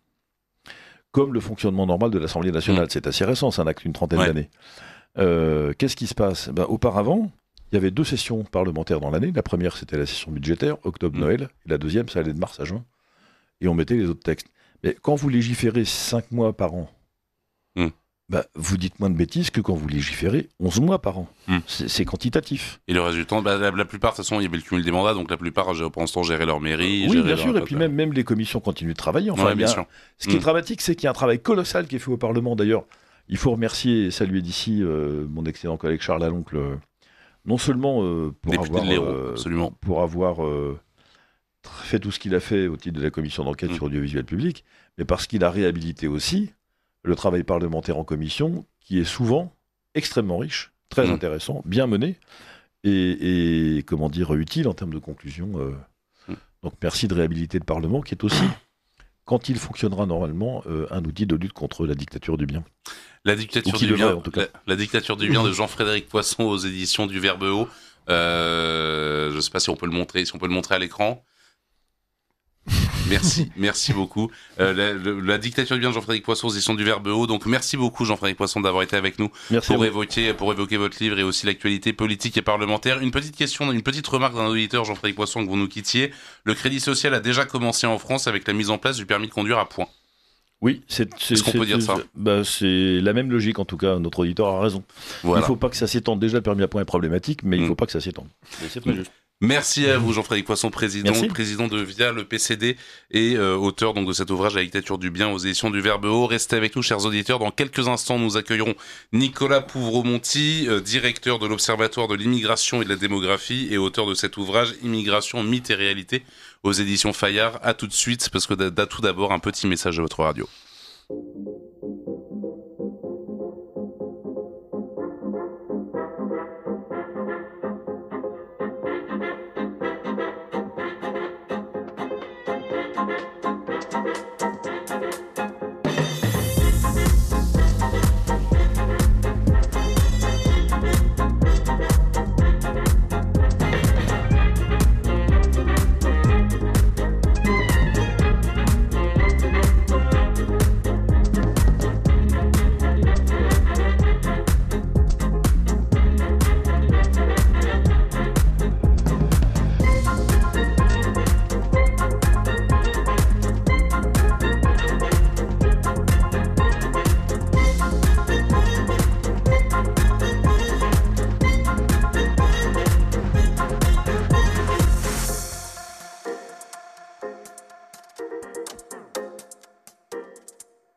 comme le fonctionnement normal de l'Assemblée nationale, mmh. c'est assez récent, c'est un acte d'une trentaine ouais. d'années, euh, qu'est-ce qui se passe ? Ben, auparavant, il y avait deux sessions parlementaires dans l'année. La première, c'était la session budgétaire, octobre-Noël, mmh. et la deuxième, ça allait de mars à juin, et on mettait les autres textes. Mais quand vous légiférez cinq mois par an, mmh. Bah, vous dites moins de bêtises que quand vous légiférez onze mois par an. Mmh. C'est, c'est quantitatif. Et le résultat, bah, la, la plupart, de toute façon, il y avait le cumul des mandats, donc la plupart, pendant ce temps, géraient leur mairie. Oui, bien leur... sûr, et puis même, même les commissions continuent de travailler. Enfin, ouais, bien a... sûr. Ce qui mmh. est dramatique, c'est qu'il y a un travail colossal qui est fait au Parlement. D'ailleurs, il faut remercier et saluer d'ici euh, mon excellent collègue Charles Laloncle, euh, non seulement euh, pour, avoir, euh, absolument. pour avoir euh, fait tout ce qu'il a fait au titre de la commission d'enquête mmh. sur l'audiovisuel public, mais parce qu'il a réhabilité aussi le travail parlementaire en commission, qui est souvent extrêmement riche, très mmh. intéressant, bien mené, et, et comment dire, utile en termes de conclusion. Euh. Mmh. Donc merci de réhabiliter le Parlement, qui est aussi, quand il fonctionnera normalement, euh, un outil de lutte contre la dictature du bien. La dictature du devrait, bien, en tout cas. La, la dictature du bien de Jean-Frédéric Poisson aux éditions du Verbe Haut. Euh, je ne sais pas si on peut le montrer, si on peut le montrer à l'écran. Merci, merci beaucoup. Euh, la, la, la dictature du bien de Jean-Frédéric Poisson aux éditions du Verbe Haut. Donc merci beaucoup Jean-Frédéric Poisson d'avoir été avec nous merci pour évoquer, pour évoquer votre livre et aussi l'actualité politique et parlementaire. Une petite question, une petite remarque d'un auditeur, Jean-Frédéric Poisson, que vous nous quittiez. Le crédit social a déjà commencé en France avec la mise en place du permis de conduire à points. Oui, c'est, c'est, Est-ce qu'on c'est, peut dire c'est, ça bah, c'est la même logique en tout cas, notre auditeur a raison. Voilà. Il ne faut pas que ça s'étende, déjà le permis à points est problématique, mais mmh. il ne faut pas que ça s'étende. Mais c'est très mmh. juste. Merci à vous Jean-Frédéric Poisson, président, président de Via le P C D et euh, auteur donc de cet ouvrage La dictature du bien aux éditions du Verbe Haut. Restez avec nous chers auditeurs, dans quelques instants nous accueillerons Nicolas Pouvremonti, euh, directeur de l'Observatoire de l'immigration et de la démographie et auteur de cet ouvrage Immigration, mythe et réalité aux éditions Fayard. À tout de suite parce que d- d- tout d'abord un petit message à votre radio.